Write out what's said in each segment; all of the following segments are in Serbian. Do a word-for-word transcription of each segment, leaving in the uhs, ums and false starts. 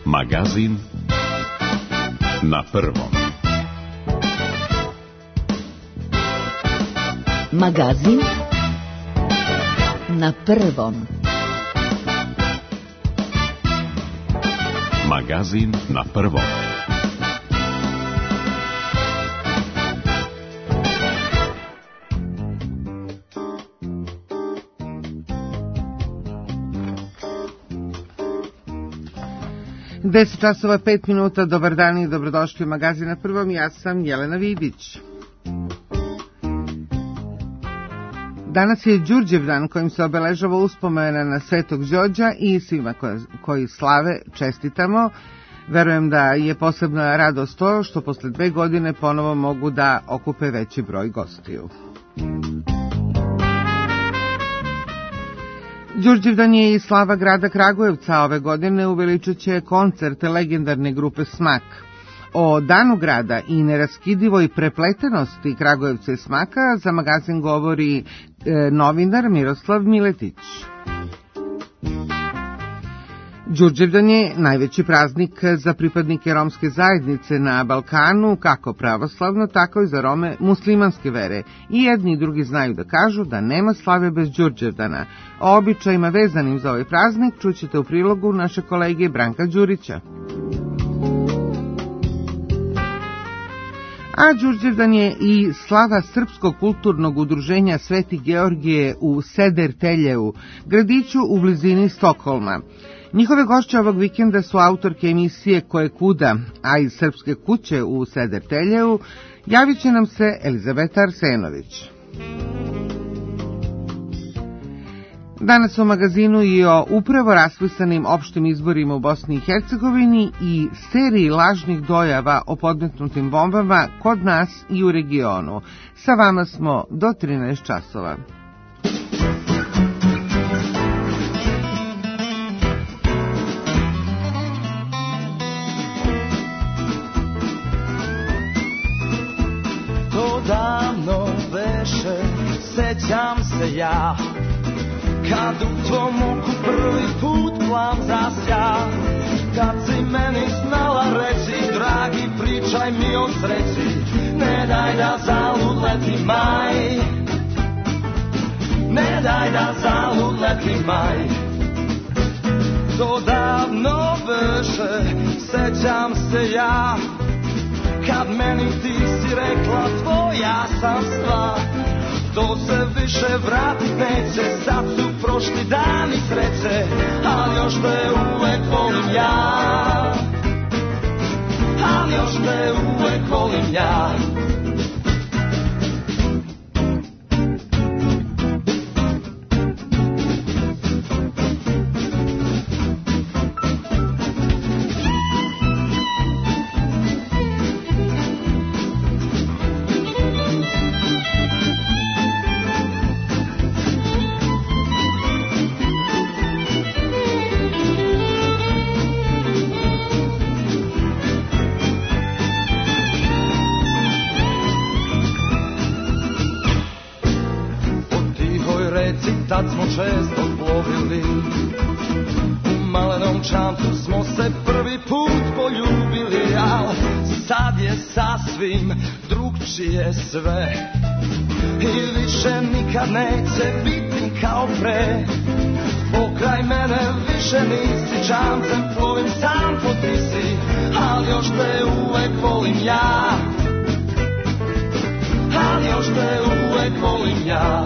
Magazin na prvom. Magazin na prvom. Magazin na prvom. deset časova pet minuta, dobar dan i dobrodošli u Magazin na prvom, ja sam Jelena Vidić. Danas je Đurđevdan kojim se obeležava uspomena na Svetog Đorđa i svima koji, koji slave čestitamo. Verujem da je posebna radost to što posle dve godine ponovo mogu da okupe veći broj gostiju. Đurđevdan je i slava grada Kragujevca, ove godine uveličat će koncert legendarne grupe Smak. O danu grada i neraskidivoj prepletenosti Kragujevca i Smaka za Magazin govori e, novinar Miroslav Miletić. Đurđevdan je najveći praznik za pripadnike romske zajednice na Balkanu, kako pravoslavno, tako i za Rome muslimanske vere. I jedni i drugi znaju da kažu da nema slave bez Đurđevdana. O običajima vezanim za ovaj praznik čućete u prilogu naše kolege Branka Đurića. A Đurđevdan je i slava Srpskog kulturnog udruženja Sveti Georgije u Sederteljevu, gradiću u blizini Stokholma. Njihove gošće ovog vikenda su autorke emisije Koje kuda, a iz Srpske kuće u Sederteljevu javit će nam se Elizabeta Arsenović. Danas u magazinu i o upravo raspisanim opštim izborima u Bosni i Hercegovini i seriji lažnih dojava o podmetnutim bombama kod nas i u regionu. Sa vama smo do trinaest časova. To davno veše, sećam se ja, kad u tvom oku prvi put plav zasja, kad si meni znala reći, dragi pričaj mi o sreći, ne daj da zalud leti maj, ne daj da zalud leti maj. To davno veše, sećam se ja, kad meni ti si rekla tvoja sam stvar. To se više vratit neće, sad su prošli dani sreće, ali još te uvek volim ja, ali još te uvek volim ja. Tad smo često plovili, u malenom čamcu smo se prvi put poljubili, al sad je sasvim drugčije sve i više nikad neće biti kao pre. Pokraj mene više nisi, čamcem plovim sam po Tisi, al još te uvek volim ja, al još te uvek volim ja.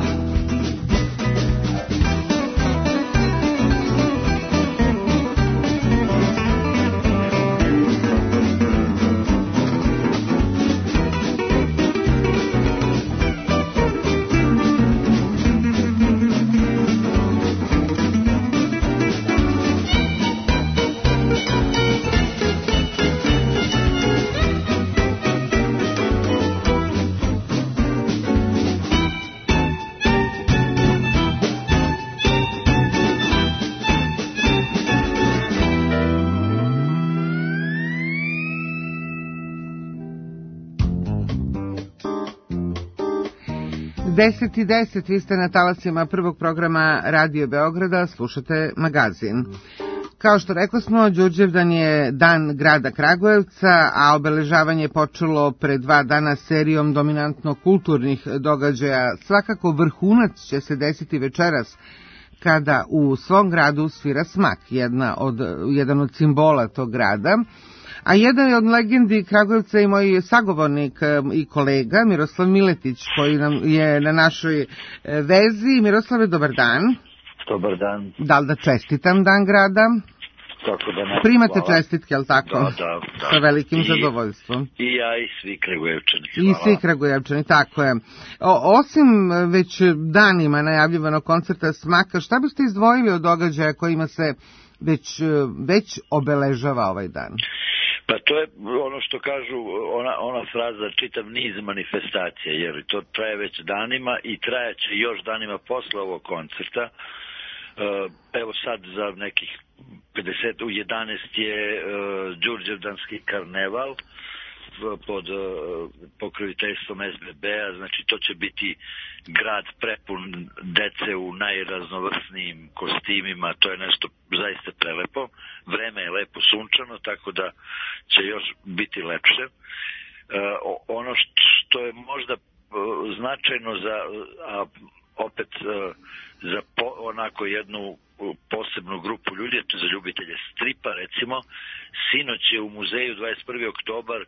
deset i deset, vi ste na talasima prvog programa Radio Beograda, slušate Magazin. Kao što rekao smo, Đurđevdan je dan grada Kragujevca, a obeležavanje je počelo pre dva dana serijom dominantno kulturnih događaja. Svakako vrhunac će se desiti večeras, kada u svom gradu svira smak, jedna od, jedan od simbola tog grada. A jedan je od legendi Kragujevca i moj sagovornik i kolega Miroslav Miletić, koji nam je na našoj vezi. Miroslave, dobar dan. Dobar dan. Da li da čestitam dan grada? Tako da ne. Primate hvala. Čestitke, jel tako? Da, da, da. Sa velikim I, zadovoljstvom. I ja i svi Kragujevčani. I svi Kragujevčani, tako je. O, osim već danima najavljivanog koncerta Smaka, šta biste izdvojili od događaja kojima se već, već obeležava ovaj dan? Pa to je ono što kažu, ona, ona fraza, čitav niz manifestacija, jer to traje već danima i trajaće još danima posle ovog koncerta. Evo sad za nekih pedeset, u jedanaest je uh, Đurđevdanski karneval pod uh, pokroviteljstvom es be be-a, znači to će biti grad prepun dece u najraznovrsnijim kostimima, to je nešto zaista prelepo, vreme je lepo sunčano, tako da će još biti lepše. Uh, ono što je možda uh, značajno za, a opet uh, za po, onako jednu posebnu grupu ljudi, za ljubitelje stripa recimo, sinoć je u muzeju dvadeset prvi oktobar uh,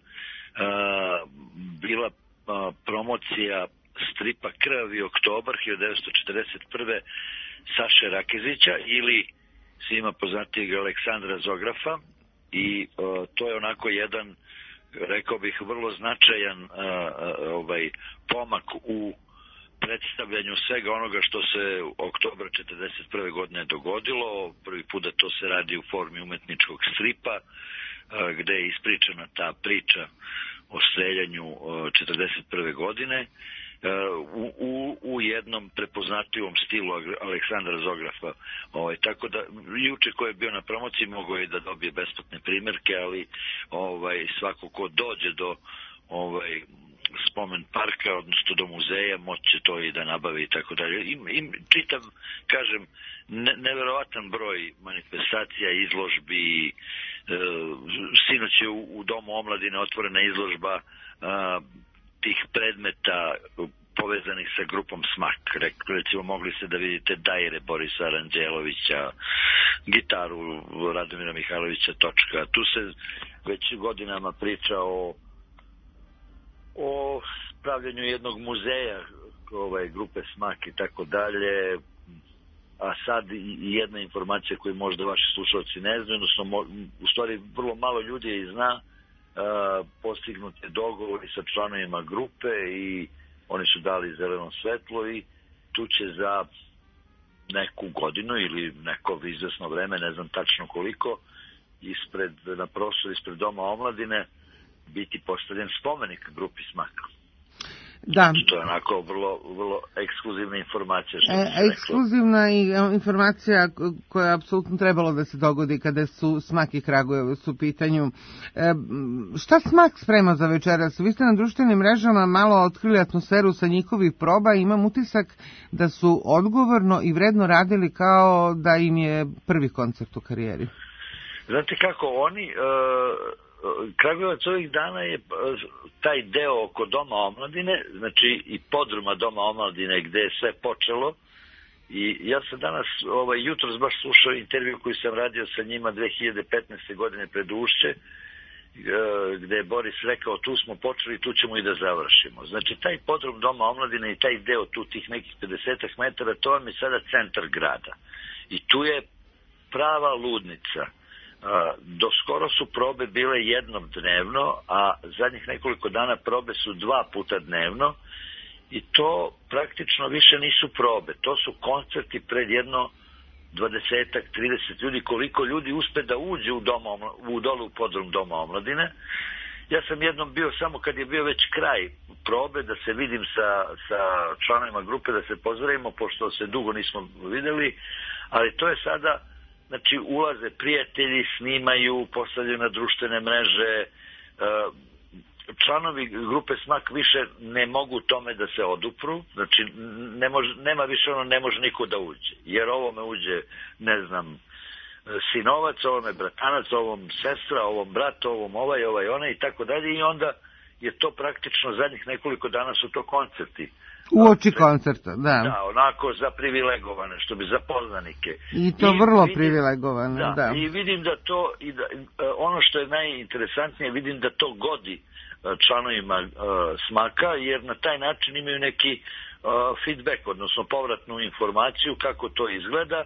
bila uh, promocija stripa Krvavi oktobar hiljadu devetsto četrdeset prve Saše Rakezića ili svima poznatijeg Aleksandra Zografa i uh, to je onako jedan, rekao bih, vrlo značajan uh, uh, ovaj pomak u predstavljanju svega onoga što se oktobra četrdeset prve godine dogodilo. Prvi put da to se radi u formi umetničkog stripa, gde je ispričana ta priča o streljanju četrdeset prve godine u, u, u jednom prepoznatljivom stilu Aleksandra Zografa. Ovaj, tako da, juče ko je bio na promociji mogao je da dobije besplatne primjerke, ali ovaj, svako ko dođe do ovaj, spomen parka, odnosno do muzeja, moće to i da nabavi i tako dalje. I, i čitam, kažem, ne, neverovatan broj manifestacija, izložbi. E, sinoć je u, u Domu omladine otvorena izložba a, tih predmeta povezanih sa grupom Smak. Recimo, mogli ste da vidite dajre Borisa Aranđelovića, gitaru Radomira Mihajlovića Točka. Tu se već godinama priča o o pravljenju jednog muzeja ovaj, grupe Smak i tako dalje, a sad i jedna informacija koju možda vaši slušalci ne znaju, odnosno mo, u stvari vrlo malo ljudi je zna, uh, postignut je dogovor sa članovima grupe i oni su dali zeleno svetlo i tu će za neku godinu ili neko izvesno vreme, ne znam tačno koliko, ispred, na prostoru ispred Doma omladine biti postavljen spomenik grupi Smak. Da. To je onako vrlo, vrlo ekskluzivna informacija. Što e, ekskluzivna i informacija koja je apsolutno trebalo da se dogodi kada su Smak i Kragujevac u pitanju. E, šta Smak sprema za večeras? Vi ste na društvenim mrežama malo otkrili atmosferu sa njihovih proba i imam utisak da su odgovorno i vredno radili kao da im je prvi koncert u karijeri. Znate kako, oni... Uh... Kragujevac ovih dana je taj deo oko Doma omladine, znači i podruma Doma omladine gde je sve počelo. I ja sam danas, ovaj, jutros baš slušao intervju koju sam radio sa njima dve hiljade petnaeste. godine pred Ušće, gde je Boris rekao tu smo počeli, tu ćemo i da završimo. Znači taj podrum Doma omladine i taj deo tu tih nekih pedeset metara, to vam je sada centar grada. I tu je prava ludnica. Do skoro su probe bile jednom dnevno, a zadnjih nekoliko dana probe su dva puta dnevno i to praktično više nisu probe. To su koncerti pred jedno dvadeset trideset ljudi, koliko ljudi uspe da uđe u, dom, u dolu u podrum Doma omladine. Ja sam jednom bio samo kad je bio već kraj probe da se vidim sa, sa članovima grupe, da se pozdravimo, pošto se dugo nismo videli, ali to je sada... Znači, ulaze prijatelji, snimaju, postavljaju na društvene mreže. Članovi grupe Smak više ne mogu tome da se odupru. Znači, ne može, nema više ono, ne može niko da uđe. Jer ovo me uđe, ne znam, sinovac, ovom je bratanac, ovom sestra, ovom brat, ovom ovaj, ovaj, onaj i tako dalje, i onda je to praktično zadnjih nekoliko dana su to koncerti. Uoči koncerta, da. Da, onako za privilegovane, što bi za poznanike. I to I vrlo vidim, privilegovane, da, da. I vidim da to, i da, ono što je najinteresantnije, vidim da to godi članovima uh, Smaka, jer na taj način imaju neki uh, feedback, odnosno povratnu informaciju kako to izgleda.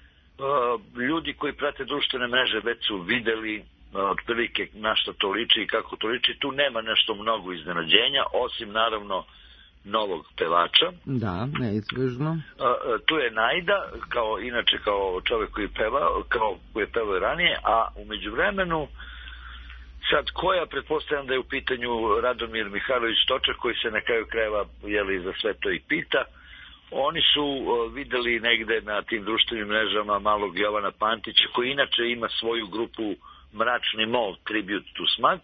Uh, ljudi koji prate društvene mreže već su videli uh, otprilike na što to liči i kako to liči. Tu nema nešto mnogo iznenađenja, osim naravno novog pevača. Da, neizbežno. Uh, tu je Najda, kao inače kao čovjek koji peva, kao koji je pevao ranije, a u međuvremenu sad koja, pretpostavljam da je u pitanju Radomir Mihajlović Točak, koji se na kraju krajeva jeli za sve to i pita. Oni su uh, videli negde na tim društvenim mrežama malog Jovana Pantića, koji inače ima svoju grupu Mračni mol, Tribute to Smak,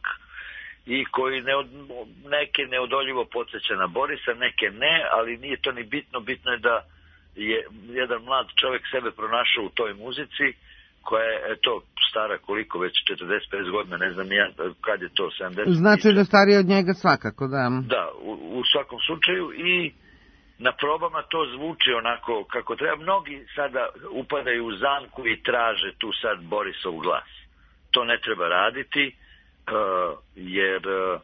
i koji ne, neke neodoljivo podsjeća na Borisa, neke ne, ali nije to ni bitno. Bitno je da je jedan mlad čovjek sebe pronašao u toj muzici, koja je to stara koliko, već četrdeset pet godina, ne znam ja kad je to, sedamdeset. Znači da starije od njega svakako, da. Da, u, u svakom slučaju, i na probama to zvuči onako kako treba. Mnogi sada upadaju u zamku i traže tu sad Borisov glas. To ne treba raditi, uh, jer uh,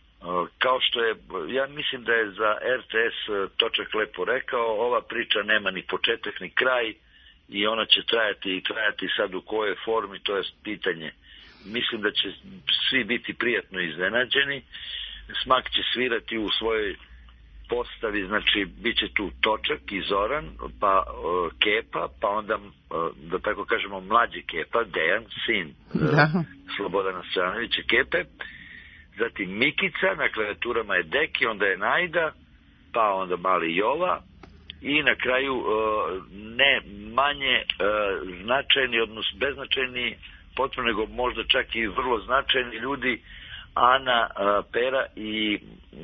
kao što je, ja mislim da je za R T S Točak lepo rekao, ova priča nema ni početak ni kraj, i ona će trajati i trajati. Sad u kojoj formi, to je pitanje. Mislim da će svi biti prijatno iznenađeni. Smak će svirati u svojoj postavi, znači bit će tu Točak i Zoran, pa uh, Kepa, pa onda, uh, da tako kažemo, mlađi Kepa, Dejan, sin uh, Slobodana Stojanovića Kepe, zatim Mikica, na klavijaturama je Deki, onda je Najda, pa onda mali Jova, i na kraju uh, ne manje uh, značajni, odnosno beznačajni potpuno, nego možda čak i vrlo značajni ljudi, Ana uh, Pera i uh,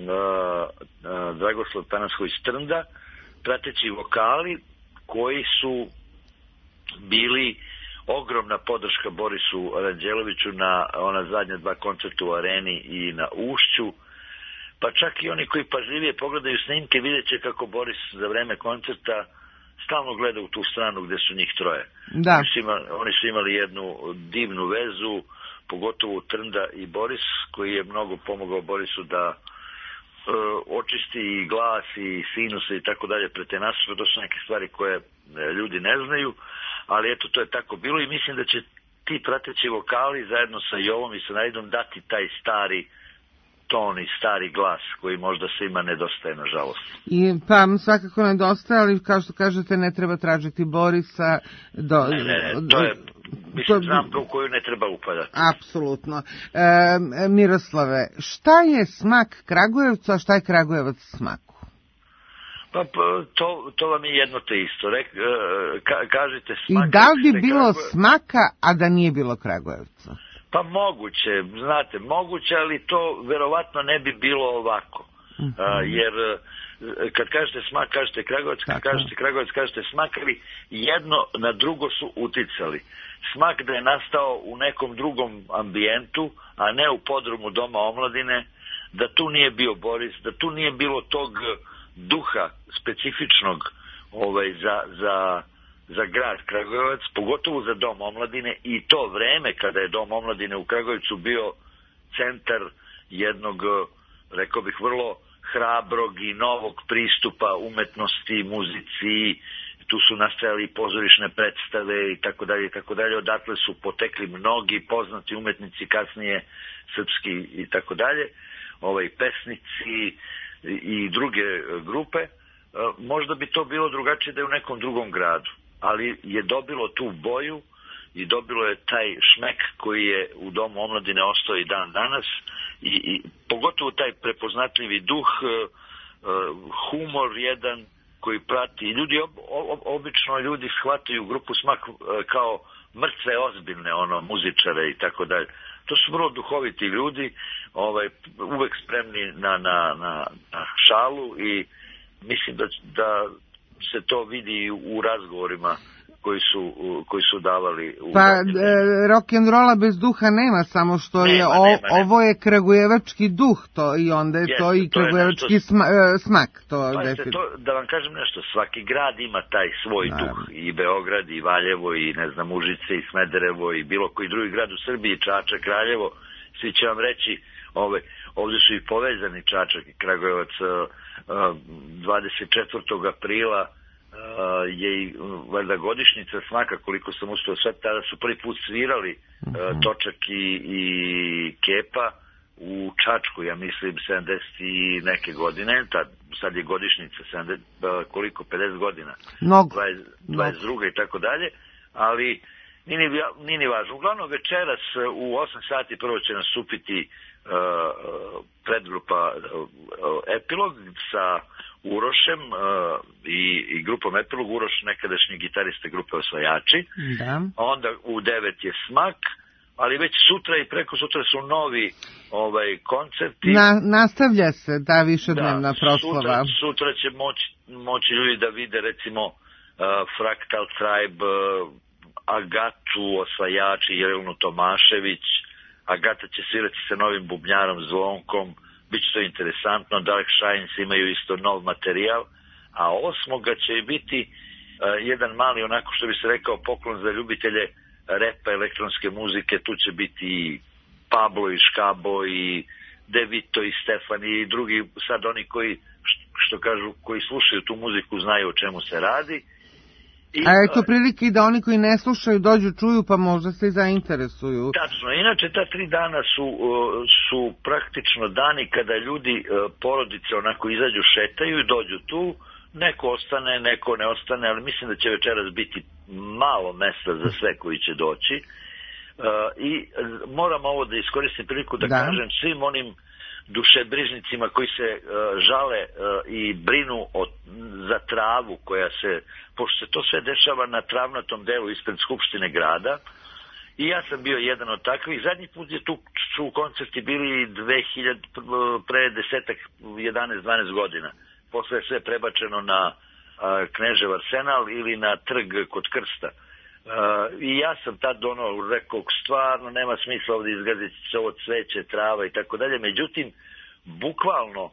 uh, Dragoslav Tanasković Trnda, prateći vokali koji su bili ogromna podrška Borisu Ranđeloviću na ona zadnja dva koncerta u Areni i na Ušću. Pa čak i oni koji pažljivije pogledaju snimke vidjet će kako Boris za vreme koncerta stalno gleda u tu stranu gde su njih troje. Da. Oni su imali, oni su imali jednu divnu vezu, pogotovo Trnda i Boris, koji je mnogo pomogao Borisu da e, očisti i glas i sinuse i tako dalje prete nas. To su neke stvari koje ljudi ne znaju, ali eto, to je tako bilo, i mislim da će ti prateći vokali zajedno sa Jovom i sa Najdom dati taj stari ton i stari glas koji možda svima nedostaje, nažalost. I, pa svakako nedostaje, ali kao što kažete, ne treba tražiti Borisa. Do, ne, ne, ne, to je, mislim, to, znam u koju ne treba upadati. Apsolutno. E, Miroslave, šta je Smak Kragujevcu, a šta je Kragujevac Smaku? Pa, pa to, to vam je jedno te isto. Rek, ka, kažete Smak... I da li bi bilo Kragujev... Smaka, a da nije bilo Kragujevca? Pa moguće, znate, moguće, ali to verovatno ne bi bilo ovako. Uh-huh. A, jer kad kažete Smak, kažete Kragujevac, kad Tako. kažete Kragujevac, kažete Smak, ali jedno na drugo su uticali. Smak da je nastao u nekom drugom ambijentu, a ne u podrumu Doma omladine, da tu nije bio Boris, da tu nije bilo tog duha specifičnog ovaj, za... za za grad Kragujevac, pogotovo za Dom omladine, i to vreme kada je Dom omladine u Kragujevcu bio centar jednog, rekao bih, vrlo hrabrog i novog pristupa umetnosti, muzici. Tu su nastajali pozorišne predstave i tako dalje i tako dalje. Odatle su potekli mnogi poznati umetnici, kasnije srpski i tako dalje, ovaj pesnici i druge grupe. Možda bi to bilo drugačije da je u nekom drugom gradu, ali je dobilo tu boju i dobilo je taj šmek koji je u Domu omladine ostao i dan danas, i, i pogotovo taj prepoznatljivi duh, humor jedan koji prati. Ljudi, ob, obično ljudi shvataju grupu Smak kao mrtve ozbiljne ono muzičare i tako dalje. To su vrlo duhoviti ljudi, ovaj, uvek spremni na, na, na, na šalu, i mislim da, da se to vidi u razgovorima koji su, koji su davali u pa e, rock'n'rolla bez duha nema, samo što nema, je o, nema, nema. Ovo je kragujevački duh to i onda je Jeste, to i kragujevački nešto... sma, smak to, pa to da vam kažem nešto, svaki grad ima taj svoj Naravno. duh, i Beograd i Valjevo i ne znam Užice i Smederevo i bilo koji drugi grad u Srbiji, Čačak, Kraljevo, svi će vam reći ove, ovdje su i povezani Čačak i Kragujevac. Dvadeset četvrtog aprila Uh, je i valjda godišnjica smaka, koliko sam uspio sve, tada su prvi put svirali uh, Točak i, i Kepa u Čačku, ja mislim sedamdeset i neke godine, tad, sad je godišnjica sedamdeset, uh, koliko, pedeset godina, dvadeset, dvadeset druga i tako dalje, ali nije ni, nije ni važno. Uglavnom večeras u osam sati prvo će nastupiti uh, predgrupa uh, Epilog sa Urošem uh, i, i grupom Epilog, Uroš nekadašnji gitariste grupe Osvajači. Da. Onda u devet je Smak, ali već sutra i preko sutra su novi ovaj, koncerti. Na, nastavlja se, da, višednevna da, proslava. Sutra, sutra će moći, moći ljudi da vide recimo uh, Fractal Tribe, uh, Agatu Osvajači, Jelenu Tomašević. Agata će svirati sa novim bubnjarom Zvonkom. Biće to interesantno, Dark Shines imaju isto nov materijal, a osmoga će biti uh, jedan mali, onako što bi se rekao, poklon za ljubitelje repa, elektronske muzike. Tu će biti i Pablo i Škabo i Devito i Stefan i drugi, sad oni koji, što kažu, koji slušaju tu muziku znaju o čemu se radi. I, a eto prilike da oni koji ne slušaju dođu, čuju, pa možda se i zainteresuju. Tačno, inače ta tri dana su, su praktično dani kada ljudi, porodice onako izađu, šetaju i dođu tu, neko ostane, neko ne ostane, ali mislim da će večeras biti malo mesta za sve koji će doći. I moram ovo da iskoristim priliku da, da. kažem svim onim dušebrižnicima koji se uh, žale uh, i brinu o, za travu koja se, pošto se to sve dešava na travnatom delu ispred Skupštine grada, i ja sam bio jedan od takvih. Zadnji put je tu su koncerti bili dve hiljade, pre desetak, jedanaest dvanaest godina. Posle je sve prebačeno na uh, Knežev Arsenal ili na trg kod Krsta. Uh, I ja sam tad ono rekao, stvarno nema smisla ovdje izgaziti se ovo cveće, trava i tako dalje. Međutim, bukvalno uh,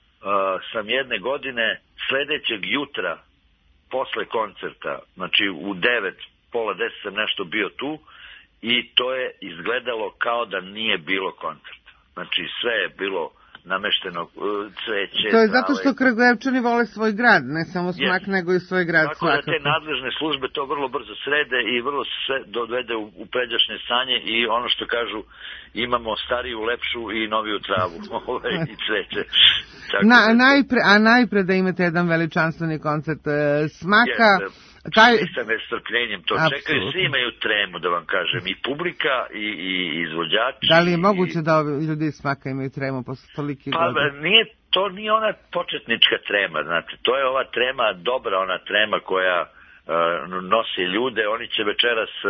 sam jedne godine sledećeg jutra posle koncerta, znači u devet, pola deset sam nešto bio tu i to je izgledalo kao da nije bilo koncerta. Znači sve je bilo namešteno uh, cveće. To je zato što Kragujevčani vole svoj grad, ne samo Smak, yes. nego i svoj grad. Tako svakako. Da te nadležne službe to vrlo brzo srede i vrlo sve dovede u, u pređašnje stanje i ono što kažu, imamo stariju, lepšu i noviju travu i cveće. Tako Na, da... najpre, a najpre da imate jedan veličanstveni koncert uh, Smaka. Yes. Taj... Sa nestrpljenjem to Absolutno. Čekaju, svi imaju tremu, da vam kažem, i publika i, i izvođači. Da li je moguće i... da ljudi iz Smaka imaju tremu posle toliki pa, godina? Nije, to nije ona početnička trema, znate, to je ova trema, dobra ona trema koja uh, nosi ljude. Oni će večeras uh,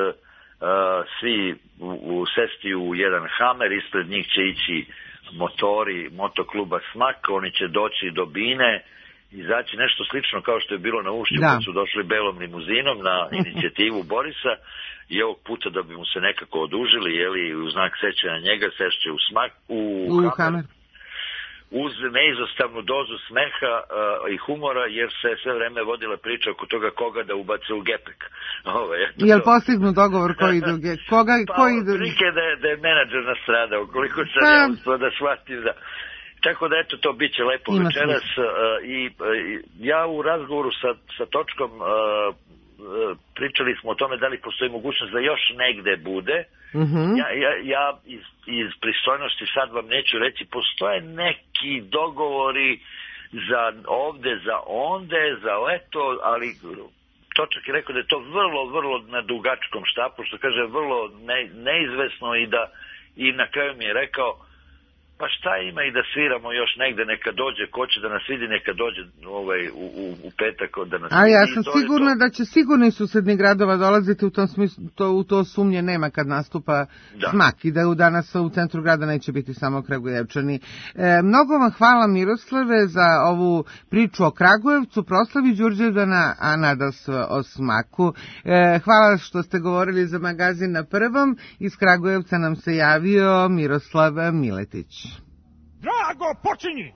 svi u, u sesti u jedan Hamer, ispred njih će ići motori motokluba Smak, oni će doći do Bine, izaći nešto slično kao što je bilo na Ušću kad su došli belom limuzinom na inicijativu Borisa i ovog puta da bi mu se nekako odužili, jeli, u znak sećanja njega sešće u Smak, u, u Hamer. Hamer uz neizostavnu dozu smeha uh, i humora, jer se sve vreme vodila priča oko toga koga da ubace u gepek. Ove, Jel postignu dogovor koji ide u gepek? Koga, pa, koji ide... Prike da, da je menadžer nastradao, koliko sam pa... ja uspio da shvatim da... Tako da eto, to bit će lepo Ima večeras uh, i uh, ja u razgovoru sa, sa Točkom uh, uh, pričali smo o tome da li postoji mogućnost da još negde bude. Mm-hmm. Ja, ja, ja iz, iz pristojnosti sad vam neću reći, postoje neki dogovori za ovde, za onde, za eto, ali Točak je rekao da je to vrlo, vrlo na dugačkom štapu, što kaže vrlo ne, neizvesno i da i na kraju mi je rekao Pa šta ima i da sviramo još negde, neka dođe, ko će da nas vidi, neka dođe ovaj, u, u, u petak da nas A vidi. ja sam sigurna da će sigurno iz susednih gradova dolaziti, u tom smislu, to, u to sumnje nema kad nastupa da. Smak i da u danas u centru grada neće biti samo Kragujevčani. E, mnogo vam hvala Miroslave za ovu priču o Kragujevcu, proslavi Đurđevdana, a nadasve o Smaku. E, hvala što ste govorili za magazin Na prvom. Iz Kragujevca nam se javio Miroslav Miletić. Drago, počinji!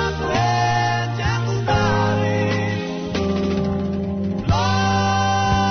Love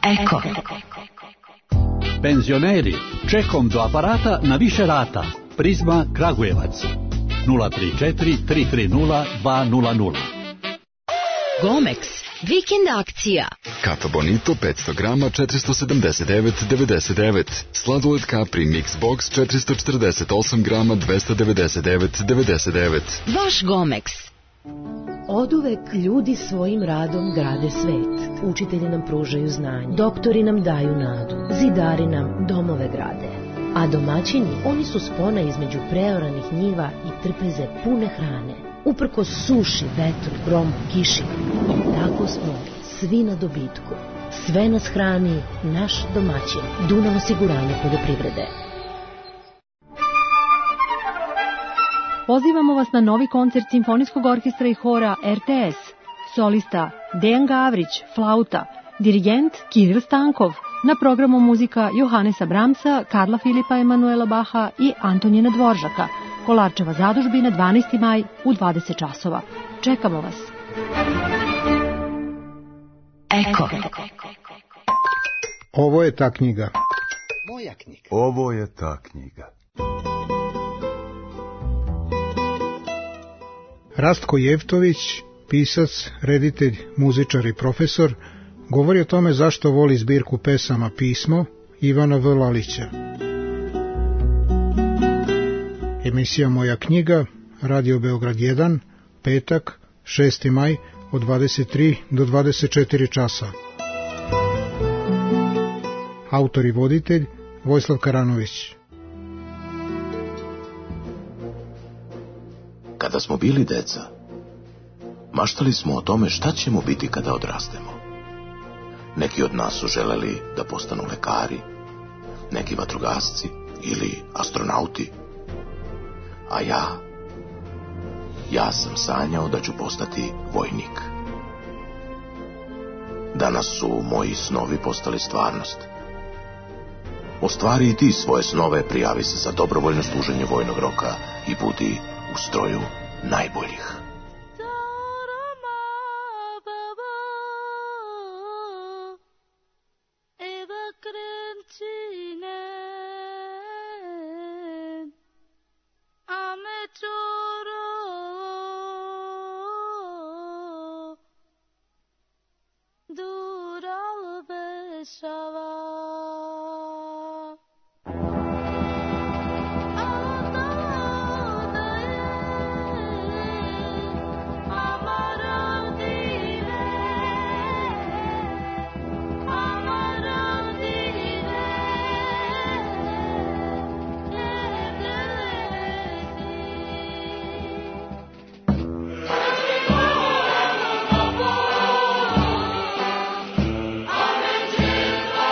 Eko. Penzioneri, čekom do aparata na više rata. Prizma Kragujevac. nula tri četiri tri tri nula dva nula nula. Gomex. Vikend akcija. Kafa Bonito petsto grama četiristo sedamdeset devet devedeset devet. Sladoled Capri Mix Box četiristo četrdeset osam grama dvesta devedeset devet devedeset devet. Vaš Gomex. Oduvek ljudi svojim radom grade svet. Učitelji nam pružaju znanje, doktori nam daju nadu, zidari nam domove grade. A domaćini, oni su spona između preoranih njiva i trpeze pune hrane. Uprkos suši, vetru, gromu, kiši. I tako smo svi na dobitku. Sve nas hrani naš domaćin. Dunav osiguranje poljoprivrede. Pozivamo vas na novi koncert Simfonijskog orkestra i hora R T S. Solista Dejan Gavrić, flauta, dirigent Kiril Stankov. Na programu muzika Johanesa Brahmsa, Karla Filipa Emanuela Baha i Antonijina Dvoržaka. Kolarčeva zadužbina dvanaesti maj u dvadeset časova. Čekamo vas. Eko. Ovo je ta knjiga. Moja knjiga. Ovo je ta knjiga. Rastko Jevtović, pisac, reditelj, muzičar i profesor, govori o tome zašto voli zbirku pesama Pismo Ivana V. Lalića. Emisija Moja knjiga, Radio Beograd jedan, petak, šesti maj, od dvadeset tri do dvadeset četiri časa. Autor i voditelj Vojislav Karanović. Kada smo bili deca, maštali smo o tome šta ćemo biti kada odrastemo. Neki od nas su želeli da postanu lekari, neki vatrogasci ili astronauti. A ja, ja sam sanjao da ću postati vojnik. Danas su moji snovi postali stvarnost. Ostvari i ti svoje snove, prijavi se za dobrovoljno služenje vojnog roka i budi u stroju najboljih. Amen.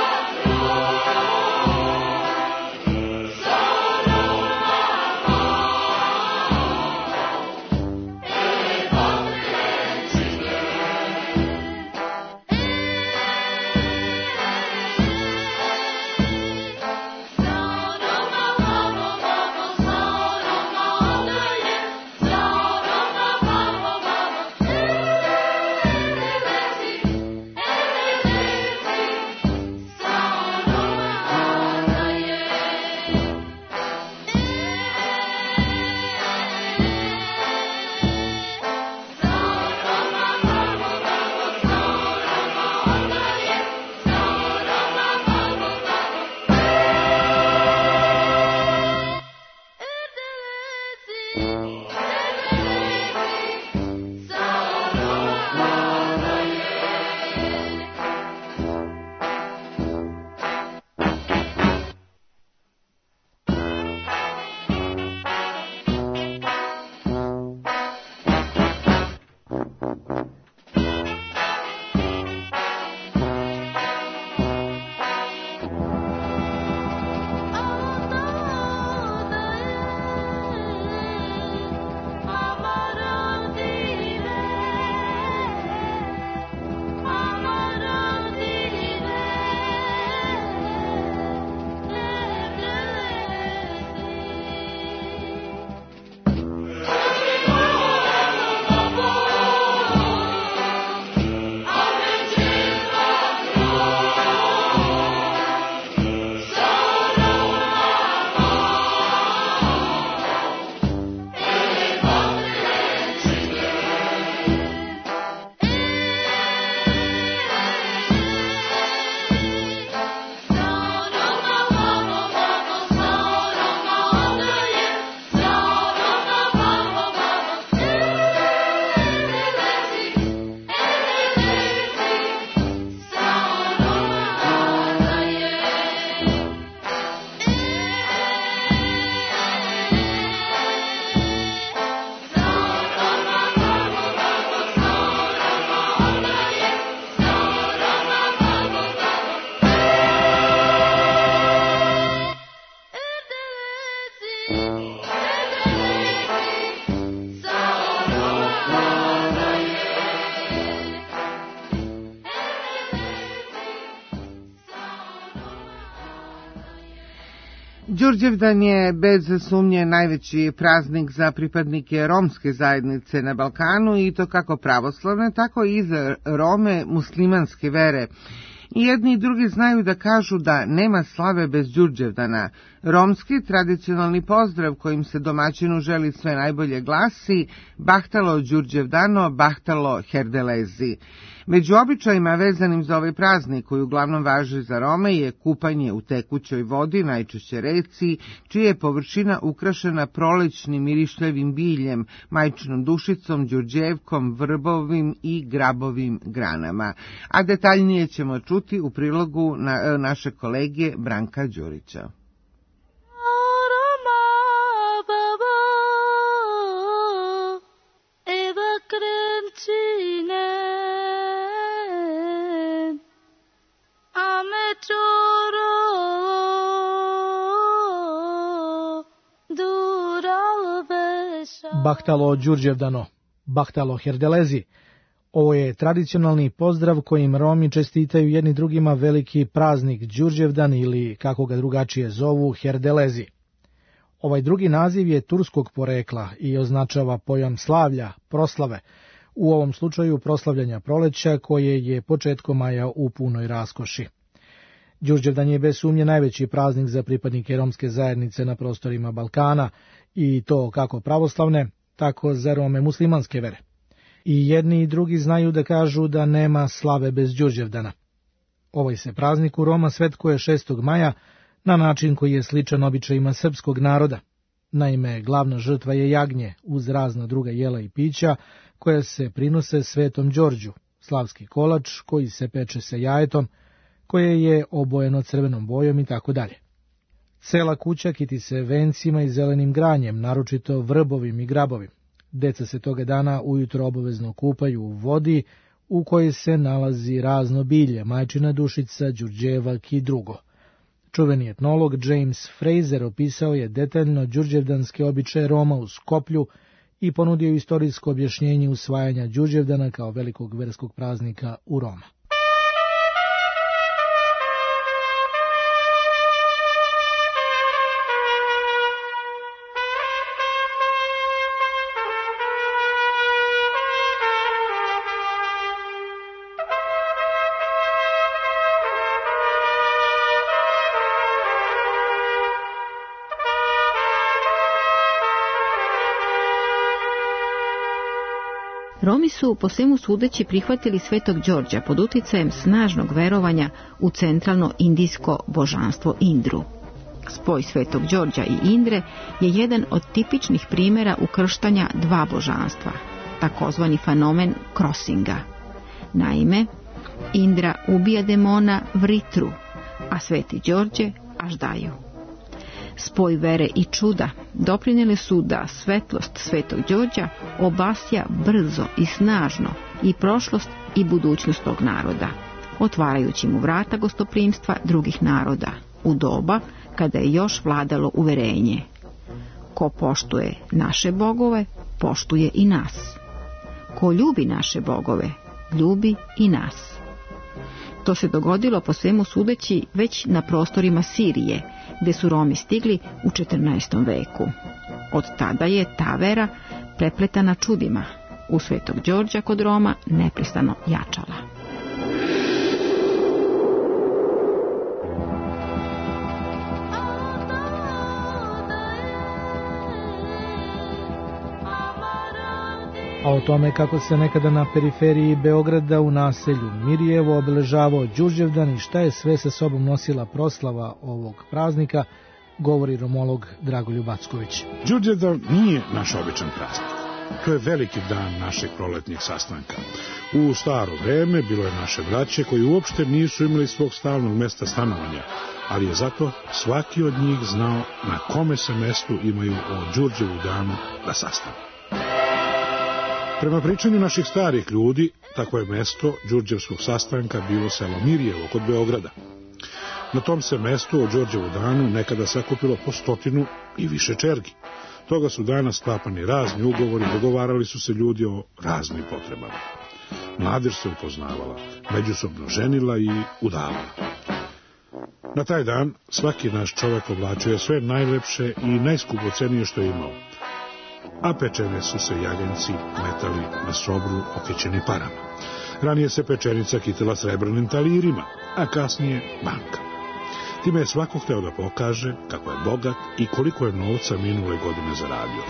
Đurđevdan je bez sumnje najveći praznik za pripadnike romske zajednice na Balkanu i to kako pravoslavne, tako i za Rome muslimanske vere. I jedni i drugi znaju da kažu da nema slave bez Đurđevdana. Romski tradicionalni pozdrav kojim se domaćinu želi sve najbolje glasi Bahtalo Đurđevdano, Bahtalo Herdelezi. Među običajima vezanim za ovaj praznik, koji uglavnom važi za Rome, je kupanje u tekućoj vodi, najčešće reci, čija je površina ukrašena prolećnim mirišljavim biljem, majčinom dušicom, đurđevkom, vrbovim i grabovim granama. A detaljnije ćemo čuti u prilogu na, naše kolege Branka Đurića. Bahtalo Đurđevdano, Bahtalo Herdelezi. Ovo je tradicionalni pozdrav kojim Romi čestitaju jedni drugima veliki praznik Đurđevdan ili, kako ga drugačije zovu, Herdelezi. Ovaj drugi naziv je turskog porekla i označava pojam slavlja, proslave, u ovom slučaju proslavljanja proleća koje je početkom maja u punoj raskoši. Đurđevdan je bez sumnje najveći praznik za pripadnike romske zajednice na prostorima Balkana, i to kako pravoslavne, tako za Rome muslimanske vere. I jedni i drugi znaju da kažu da nema slave bez Đurđevdana. Ovaj se praznik u Roma svetkuje šestog maja na način koji je sličan običajima srpskog naroda. Naime, glavna žrtva je jagnje uz razna druga jela i pića koja se prinose Svetom Đorđu, slavski kolač koji se peče sa jajetom, koje je obojeno crvenom bojom i tako dalje. Cela kuća kiti se vencima i zelenim granjem, naročito vrbovim i grabovim. Deca se toga dana ujutro obavezno kupaju u vodi u kojoj se nalazi razno bilje, majčina dušica, đurđevak i drugo. Čuveni etnolog James Fraser opisao je detaljno đurđevdanske običaje Roma u Skoplju i ponudio istorijsko objašnjenje usvajanja Đurđevdana kao velikog verskog praznika u Roma. Romi su po svemu sudeći prihvatili Svetog Đorđa pod uticajem snažnog verovanja u centralno indijsko božanstvo Indru. Spoj Svetog Đorđa i Indre je jedan od tipičnih primjera ukrštanja dva božanstva, takozvani fenomen crossinga. Naime, Indra ubija demona Vritru, a Sveti Đorđe Aždaju. Spoj vere i čuda doprinijeli su da svetlost Svetog Đorđa obasja brzo i snažno i prošlost i budućnost tog naroda, otvarajući mu vrata gostoprimstva drugih naroda u doba kada je još vladalo uverenje: ko poštuje naše bogove, poštuje i nas. Ko ljubi naše bogove, ljubi i nas. To se dogodilo po svemu sudeći već na prostorima Sirije, gdje su Romi stigli u četrnaestom veku. Od tada je ta vera prepletana čudima, u Svetog Đorđa kod Roma neprestano jačala. A o tome kako se nekada na periferiji Beograda u naselju Mirjevo obeležavao Đurđevdan i šta je sve sa sobom nosila proslava ovog praznika, govori romolog Dragoljub Acković. Đurđevdan nije naš običan praznik. To je veliki dan našeg proletnjeg sastanka. U staro vreme bilo je naše braće koji uopšte nisu imali svog stalnog mesta stanovanja, ali je zato svaki od njih znao na kome se mestu imaju o Đurđevu danu da sastanu. Prema pričanju naših starih ljudi, tako je mesto đurđevskog sastanka bilo selo Mirjevo kod Beograda. Na tom se mestu o Đorđevu danu nekada sakupilo po stotinu i više čergi. Toga su danas sklapani razni ugovori, dogovarali su se ljudi o raznim potrebama. Mladež se upoznavala, međusobno ženila i udavala. Na taj dan svaki naš čovjek oblačio je sve najlepše i najskupocenije što je imao, a pečene su se jaganjci metali na sobru okićeni parama. Ranije se pečenica kitila srebrnim talirima, a kasnije bankama. Time je svako hteo da pokaže kako je bogat i koliko je novca minule godine zaradio.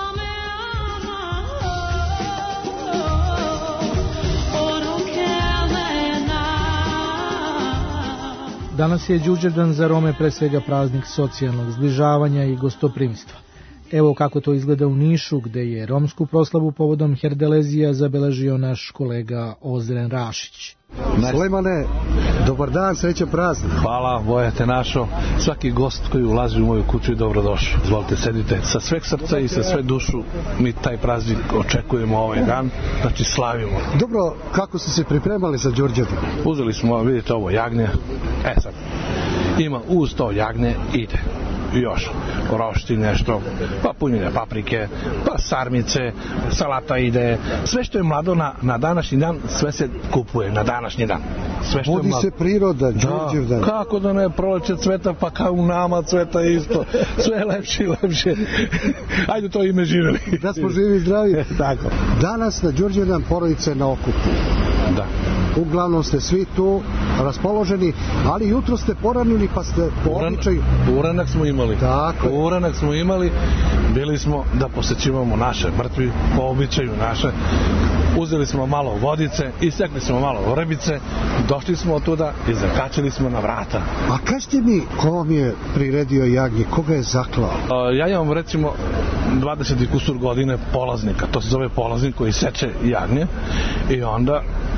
Danas je Đurđevdan za Rome pre svega praznik socijalnog zbližavanja i gostoprimstva. Evo kako to izgleda u Nišu, gde je romsku proslavu povodom Herdelezija zabeležio naš kolega Ozren Rašić. Sulejmane, dobar dan, srećan praznik. Hvala, Boja te našo. Svaki gost koji ulazi u moju kuću je dobrodošao. Izvolite, sedite. Sa sveg srca i sa sve dušu mi taj praznik očekujemo ovaj dan, znači slavimo. Dobro, kako ste se pripremali za Đurđevdan? Uzeli smo, vidite ovo jagnje. E sad, ima uz to jagnje ide još rošti nešto, pa punjene paprike, pa sarmice, salata ide, sve što je mlado na, na današnji dan, sve se kupuje na današnji dan. Sve što Budi je se priroda, Đurđevdan. Da, kako da ne, proleće cveta, pa kao u nama cveta isto, sve je lepše i lepše. Ajde to ime živeli. Da smo živi i zdravi. Tako. Danas na Đurđevdan porodice na okupu. Da. Uglavnom ste svi tu raspoloženi, ali jutro ste poranili pa ste po običaju... Uranak smo imali. Tako je. Uranak smo imali, bili smo da posećivamo naše mrtvi, po običaju naše. Uzeli smo malo vodice, isekli smo malo ribice, došli smo od tuda i zakačili smo na vrata. A kažete mi, ko vam je priredio jagnje, koga je zaklao? A, ja imam recimo dvadeset i kusur godine polaznika, to se zove polaznik koji seče jagnje i onda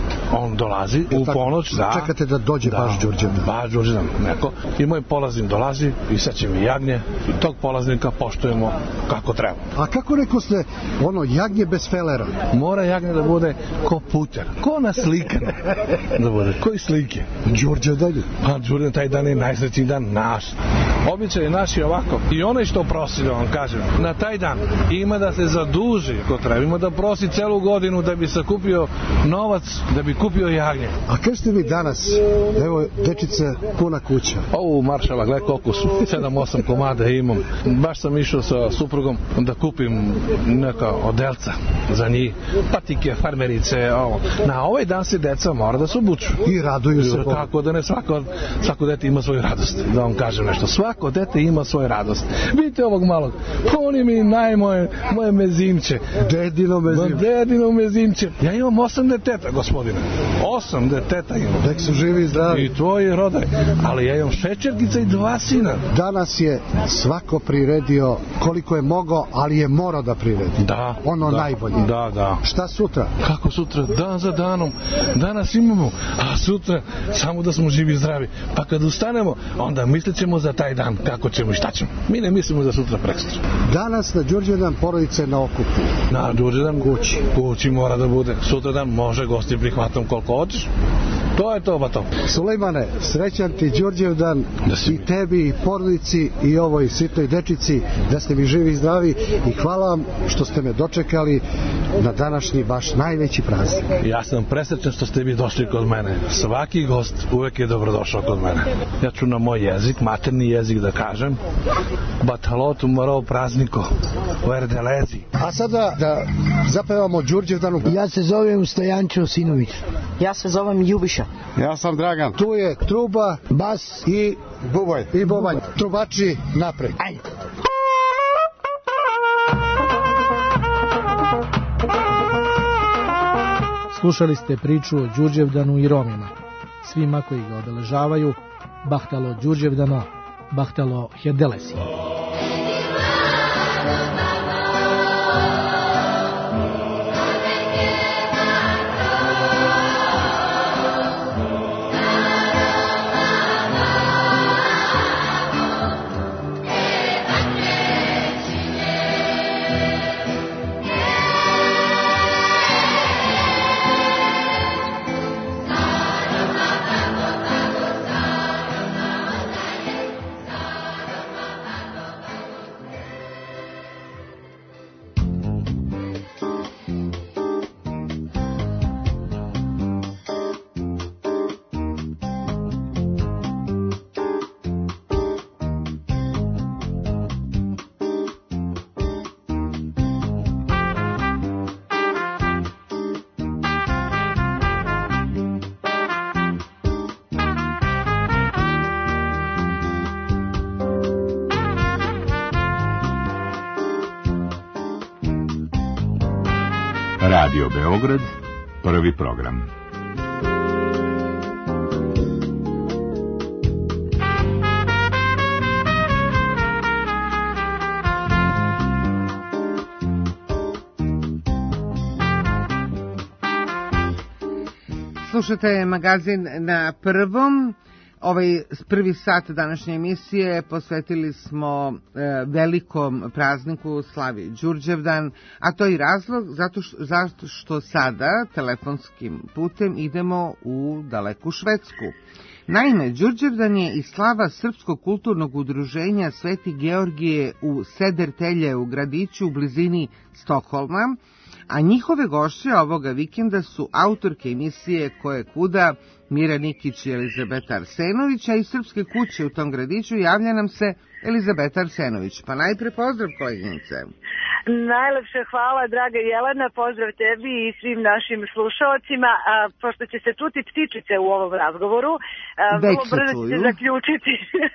on dolazi u tako, ponoć, da. Čekate da dođe da, baš Đurđevdan. Baš Đurđevdan, neko. I moj polaznik dolazi i seče mi jagnje i tog polaznika poštujemo kako treba. A kako rekao ste, ono, jagnje bez felera? Mora jagnje da bude ko puter, ko na slikane. Da bude, koji slike? Đurđevdan. Pa Đurđevdan, taj dan je najsrećniji dan naš. Običaj je naš i ovako. I onaj što prosi, da vam kažem, na taj dan ima da se zaduži, ko treba, ima da prosi celu godinu da bi sakupio novac, da bi kupio jagnje. A kažete mi danas, evo, dečice, puna kuća. Ovo maršala, gled koliko su, sedam osam komada imam. Baš sam išao sa suprugom da kupim neka odelca za njih, patike, farmerice, ovo. Na ovaj dan se deca mora da se obuču. I raduju se. Kako da ne, svako, svako dete ima svoju radost. Da vam kažem nešto, svako dete ima svoju radost. Vidite ovog malog, on je mi najmoje, moje mezimče. Dedino mezimče. Dedino mezimče. Ja imam osam deteta, gospodine. Osam deteta imam. Nek su živi i zdravi. I tvoji rodaj. Ali ja imam šećerkica i dva sina. Danas je svako priredio koliko je mogao, ali je morao da priredi. Da. Ono da, najbolje. Da, da. Šta sutra? Kako sutra? Dan za danom. Danas imamo, a sutra samo da smo živi i zdravi. Pa kad ustanemo, onda mislit ćemo za taj dan, kako ćemo i šta ćemo. Mi ne mislimo za sutra prekstra. Danas na Đurđevdan porodice na okupu. Na Đurđevdan kući. Kući mora da bude. Sutradan može gosti prihvatom koliko hoćeš. To je to, ba to. Sulejmane, srećan ti Đurđevdan i tebi i porodici i ovoj sitnoj dečici, da ste mi živi i zdravi i hvala vam što ste me dočekali na današnji baš najveći praznik. Ja sam presrećan što ste vi došli kod mene. Svaki gost uvek je dobrodošao kod mene. Ja ću na moj jezik, materni jezik da kažem, Batalotu morao prazniko u Erdelezi. A sada da zapevamo Đurđevdanu. Ja se zovem Stojančo Sinović. Ja se zovem Ljubiša. Ja sam Dragan. Tu je truba, bas i bubanj. I bubanj. Trubači napred. Ajde. Slušali ste priču o Đurđevdanu i Romima. Svima koji ga obeležavaju, bahtalo Đurđevdano, bahtalo Herdelesi. Radio Beograd, prvi program. Slušate magazin na prvom. Ovaj prvi sat današnje emisije posvetili smo e, velikom prazniku slavi Đurđevdan, a to je i razlog zato što, zato što sada telefonskim putem idemo u daleku Švedsku. Naime, Đurđevdan je i slava Srpskog kulturnog udruženja Sveti Georgije u Sedertelje u gradiću u blizini Stokholma, a njihove gošće ovoga vikenda su autorke emisije Koje kuda, Mira Nikić i Elizabeta Arsenović, a iz Srpske kuće u tom gradiću javlja nam se Elizabeta Arsenović. Pa najpre pozdrav, koleginice. Najlepše hvala, draga Jelena, pozdrav tebi i svim našim slušalcima. A, pošto će se čuti ptičice u ovom razgovoru, a, vrlo brzo će se zaključiti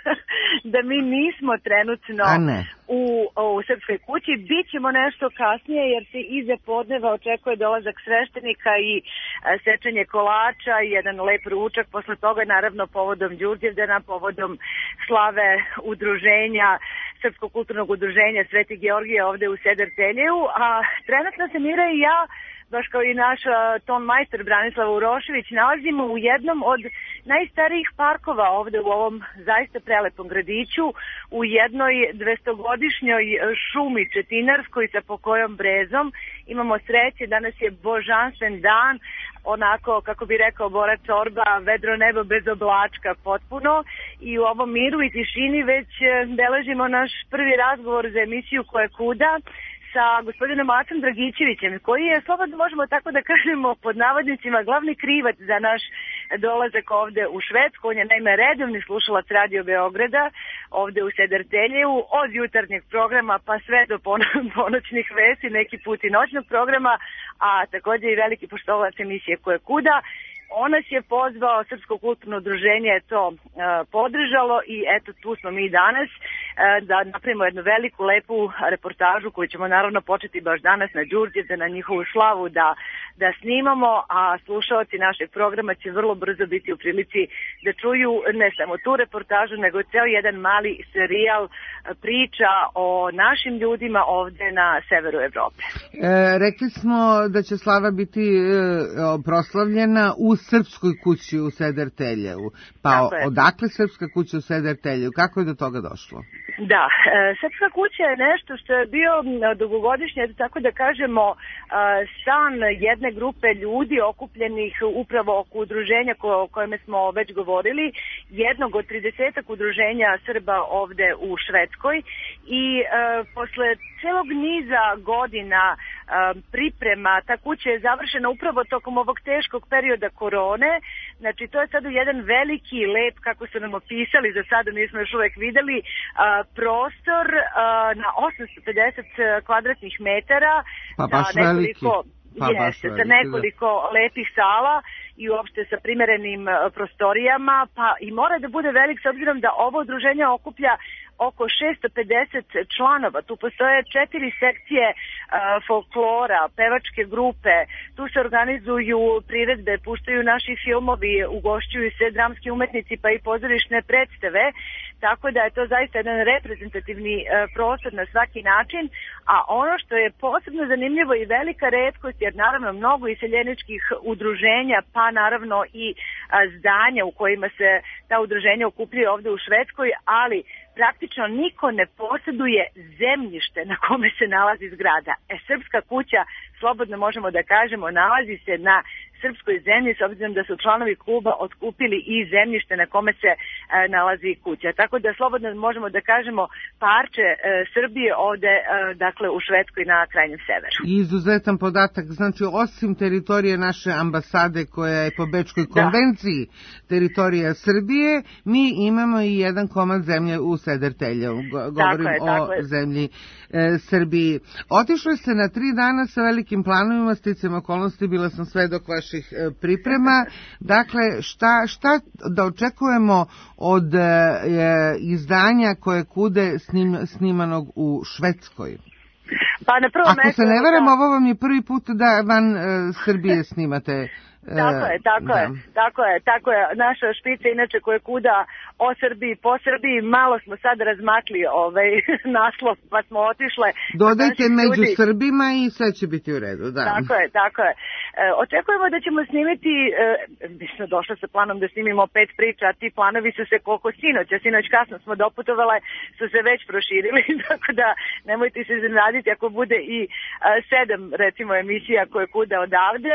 da mi nismo trenutno u, u Srpskoj kući. Bićemo nešto kasnije jer se iza podneva očekuje dolazak sveštenika i a, sečenje kolača i jedan lep ručak. Posle toga, naravno, povodom Đurđevdana, povodom slave udruženja Srpskog kulturnog udruženja Sveti Georgije ovde u Sedertelju, a trenutno se Mira i ja, baš kao i naš ton majstor Branislav Urošević, nalazimo u jednom od najstarijih parkova ovde u ovom zaista prelepom gradiću, u jednoj dvestogodišnjoj šumi Četinarskoj sa pokojom brezom. Imamo sreće, danas je božanstven dan, onako, kako bi rekao Bora Čorba, vedro nebo bez oblačka potpuno, i u ovom miru i tišini već beležimo naš prvi razgovor za emisiju Koje kuda sa gospodinom Acom Dragićevićem, koji je, slobodno možemo tako da kažemo, pod navodnicima glavni krivac za naš dolazak ovde u Švedsku. On je naime redovni slušalac Radio Beograda ovde u Sedertelju, od jutarnjeg programa pa sve do ponoćnih vesti, neki put i noćnog programa, a također i veliki poštovalac emisije Koje kuda. On nas je pozvao, Srpsko kulturno udruženje je to uh, podržalo i eto tu smo mi danas uh, da napravimo jednu veliku, lepu reportažu koju ćemo naravno početi baš danas na Đurđevdan, na njihovu slavu da, da snimamo, a slušalci našeg programa će vrlo brzo biti u prilici da čuju ne samo tu reportažu, nego ceo jedan mali serijal priča o našim ljudima ovde na severu Evrope. E, rekli smo da će slava biti e, proslavljena u Srpskoj kući u Sedertelju. Pa odakle Srpska kuća u Sedertelju? Kako je do toga došlo? Da, e, Srpska kuća je nešto što je bio dugogodišnje, tako da kažemo, e, san jedne grupe ljudi okupljenih upravo oko udruženja ko, o kojem smo već govorili, jednog od tridesetak udruženja Srba ovde u Švedskoj, i e, posle celog niza godina e, priprema ta kuća je završena upravo tokom ovog teškog perioda korone. Znači to je sada jedan veliki, lep, kako su nam opisali, za sada nismo još uvek videli, a, prostor a, na osamsto pedeset kvadratnih metara, pa baš sa nekoliko, pa jeste, baš veliki, sa nekoliko da. lepih sala i uopšte sa primerenim prostorijama, pa i mora da bude velik s obzirom da ovo udruženje okuplja oko šesto pedeset članova. Tu postoje četiri sekcije uh, folklora, pevačke grupe, tu se organizuju priredbe, puštaju naši filmovi, ugošćuju se dramski umetnici pa i pozorišne predstave, tako da je to zaista jedan reprezentativni uh, prostor na svaki način, a ono što je posebno zanimljivo i velika retkost, jer naravno mnogo iseljeničkih udruženja, pa naravno i uh, zdanja u kojima se ta udruženja okupljaju ovde u Švedskoj, ali praktično niko ne posjeduje zemljište na kome se nalazi zgrada. E, Srpska kuća, slobodno možemo da kažemo, nalazi se na srpskoj zemlji, s obzirom da su članovi kluba otkupili i zemljište na kome se e, nalazi kuća. Tako da slobodno možemo da kažemo parče e, Srbije ovde, e, dakle, u Švedskoj na krajnjem severu. Izuzetan podatak, znači osim teritorije naše ambasade koja je po Bečkoj konvenciji da. teritorija Srbije, mi imamo i jedan komad zemlje u Sedertelju. Govorim je, o je. zemlji e, Srbiji. Otišli ste na tri dana sa velikim planovima, sticam okolnosti, bila sam svedok vaših e, priprema. Dakle, šta, šta da očekujemo od e, izdanja Koje kude snim, snimanog u Švedskoj? Pa na prvo Ako se ne varam, ovo vam je prvi put da van uh, Srbije snimate. Tako je, tako je, tako je, tako je. Naša špica, inače, koja kuda o Srbiji, po Srbiji, malo smo sad razmakli ovaj naslov, pa smo otišle. Dodajte među ljudi. Srbima i sve će biti u redu, da. Tako je, tako je. E, očekujemo da ćemo snimiti, e, mi smo došli sa planom da snimimo pet priča, a ti planovi su se koliko sinoć, a sinoć kasno smo doputovale, su se već proširili, tako da nemojte se iznenaditi ako bude i e, sedam, recimo, emisija koje kuda odavde.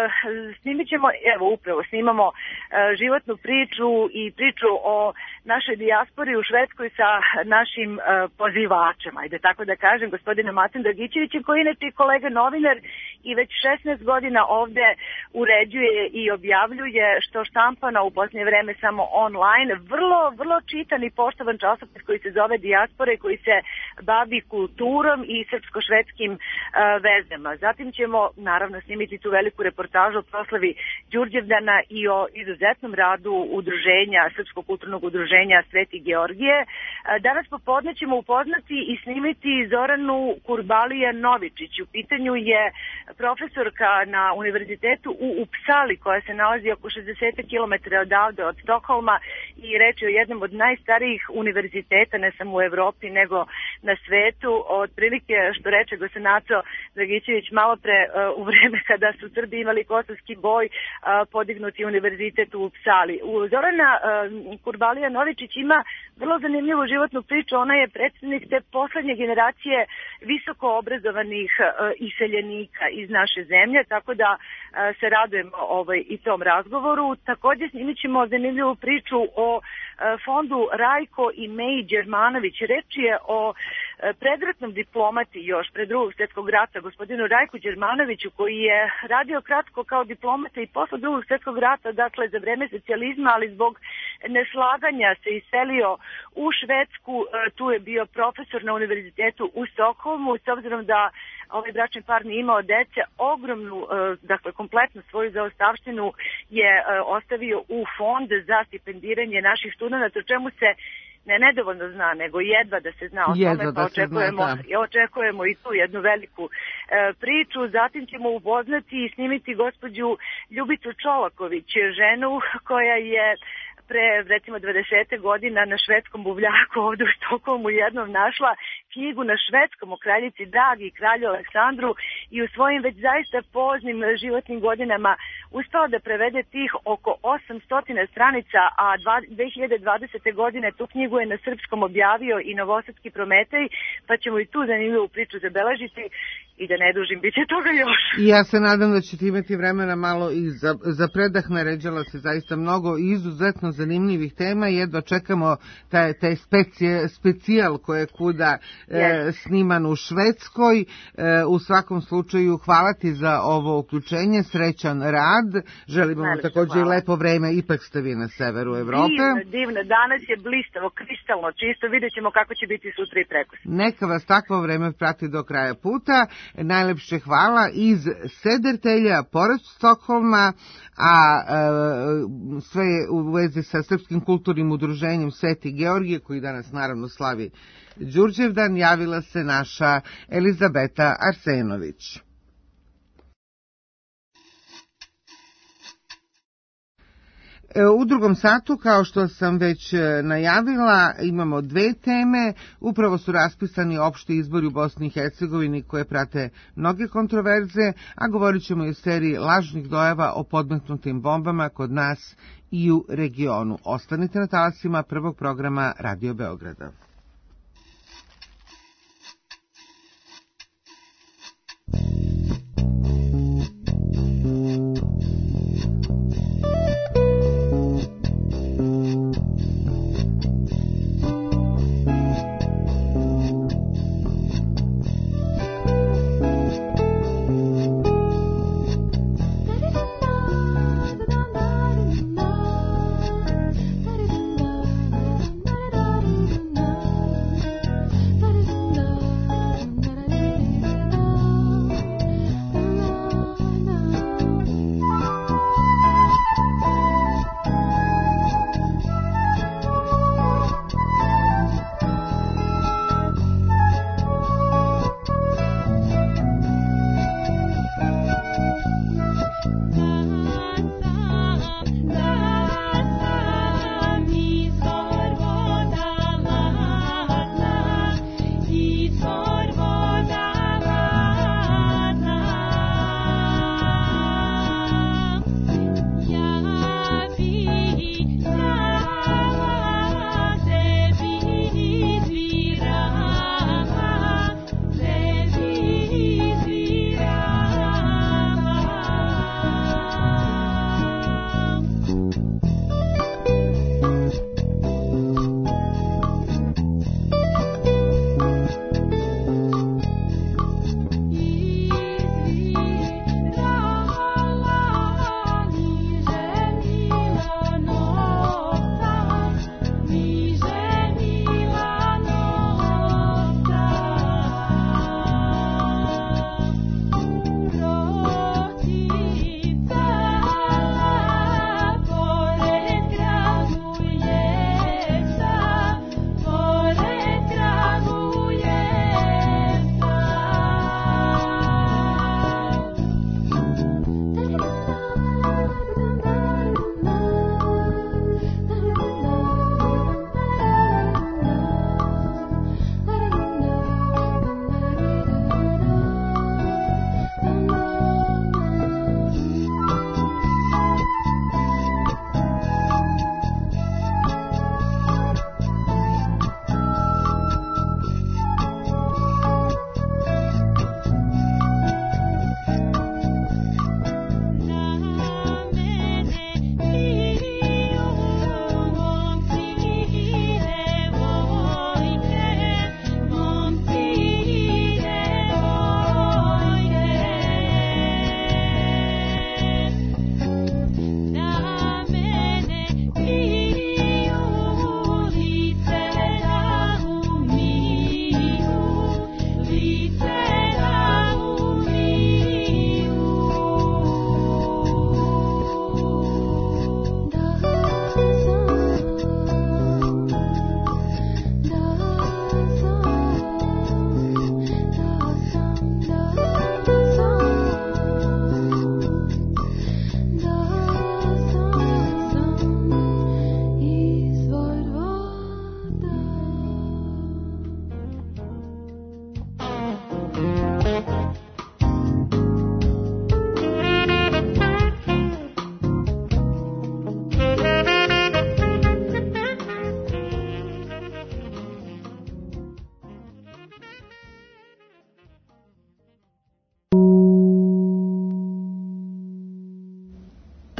E, Snimit ćemo, evo upravo snimamo e, životnu priču i priču o našoj dijaspori u Švedskoj sa našim e, pozivačem, ajde tako da kažem, gospodinom Matom Dragićevićem, koji inače je kolega novinar i već šesnaest godina ovde uređuje i objavljuje što štampano u posljednje vreme samo online, vrlo, vrlo čitan i poštovan časopis koji se zove Dijaspora i koji se bavi kulturom i srpsko-švedskim e, vezama. Zatim ćemo naravno snimiti tu veliku reportažu o proslavi Đurđevdana i o izuzetnom radu udruženja, Srpskog kulturnog udruženja Sveti Georgije. Danas popodne ćemo upoznati i snimiti Zoranu Kurbalija Novičić. U pitanju je profesorka na univerzitetu u Upsali, koja se nalazi oko šezdeset kilometara odavde od Stokholma, i reč je o jednom od najstarijih univerziteta, ne samo u Evropi, nego na svetu. Otprilike, što reče Gosenaco Dragićević malo pre, u vreme kada su Srbi imali kosovski boj, podignuti univerzitet u Upsali. Zorana Kurbalija Novičić ima vrlo zanimljivu životnu priču. Ona je predstavnik te poslednje generacije visoko obrazovanih iseljenika iz naše zemlje, tako da se radujemo ovaj, i tom razgovoru. Također snimit ćemo zanimljivu priču o fondu Rajko i Meji Đermanović. Reč je o predratnom diplomati još pred drugog svjetskog rata, gospodinu Rajku Đermanoviću, koji je radio kratko kao diplomata i posle drugog svjetskog rata, dakle za vreme socijalizma, ali zbog neslaganja se iselio u Švedsku. Tu je bio profesor na univerzitetu u Stokholmu. S obzirom da ovaj bračni par nije imao dece, ogromnu, dakle kompletnu svoju zaostavštinu je ostavio u fond za stipendiranje naših studenta, o čemu se ne nedovoljno zna, nego jedva da se zna o tome, pa očekujemo, zna, očekujemo i tu jednu veliku e, priču. Zatim ćemo upoznati i snimiti gospođu Ljubicu Čolaković, ženu koja je pre, recimo, dvadeset godina na švedskom buvljaku ovdje u Stokholmu jednom našla knjigu na švedskom o kraljici Dragi i kralju Aleksandru i u svojim već zaista poznim životnim godinama uspela da prevede tih oko osamsto stranica, a dve hiljade dvadesete godine tu knjigu je na srpskom objavio i Novosadski Prometej, pa ćemo i tu zanimljivu priču zabeležiti. I da ne dužim, bit će toga još. Ja se nadam da ćete imati vremena malo i za, za predah. Naređala se zaista mnogo izuzetno zanimljivih tema i jedva čekamo taj, taj specije, specijal koje je kuda yes. e, sniman u Švedskoj. E, u svakom slučaju hvala ti za ovo uključenje, srećan rad. Želimo vam također i lepo vreme, ipak ste vi na severu Evrope. Divno, divno, danas je blistavo, kristalno čisto, vidjet ćemo kako će biti sutra i preko. Neka vas takvo vreme prati do kraja puta. Najlepše hvala iz Sedertelja, pored Stokholma, a e, sve u vezi sa Srpskim kulturnim udruženjem Sveti Georgije, koji danas naravno slavi Đurđevdan, javila se naša Elizabeta Arsenović. U drugom satu, kao što sam već najavila, imamo dve teme. Upravo su raspisani opšti izbori u Bosni i Hercegovini koje prate mnoge kontroverze, a govorit ćemo i o seriji lažnih dojava o podmetnutim bombama kod nas i u regionu. Ostanite na talasima prvog programa Radio Beograda.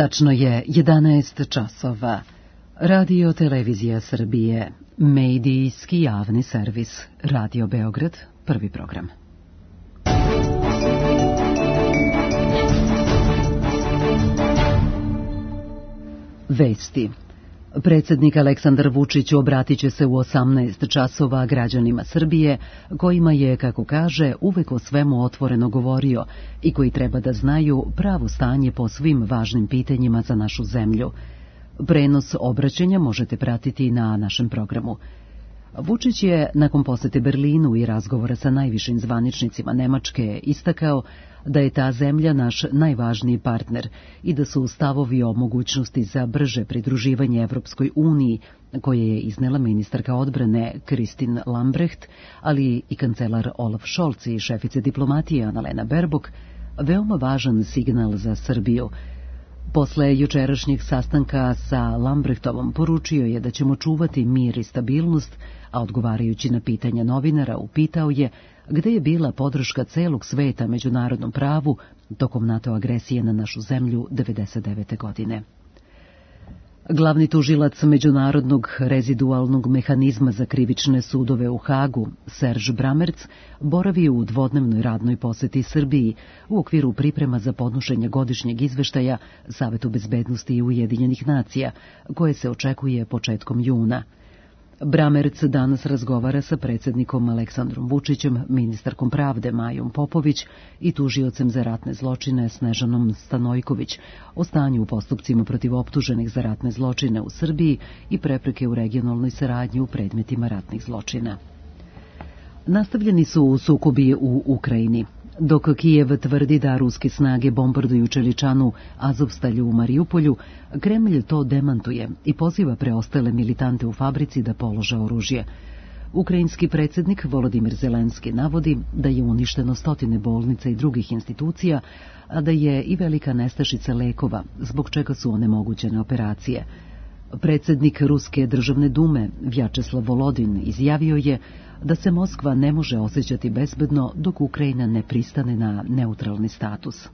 Tačno je jedanaest časova. Radio Televizija Srbije, medijski javni servis, Radio Beograd, prvi program. Vesti. Predsjednik Aleksandar Vučić obratit će se u osamnaest časova građanima Srbije, kojima je, kako kaže, uvek o svemu otvoreno govorio i koji treba da znaju pravo stanje po svim važnim pitanjima za našu zemlju. Prenos obraćanja možete pratiti na našem programu. Vučić je, nakon posete Berlinu i razgovora sa najvišim zvaničnicima Nemačke, istakao da je ta zemlja naš najvažniji partner i da su stavovi o mogućnosti za brže pridruživanje Evropskoj uniji, koje je iznela ministarka odbrane Kristin Lambrecht, ali i kancelar Olaf Scholz i šefice diplomatije Annalena Baerbock, veoma važan signal za Srbiju. Posle jučerašnjeg sastanka sa Lambrechtovom poručio je da ćemo čuvati mir i stabilnost, a odgovarajući na pitanja novinara upitao je gde je bila podrška celog sveta međunarodnom pravu tokom NATO agresije na našu zemlju devedeset devete. godine. Glavni tužilac Međunarodnog rezidualnog mehanizma za krivične sudove u Hagu, Serž Bramerc, boravi u dvodnevnoj radnoj poseti Srbiji u okviru priprema za podnošenje godišnjeg izveštaja Savetu bezbednosti i Ujedinjenih nacija, koje se očekuje početkom juna. Bramerc danas razgovara sa predsjednikom Aleksandrom Vučićem, ministarkom pravde Majom Popović i tužiocem za ratne zločine Snežanom Stanojković o stanju u postupcima protiv optuženih za ratne zločine u Srbiji i prepreke u regionalnoj saradnji u predmetima ratnih zločina. Nastavljeni su sukobi u Ukrajini. Dok Kijev tvrdi da ruske snage bombarduju čeličanu Azovstalju u Marijupolju, Kremlj to demantuje i poziva preostale militante u fabrici da polože oružje. Ukrajinski predsjednik Volodimir Zelenski navodi da je uništeno stotine bolnica i drugih institucija, a da je i velika nestašica lekova, zbog čega su onemogućene operacije. Predsjednik Ruske državne dume Vjačeslav Volodin izjavio je da se Moskva ne može osjećati bezbedno dok Ukrajina ne pristane na neutralni status.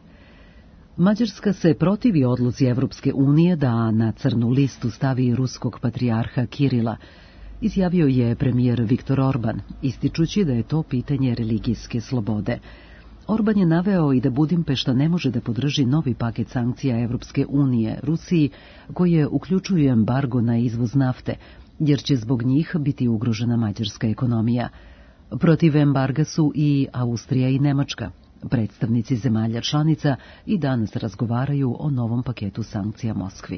Mađarska se protivi odluci Evropske unije da na crnu listu stavi ruskog patrijarha Kirila, izjavio je premijer Viktor Orban, ističući da je to pitanje religijske slobode. Orban je naveo i da Budimpešta ne može da podrži novi paket sankcija Evropske unije Rusiji, koje uključuju embargo na izvoz nafte, jer će zbog njih biti ugrožena mađarska ekonomija. Protiv embarga su i Austrija i Nemačka. Predstavnici zemalja članica i danas razgovaraju o novom paketu sankcija Moskvi.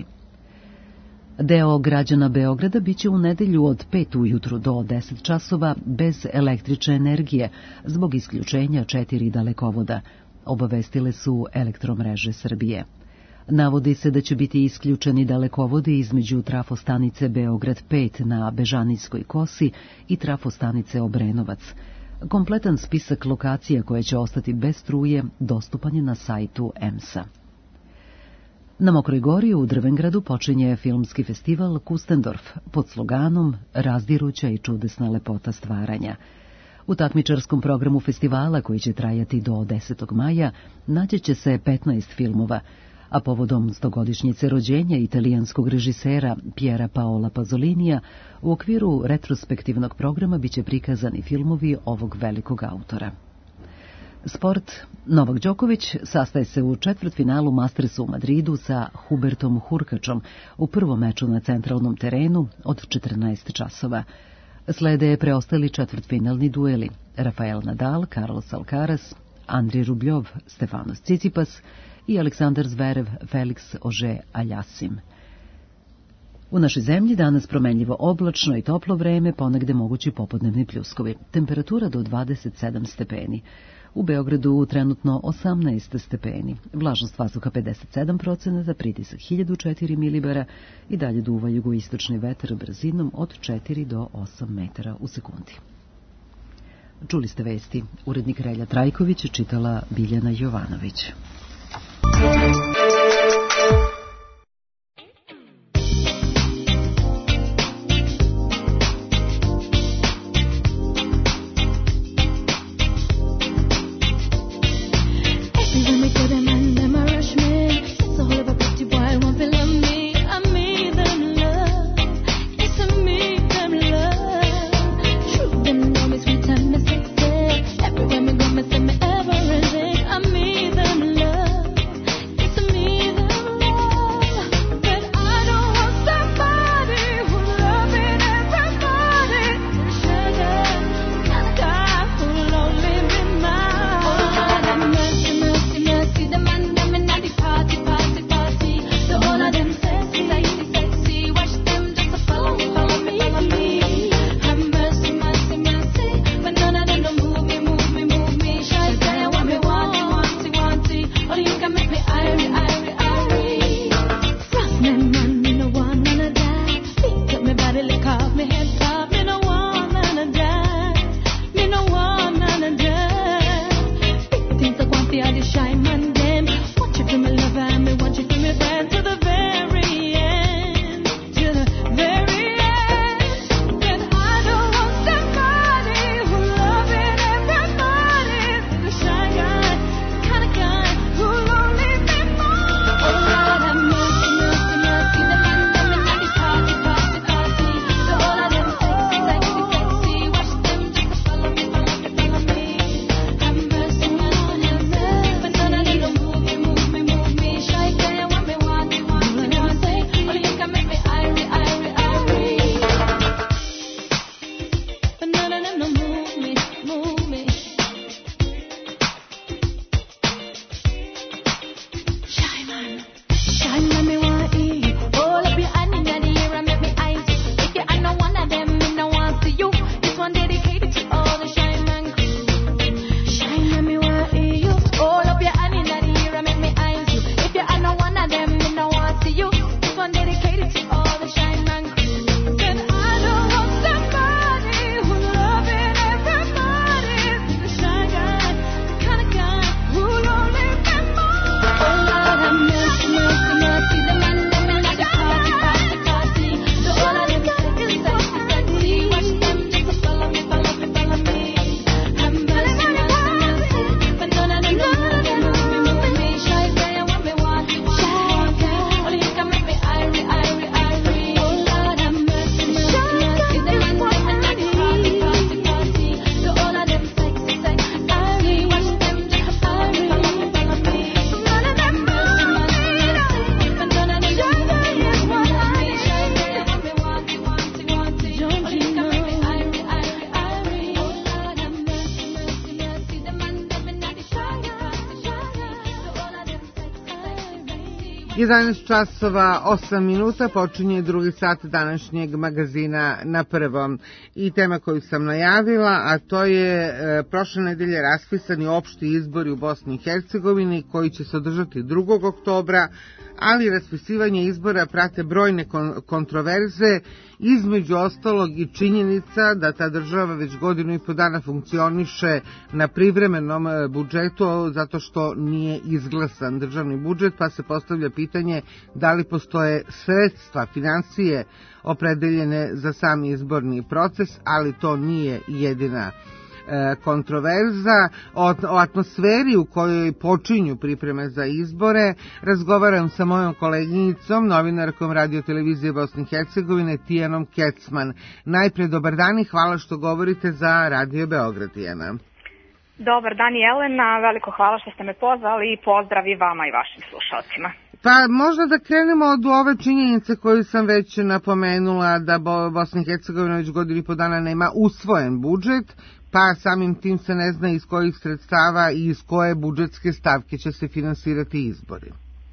Deo građana Beograda biće u nedelju od pet ujutru do deset časova bez električne energije zbog isključenja četiri dalekovoda, obavestile su Elektromreže Srbije. Navodi se da će biti isključeni dalekovodi između trafostanice Beograd pet na Bežanijskoj kosi i trafostanice Obrenovac. Kompletan spisak lokacija koje će ostati bez struje dostupan je na sajtu E M S-a. Na Mokroj Gori u Drvengradu počinje filmski festival Kustendorf pod sloganom Razdiruća i čudesna lepota stvaranja. U takmičarskom programu festivala, koji će trajati do desetog maja, naći će se petnaest filmova, a povodom stogodišnjice rođenja italijanskog režisera Piera Paola Pazolinija, u okviru retrospektivnog programa biće prikazani filmovi ovog velikog autora. Sport. Novak Đoković sastaje se u četvrtfinalu Mastersa u Madridu sa Hubertom Hurkačom u prvom meču na centralnom terenu od četrnaest časova. Slede preostali četvrtfinalni dueli: Rafael Nadal, Carlos Alcaraz, Andrij Rubljov, Stefanos Tsitsipas i Aleksandar Zverev, Felix Auger-Aliassime. U našoj zemlji danas promenljivo oblačno i toplo vreme, ponegde mogući popodnevni pljuskovi. Temperatura do dvadeset sedam stepeni. U Beogradu trenutno osamnaest stepeni. Vlažnost vazduha pedeset sedam procenata, pritisak hiljadu četiri milibara i dalje duva jugoistočni vetar brzinom od četiri do osam metara u sekundi. Čuli ste vesti. Urednik Relja Trajković, čitala Biljana Jovanović. Every time I go, them and them a rush me. It's a whole of a pretty jedanaest časova osam minuta počinje drugi sat današnjeg magazina Na prvom. I tema koju sam najavila, a to je e, prošle nedelje raspisani opšti izbori u Bosni i Hercegovini koji će se održati drugog oktobra, ali raspisivanje izbora prate brojne kon- kontroverze, između ostalog i činjenica da ta država već godinu i po dana funkcioniše na privremenom budžetu zato što nije izglasan državni budžet, pa se postavlja pitanje da li postoje sredstva, financije opredeljene za sam izborni proces, ali to nije jedina kontroverza. O, o atmosferi u kojoj počinju pripreme za izbore razgovaram sa mojom koleginicom, novinarkom Radio televizije Bosne i Hercegovine, Tijanom Kecman. Najpre dobar dan i hvala što govorite za Radio Beograd, Tijana. Dobar dan, Jelena, veliko hvala što ste me pozvali i pozdrav i vama i vašim slušalcima. Pa možda da krenemo od ove činjenice koju sam već napomenula, da Bosna i Hercegovina već godinu i po dana nema usvojen budžet, pa samim tim se ne zna iz kojih sredstava i iz koje budžetske stavke će se finansirati izbori.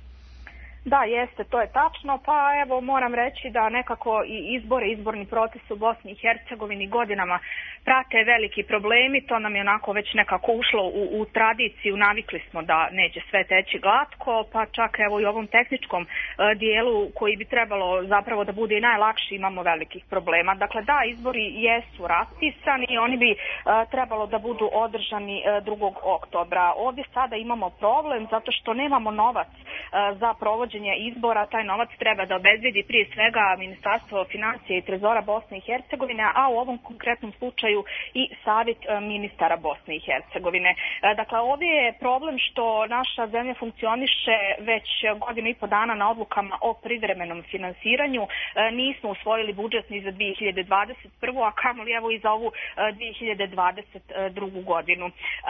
Da, jeste, to je tačno, pa evo moram reći da nekako i izbore, izborni proces u Bosni i Hercegovini godinama prate veliki problemi, to nam je onako već nekako ušlo u, u tradiciju, navikli smo da neće sve teći glatko, pa čak evo i u ovom tehničkom e, dijelu koji bi trebalo zapravo da bude i najlakši imamo velikih problema. Dakle, da, izbori jesu raspisani i oni bi e, trebalo da budu održani e, drugog oktobra. Ovdje sada imamo problem zato što nemamo novac e, za provođenje izbora, taj novac treba da obezbedi prije svega Ministarstvo financija i trezora Bosne i Hercegovine, a u ovom konkretnom slučaju i Savjet ministara Bosne i Hercegovine. Dakle, ovdje je problem što naša zemlja funkcioniše već godinu i po dana na odlukama o privremenom finansiranju. Nismo usvojili budžet ni za dvije hiljade dvadeset prvu. a kamoli evo i za ovu dvije hiljade dvadeset drugu. godinu.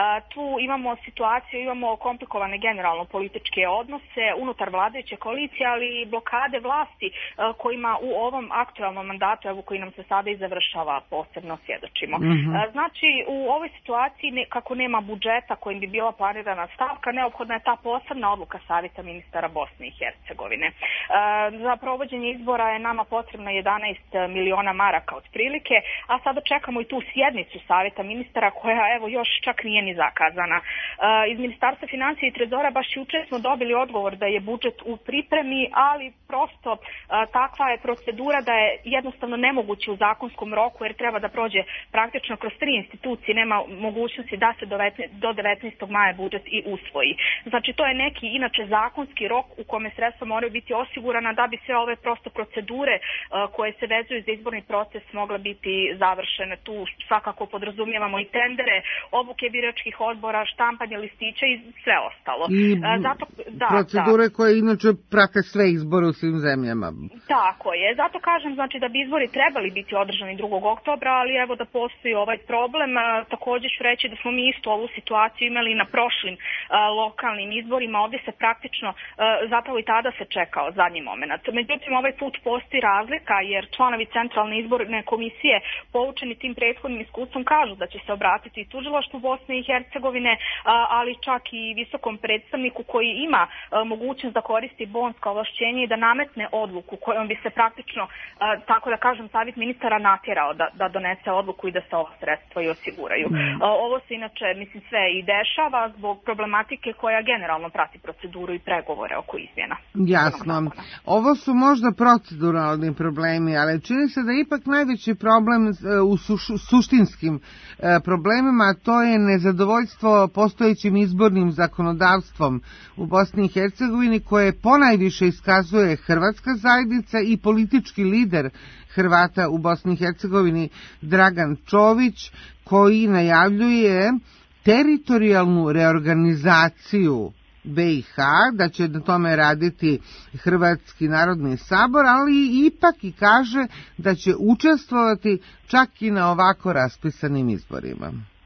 Tu imamo situaciju, imamo komplikovane generalno političke odnose unutar vladajuće koalicije, ali i blokade vlasti kojima u ovom aktualnom mandatu, evo koji nam se sada i završava, posebno svjedočimo. Mm-hmm. Znači, u ovoj situaciji ne, kako nema budžeta kojim bi bila planirana stavka, neophodna je ta posebna odluka Savjeta ministara Bosne i Hercegovine. E, za provođenje izbora je nama potrebno jedanaest miliona maraka otprilike, a sada čekamo i tu sjednicu Savjeta ministara koja evo još čak nije ni zakazana. E, iz Ministarstva financija i trezora baš jučer smo dobili odgovor da je budžet u pripremi, ali prosto e, takva je procedura da je jednostavno nemoguće u zakonskom roku jer treba da prođe praktično kroz tri institucije, nema mogućnosti da se do devetnaestog maja budžet i usvoji. Znači to je neki inače zakonski rok u kome sredstva moraju biti osigurana da bi sve ove prosto procedure uh, koje se vezuju za izborni proces mogla biti završene. Tu svakako podrazumijevamo i tendere, obuke biračkih odbora, štampanje listića i sve ostalo. I uh, zato, da, procedure da. koje inače prate sve izbore u svim zemljama. Tako je. Zato kažem znači da bi izbori trebali biti održani drugog oktobra, ali evo da postoji ovaj problem. Također ću reći da smo mi isto ovu situaciju imali na prošlim a, lokalnim izborima. Ovdje se praktično, a, zapravo i tada se čekao zadnji moment. Međutim, ovaj put postoji razlika jer članovi Centralne izborne komisije poučeni tim prethodnim iskustvom kažu da će se obratiti i tužilaštvu Bosne i Hercegovine, a, ali čak i visokom predstavniku koji ima a, mogućnost da koristi bonska ovlašćenje i da nametne odluku kojom bi se praktično, a, tako da kažem, Savjet ministara natjerao da, da donese odluku i da se ova sredstva i osiguraju. Mm. Ovo se inače, mislim, sve i dešava zbog problematike koja generalno prati proceduru i pregovore oko izmjena. Jasno. Ovo su možda proceduralni problemi, ali čini se da je ipak najveći problem u suš, suštinskim problemima, a to je nezadovoljstvo postojećim izbornim zakonodavstvom u Bosni i Hercegovini koje ponajviše iskazuje hrvatska zajednica i politički lider Hrvata u Bosni i Hercegovini Dragan Čović, koji najavljuje teritorijalnu reorganizaciju B i H, da će na tome raditi Hrvatski narodni sabor, ali ipak i kaže da će učestvovati čak i na ovako raspisanim izborima.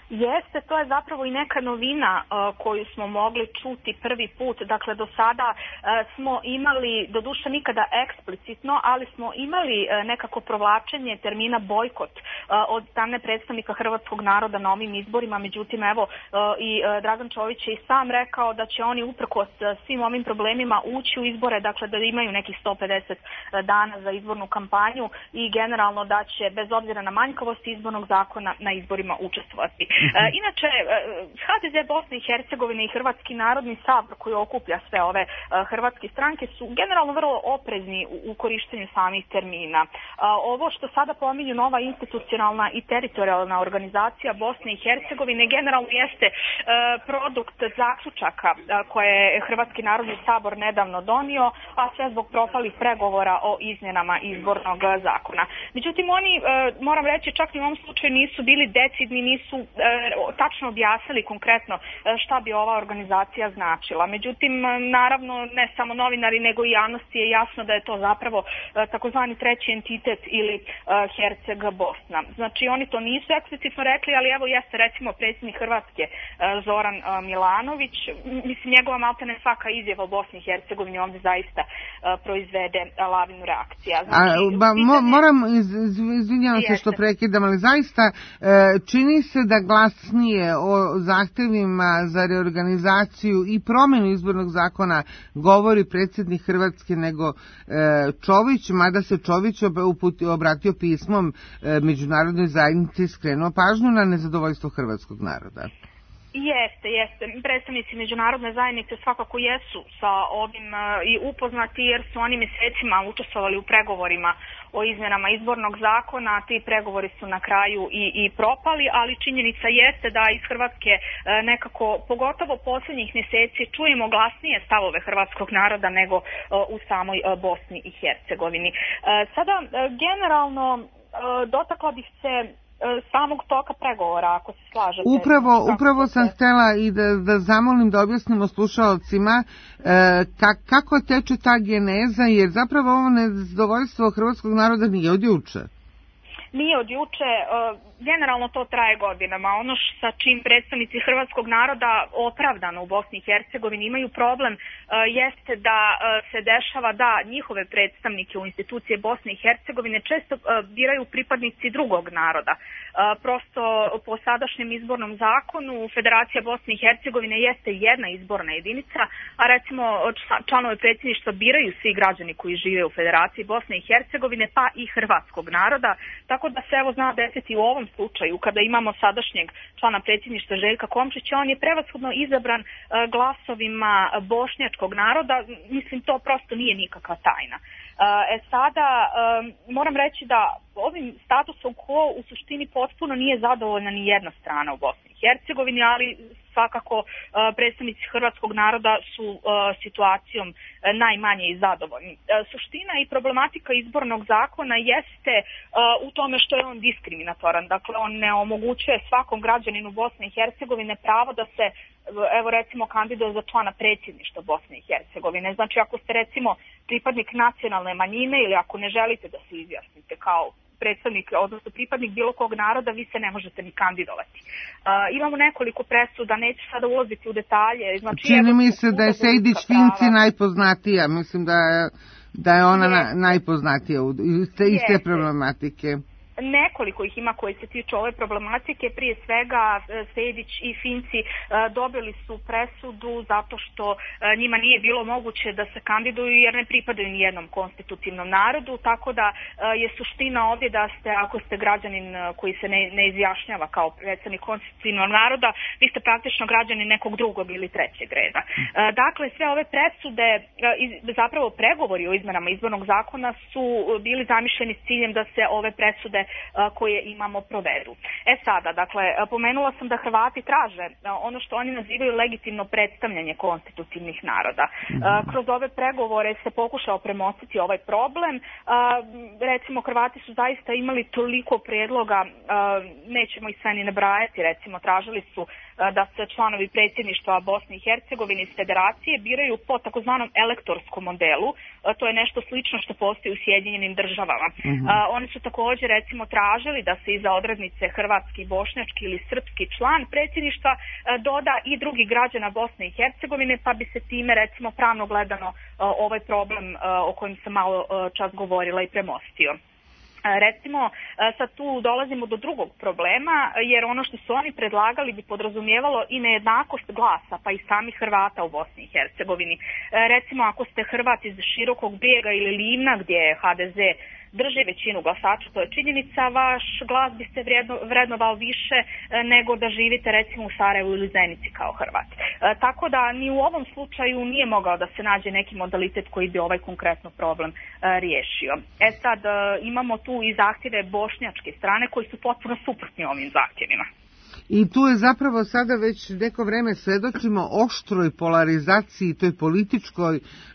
Jeste, to je zapravo i neka novina uh, koju smo mogli čuti prvi put. Dakle, do sada uh, smo imali, doduše nikada eksplicitno, ali smo imali uh, nekako provlačenje termina bojkot uh, od strane predstavnika hrvatskog naroda na ovim izborima. Međutim, evo, uh, i uh, Dragan Čović je i sam rekao da će oni uprkos uh, svim ovim problemima ući u izbore, dakle da imaju nekih sto pedeset dana za izbornu kampanju i generalno da će, bez obzira na manjkavost izbornog zakona, na izborima učestvovati. E, inače, ha de ze Bosne i Hercegovine i Hrvatski narodni sabor koji okuplja sve ove e, hrvatske stranke su generalno vrlo oprezni u, u korištenju samih termina. E, ovo što sada pominju nova institucionalna i teritorijalna organizacija Bosne i Hercegovine generalno jeste e, produkt zaključaka e, koje je Hrvatski narodni sabor nedavno donio, a sve zbog propalih pregovora o izmjenama izbornog zakona. Međutim, oni, e, moram reći, čak i u ovom slučaju nisu bili decidni, nisu tačno objasnili konkretno šta bi ova organizacija značila. Međutim, naravno, ne samo novinari, nego i javnosti je jasno da je to zapravo takozvani treći entitet ili Herceg Bosna. Znači, oni to nisu eksplicitno rekli, ali evo jeste recimo predsjednik Hrvatske Zoran Milanović, mislim, njegova maltene svaka izjava o Bosni i Hercegovini ovdje zaista proizvede lavinu reakcija. Znači, A, ba, mo, moram, iz, izvinjavam se što prekidam, ali zaista čini se da glasnije o zahtevima za reorganizaciju i promjenu izbornog zakona govori predsjednik Hrvatske nego e, Čović, mada se Čović obratio pismom e, međunarodnoj zajednici i skrenuo pažnju na nezadovoljstvo hrvatskog naroda. Jeste, jeste. Predstavnici međunarodne zajednice svakako jesu sa ovim uh, i upoznati jer su oni mjesecima učestvovali u pregovorima o izmjenama izbornog zakona. Ti pregovori su na kraju i, i propali, ali činjenica jeste da iz Hrvatske uh, nekako, pogotovo posljednjih mjeseci, čujemo glasnije stavove hrvatskog naroda nego uh, u samoj uh, Bosni i Hercegovini. Uh, sada, uh, generalno, uh, dotakla bih se samog toka pregovora, ako se slažete. Upravo, upravo sam htjela i da, da zamolim da objasnimo slušalcima e, ka, kako teče ta geneza, jer zapravo ovo nezadovoljstvo hrvatskog naroda nije od juče. Nije od juče, generalno to traje godinama. Ono sa čim predstavnici hrvatskog naroda opravdano u Bosni i Hercegovini imaju problem jeste da se dešava da njihove predstavnike u institucije Bosne i Hercegovine često biraju pripadnici drugog naroda. Prosto po sadašnjem izbornom zakonu Federacija Bosne i Hercegovine jeste jedna izborna jedinica, a recimo članove predsjedništva biraju svi građani koji žive u Federaciji Bosne i Hercegovine, pa i hrvatskog naroda. Tako da se evo zna desiti u ovom slučaju kada imamo sadašnjeg člana predsjedništva Željka Komšića, on je prevashodno izabran glasovima bošnjačkog naroda. Mislim, to prosto nije nikakva tajna. E sada, moram reći da ovim statusom quo u suštini potpuno nije zadovoljna ni jedna strana u Bosni i Hercegovini, ali svakako predstavnici hrvatskog naroda su situacijom najmanje i zadovoljni. Suština i problematika izbornog zakona jeste u tome što je on diskriminatoran. Dakle, on ne omogućuje svakom građaninu Bosne i Hercegovine pravo da se, evo recimo, kandiduje za člana predsjedništva Bosne i Hercegovine. Znači, ako ste recimo pripadnik nacionalne manjine ili ako ne želite da se izjasnite kao predstavnik, odnosno pripadnik bilo kog naroda, vi se ne možete ni kandidovati. Uh, imamo nekoliko presuda, neću sada ulaziti u detalje. Znači, čini mi se da je Sejdić Finci najpoznatija, mislim da je, da je ona na, najpoznatija iz te, iz te problematike. Nekoliko ih ima koji se tiču ove problematike. Prije svega Sejdić i Finci dobili su presudu zato što njima nije bilo moguće da se kandiduju jer ne pripadaju ni jednom konstitutivnom narodu, tako da je suština ovdje da ste, ako ste građanin koji se ne, ne izjašnjava kao predstavnik konstitutivnog naroda, vi ste praktično građanin nekog drugog ili trećeg reda. Dakle, sve ove presude, zapravo pregovori o izmenama izbornog zakona su bili zamišljeni s ciljem da se ove presude koje imamo provedu. E sada, dakle, pomenula sam da Hrvati traže ono što oni nazivaju legitimno predstavljanje konstitutivnih naroda. Kroz ove pregovore se pokušao premostiti ovaj problem. Recimo, Hrvati su zaista imali toliko prijedloga, nećemo ih sve ni nabrajati, recimo, tražili su da se članovi predsjedništva Bosne i Hercegovine iz Federacije biraju po takozvanom elektorskom modelu. To je nešto slično što postoji u Sjedinjenim državama. Uh-huh. Oni su također, recimo, recimo tražili da se iza odrednice hrvatski, bošnjački ili srpski član predsjedništva doda i drugi građana Bosne i Hercegovine, pa bi se time recimo pravno gledano ovaj problem o kojem sam malo čas govorila i premostio. Recimo, sad tu dolazimo do drugog problema, jer ono što su oni predlagali bi podrazumijevalo i nejednakost glasa, pa i samih Hrvata u Bosni i Hercegovini. Recimo, ako ste Hrvat iz Širokog Brijega ili Livna, gdje je ha de ze drži većinu glasača, to je činjenica, vaš glas bi se vrijedno, vrednovao više nego da živite recimo u Sarajevu ili Zenici kao Hrvat. E, tako da ni u ovom slučaju nije mogao da se nađe neki modalitet koji bi ovaj konkretno problem e, riješio. E sad, e, imamo tu i zahtjeve bošnjačke strane koji su potpuno suprotni ovim zahtjevima. I tu je zapravo sada već neko vreme svedočimo oštroj polarizaciji, toj političkoj,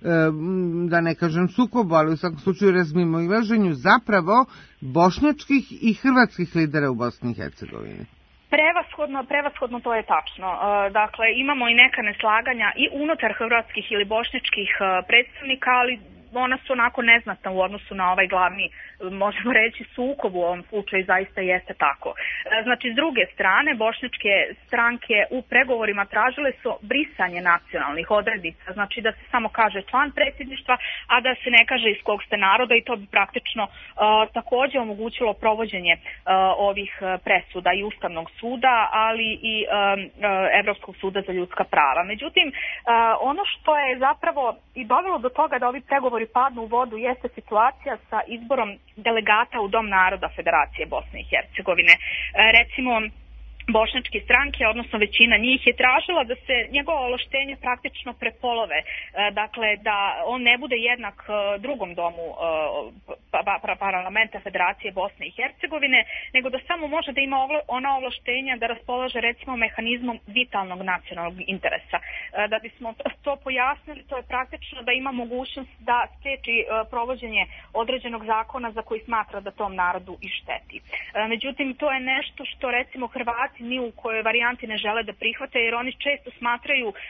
da ne kažem sukobu, ali u svakom slučaju razmimoilaženju zapravo bošnjačkih i hrvatskih lidera u Bosni i Hercegovini. Prevashodno, prevashodno to je tačno. Dakle, imamo i neka neslaganja i unutar hrvatskih ili bošnjačkih predstavnika, ali ona su onako neznatna u odnosu na ovaj glavni, možemo reći, sukob u ovom slučaju, zaista jeste tako. Znači, s druge strane, bošnjačke stranke u pregovorima tražile su brisanje nacionalnih odrednica, znači da se samo kaže član predsjedništva, a da se ne kaže iz kog ste naroda, i to bi praktično uh, također omogućilo provođenje uh, ovih presuda i Ustavnog suda, ali i um, uh, Evropskog suda za ljudska prava. Međutim, uh, ono što je zapravo i dovelo do toga da ovi pregovori padnu u vodu jeste situacija sa izborom delegata u Dom naroda Federacije Bosne i Hercegovine. E, recimo, bošnjačke stranke, odnosno većina njih, je tražila da se njegovo ovlaštenje praktično prepolove, e, dakle da on ne bude jednak e, drugom domu e, pa, pa, parlamenta Federacije Bosne i Hercegovine, nego da samo može da ima ovla, ona ovlaštenja da raspolaže recimo mehanizmom vitalnog nacionalnog interesa. E, da bismo to pojasnili, to je praktično da ima mogućnost da spriječi e, provođenje određenog zakona za koji smatra da tom narodu i šteti. E, međutim, to je nešto što recimo Hrvati ni u kojoj varijanti ne žele da prihvate, jer oni često smatraju, uh,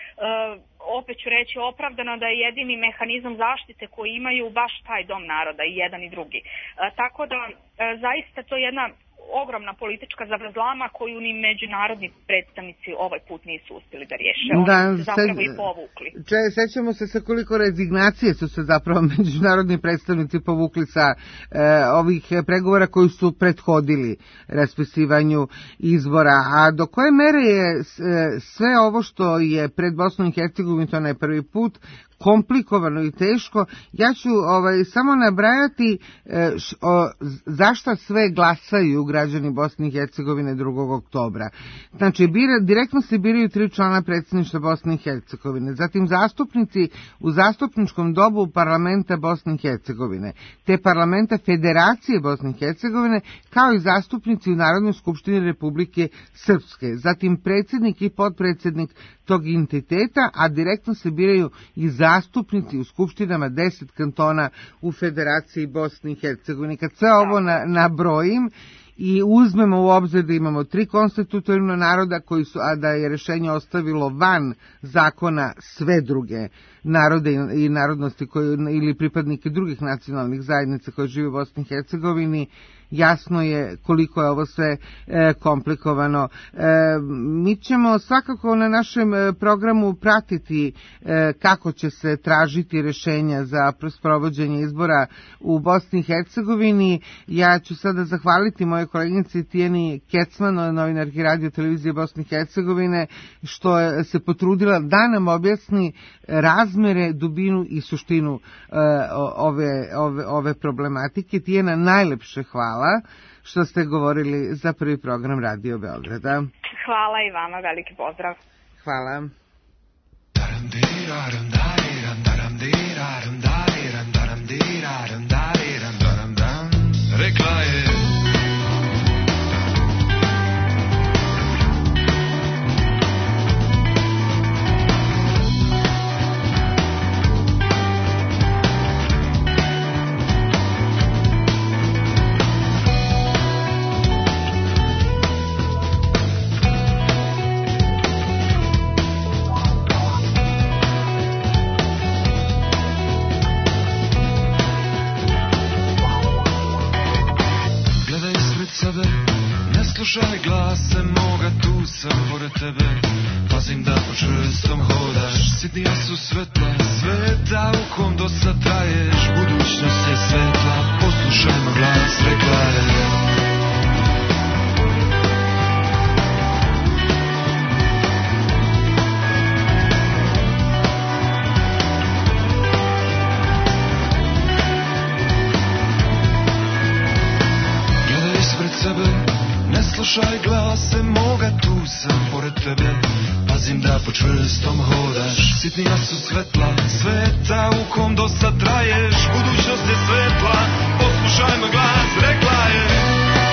opet ću reći opravdano, da je jedini mehanizam zaštite koji imaju baš taj dom naroda, i jedan i drugi. Uh, tako da uh, zaista to je jedna ogromna politička zavrzlama koju ni međunarodni predstavnici ovaj put nisu uspjeli da riješe. Oni da, su se zapravo se, i povukli. Če, sećamo se sa koliko rezignacije su se zapravo međunarodni predstavnici povukli sa e, ovih pregovora koji su prethodili raspisivanju izbora. A do koje mere je e, sve ovo što je pred Bosnom i Hercegovinom, to ne prvi put, komplikovano i teško, ja ću ovaj, samo nabrajati e, š, o, zašta sve glasaju građani Bosne i Hercegovine drugog oktobra. Znači, bira, direktno se biraju tri člana predsjedništva Bosne i Hercegovine, zatim zastupnici u zastupničkom dobu parlamenta Bosne i Hercegovine, te parlamenta Federacije Bosne i Hercegovine, kao i zastupnici u Narodnoj skupštini Republike Srpske, zatim predsjednik i potpredsjednik tog entiteta, a direktno se biraju i zastupnici u skupštinama deset kantona u Federaciji Bosne i Hercegovine. Kad sve ovo na, nabrojim i uzmemo u obzir da imamo tri konstitutivna naroda koji su, a da je rješenje ostavilo van zakona sve druge narode i narodnosti koji, ili pripadnike drugih nacionalnih zajednica koje žive u Bosni i Hercegovini, jasno je koliko je ovo sve e, komplikovano. E, mi ćemo svakako na našem programu pratiti e, kako će se tražiti rješenja za sprovođenje izbora u Bosni i Hercegovini. Ja ću sada zahvaliti moje koleginici Tijeni Kecman, novinarki radio televizije Bosne i Hercegovine, što je se potrudila da nam objasni razmere, dubinu i suštinu e, ove, ove, ove problematike. Tijena, najlepše hvala što ste govorili za prvi program Radio Beograda. Hvala i vama, veliki pozdrav. Hvala. Rekla je Poslušaj glase moga, tu sam pored tebe. Pazim da po čvrstom hodaš. Sitnija su svetla, sveta u kom dosta traješ. Budućnost je svetla, poslušaj moj glas, rekla je. Ne slušaj glase moga, tu sam pored tebe. Pazim da po čvrstom hodaš. Sitnija su svetla, sveta u kom dosta traješ. Budućnost je svetla, poslušaj moj glas, rekla je.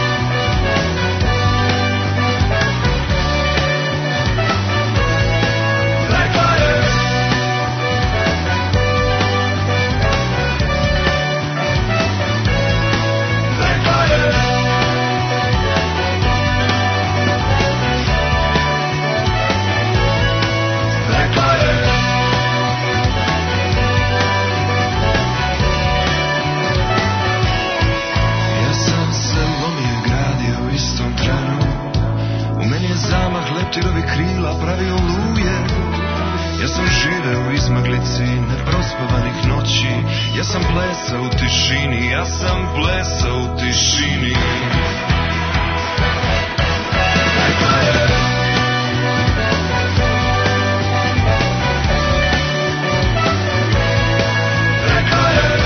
Leptirovi krila pravi oluje. Ja sam živeo u izmaglici neprospavanih noći. Ja sam plesao u tišini, ja sam plesao u tišini. Rekla je. Rekla je.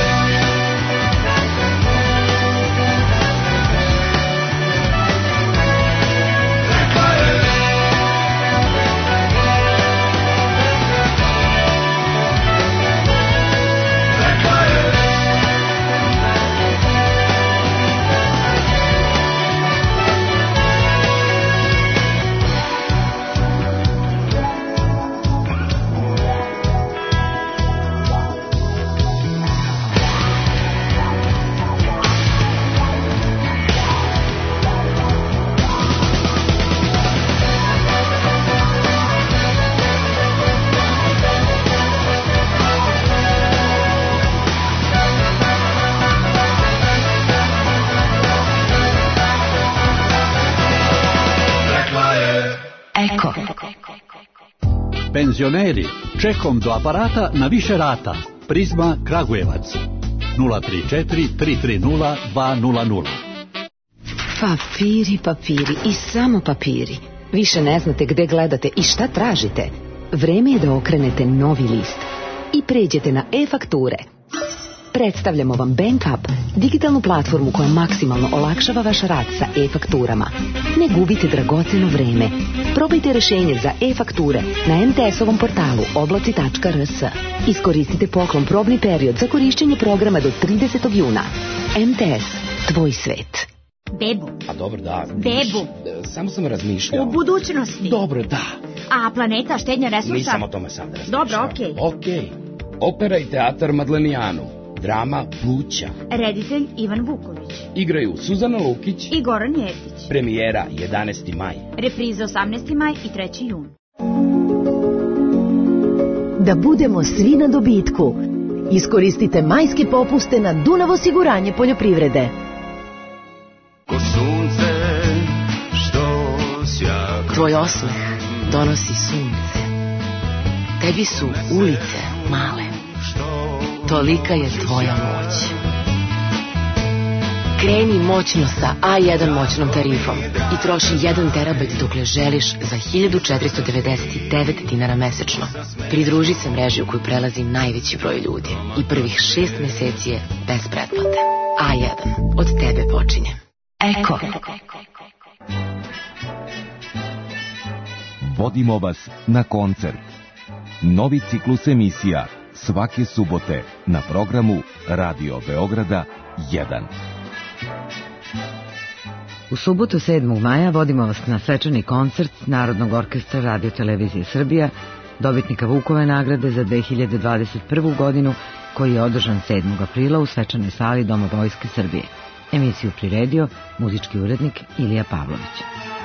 Penzioneri, čekom do aparata na više rata. Prizma Kragujevac. nula tri četiri tri tri nula dva nula nula. Papiri, papiri i samo papiri. Više ne znate gde gledate i šta tražite. Vreme je da okrenete novi list i pređete na e-fakture. Predstavljamo vam BankUp, digitalnu platformu koja maksimalno olakšava vaš rad sa e-fakturama. Ne gubite dragoceno vreme. Probajte rešenje za e-fakture na em te es-ovom portalu oblaci tačka er es. Iskoristite poklon probni period za korišćenje programa do tridesetog juna. em te es, tvoj svet. Bebu. A dobro, da. Bebu. Samo sam razmišljao. U budućnosti. Dobro, da. A planeta štednja resursa? Nisam o tome sad razmišljao. Dobro, okej. Okay. Okej. Okay. Opera i teatar Madlenijanu. Drama Pluća. Reditelj Ivan Vuković. Igraju Suzana Lukić i Goran Jeftić. Premijera jedanaesti maj. Repriza osamnaesti maj i treći jun. Da budemo svi na dobitku. Iskoristite majske popuste na Dunav osiguranje poljoprivrede. Ko sunce što sja. Tvoj osmeh donosi sunce. Tebi su ulice male. Tolika je tvoja moć. Kreni moćno sa A jedan moćnom tarifom i troši jedan terabajt dokle želiš za hiljadu četiristo devedeset devet dinara mesečno. Pridruži se mreži u koju prelazi najveći broj ljudi i prvih šest meseci je bez pretplate. A jedan. Od tebe počinje. Eko. Vodimo vas na koncert. Novi ciklus emisija svake subote na programu Radio Beograda jedan. U subotu sedmog maja vodimo vas na svečani koncert Narodnog orkestra Radio Televizije Srbija, dobitnika Vukove nagrade za dve hiljade dvadeset prvu godinu, koji je održan sedmog aprila u svečanoj sali Doma Vojske Srbije. Emisiju priredio muzički urednik Ilija Pavlović.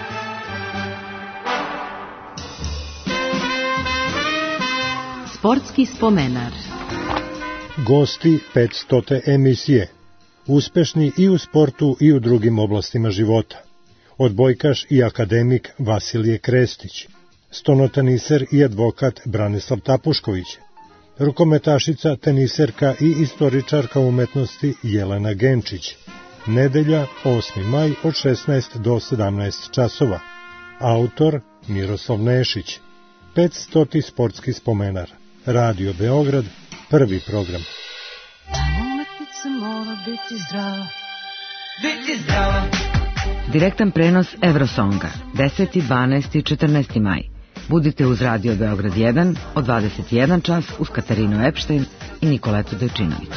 Sportski spomenar. Gosti petstote emisije. Uspešni i u sportu i u drugim oblastima života. odbojkaš i akademik Vasilije Krestić, stonoteniser i advokat Branislav Tapušković, rukometašica, teniserka i istoričarka umetnosti Jelena Genčić. Nedelja, osmi maj od šesnaest do sedamnaest časova. Autor Miroslav Nešić. petstoti sportski spomenar. Radio Beograd, prvi program. Umetnica mora biti zdrava, biti zdrava. Direktan prenos Eurosonga, deseti, dvanaesti i četrnaesti maj. Budite uz Radio Beograd jedan od dvadeset jedan čas uz Katarinu Epštajn i Nikoletu Dojčinović.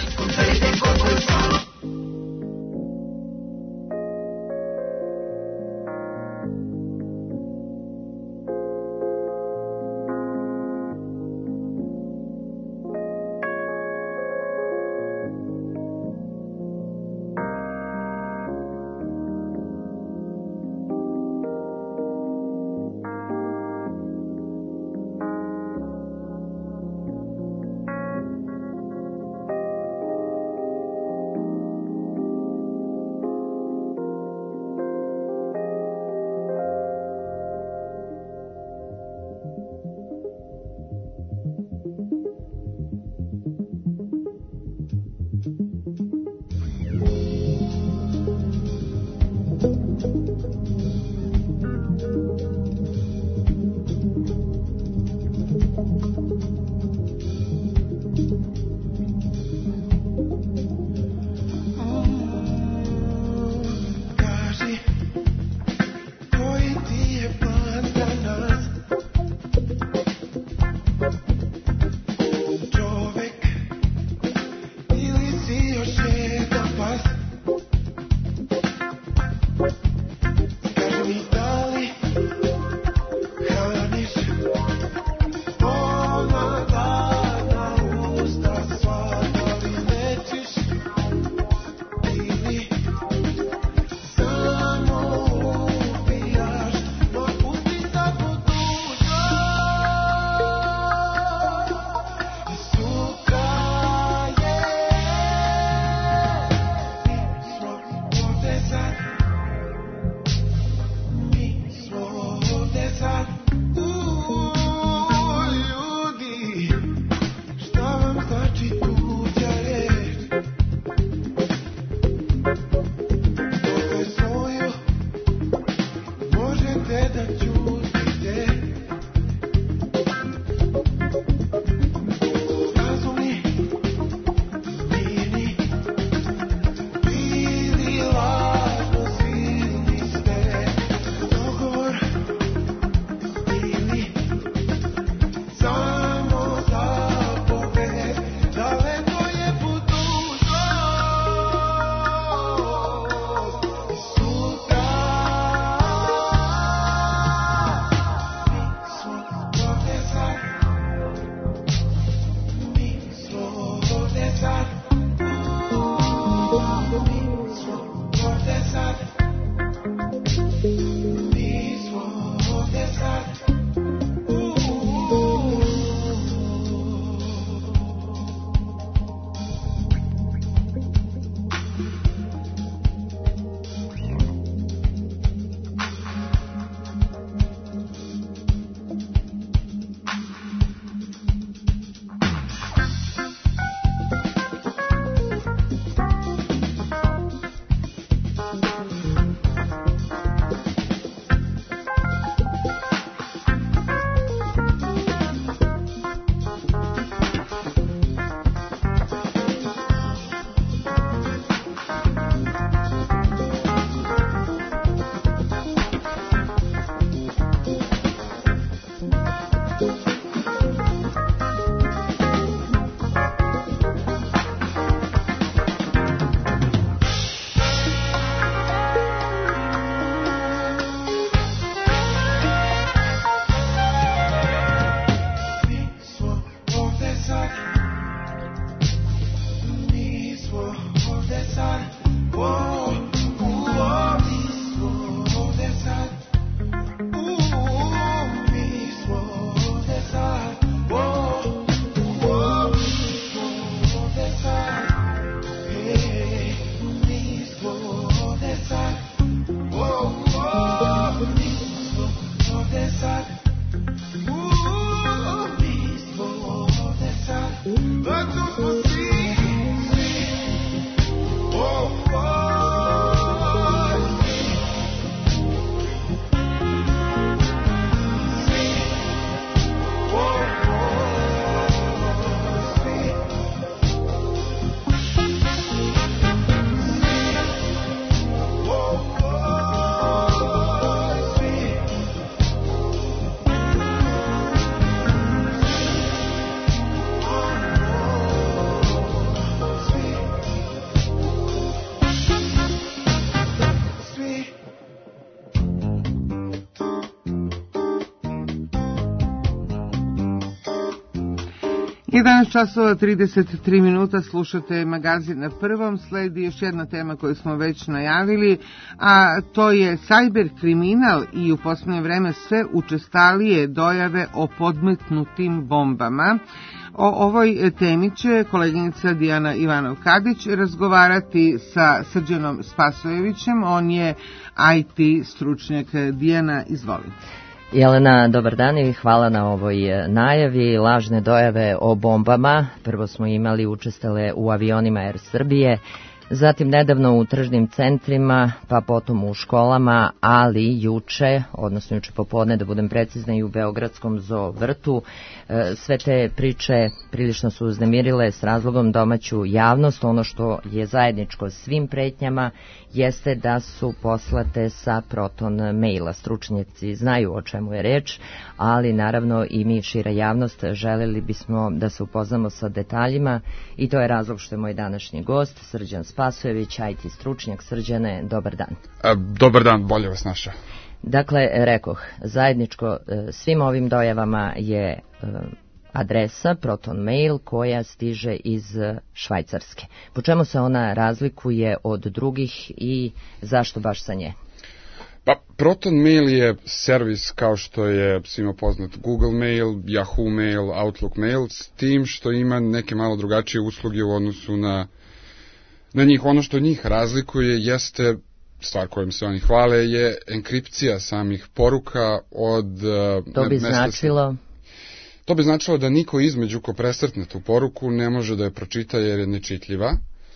jedanaest časova trideset tri minuta, slušate magazin na prvom, sledi još jedna tema koju smo već najavili, a to je sajber kriminal i u posljednje vreme sve učestalije dojave o podmetnutim bombama. O ovoj temi će koleginica Dijana Ivanov-Kadić razgovarati sa Srđanom Spasojevićem, on je I T stručnjak. Dijana, izvolite. Jelena, dobar dan i hvala na ovoj najavi. Lažne dojave o bombama. Prvo smo imali učestale u avionima Air Srbije, zatim nedavno u tržnim centrima, pa potom u školama, ali juče, odnosno juče popodne, da budem precizna, i u Beogradskom zoo vrtu. Sve te priče prilično su uznemirile s razlogom domaću javnost. Ono što je zajedničko svim pretnjama jeste da su poslate sa Proton maila. Stručnjaci znaju o čemu je reč, ali naravno i mi, šira javnost, želeli bismo da se upoznamo sa detaljima i to je razlog što je moj današnji gost, Srđan Spasojević, I T stručnjak. Srđane, dobar dan. A, dobar dan, bolje vas našao. Dakle, rekoh, zajedničko svim ovim dojavama je adresa Proton Mail koja stiže iz Švajcarske. Po čemu se ona razlikuje od drugih i zašto baš sa nje? Pa, Proton Mail je servis kao što je svima poznat Google Mail, Yahoo Mail, Outlook Mail, s tim što ima neke malo drugačije usluge u odnosu na, na njih. Ono što njih razlikuje jeste, stvar kojom se oni hvale, je enkripcija samih poruka od... To bi značilo... To bi značilo da niko između ko presretne tu poruku ne može da je pročita jer je nečitljiva.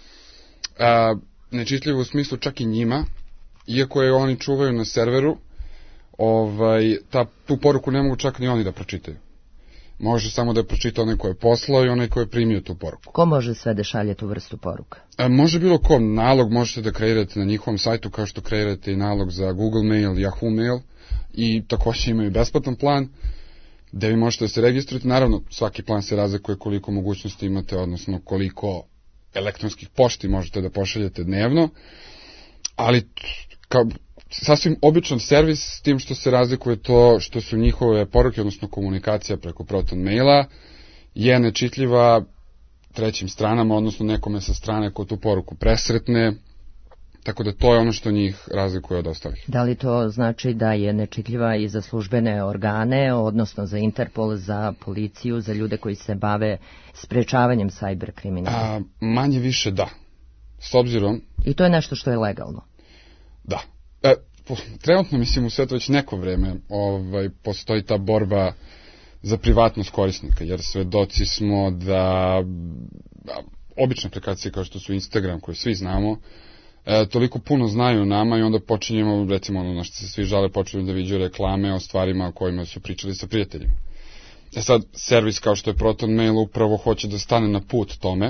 A, nečitljiva u smislu čak i njima, iako je oni čuvaju na serveru, ovaj, ta, tu poruku ne mogu čak ni oni da pročitaju. Može samo da je pročita onaj ko je poslao i onaj ko je primio tu poruku. Ko može sve da šalje tu vrstu poruka? A, može bilo ko. Nalog možete da kreirate na njihovom sajtu kao što kreirate i nalog za Google Mail, Yahoo Mail, i takođe imaju besplatan plan da vi možete da se registrujete. Naravno, svaki plan se razlikuje koliko mogućnosti imate, odnosno koliko elektronskih pošti možete da pošaljete dnevno, ali kao sasvim običan servis, s tim što se razlikuje to što su njihove poruke, odnosno komunikacija preko Proton Maila, je nečitljiva trećim stranama, odnosno nekome sa strane ko tu poruku presretne, tako da to je ono što njih razlikuje od ostalih. Da li to znači da je nečitljiva i za službene organe, odnosno za Interpol, za policiju, za ljude koji se bave sprečavanjem sajber kriminala? A, manje više da. S obzirom... I to je nešto što je legalno? Da. E, trenutno, mislim, u svetu već neko vreme ovaj, postoji ta borba za privatnost korisnika, jer svedoci smo da obične aplikacije kao što su Instagram, koje svi znamo, E, toliko puno znaju o nama i onda počinjemo, recimo ono na što se svi žale, počinjemo da viđu reklame o stvarima o kojima su pričali sa prijateljima. E sad, servis kao što je Proton Mail upravo hoće da stane na put tome,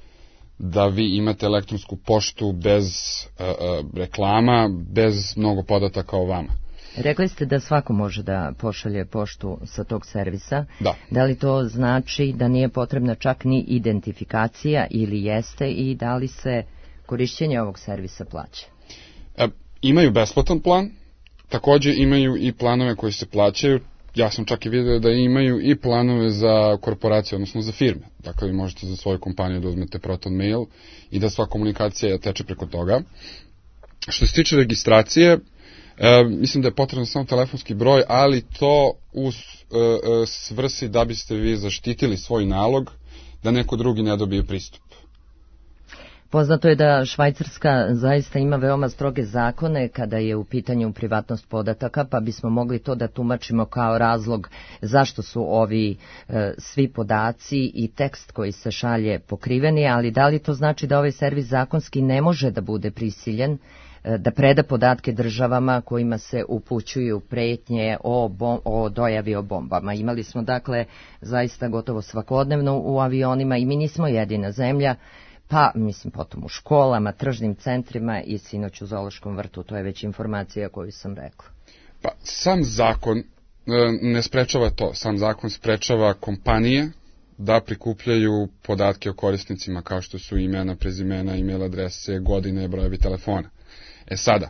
da vi imate elektronsku poštu bez e, e, reklama, bez mnogo podataka o vama. Rekli ste da svako može da pošalje poštu sa tog servisa. Da. Da li to znači da nije potrebna čak ni identifikacija ili jeste, i da li se korišćenje ovog servisa plaća? E, imaju besplatan plan, takođe imaju i planove koji se plaćaju. Ja sam čak i vidio da imaju i planove za korporacije, odnosno za firme. Dakle, vi možete za svoju kompaniju da uzmete Proton Mail i da sva komunikacija teče preko toga. Što se tiče registracije, e, mislim da je potrebno samo telefonski broj, ali to u e, svrsi da biste vi zaštitili svoj nalog, da neko drugi ne dobije pristup. Poznato je da Švajcarska zaista ima veoma stroge zakone kada je u pitanju privatnost podataka, pa bismo mogli to da tumačimo kao razlog zašto su ovi e, svi podaci i tekst koji se šalje pokriveni, ali da li to znači da ovaj servis zakonski ne može da bude prisiljen e, da preda podatke državama kojima se upućuju pretnje o, bom, o dojavi o bombama? Imali smo dakle zaista gotovo svakodnevno u avionima i mi nismo jedina zemlja, pa mislim potom u školama, tržnim centrima i sinoć u zoološkom vrtu. To je već informacija koju sam rekla. Pa sam zakon ne sprečava to. Sam zakon sprečava kompanije da prikupljaju podatke o korisnicima kao što su imena, prezimena, e-mail adrese, godine, brojevi telefona. E sada,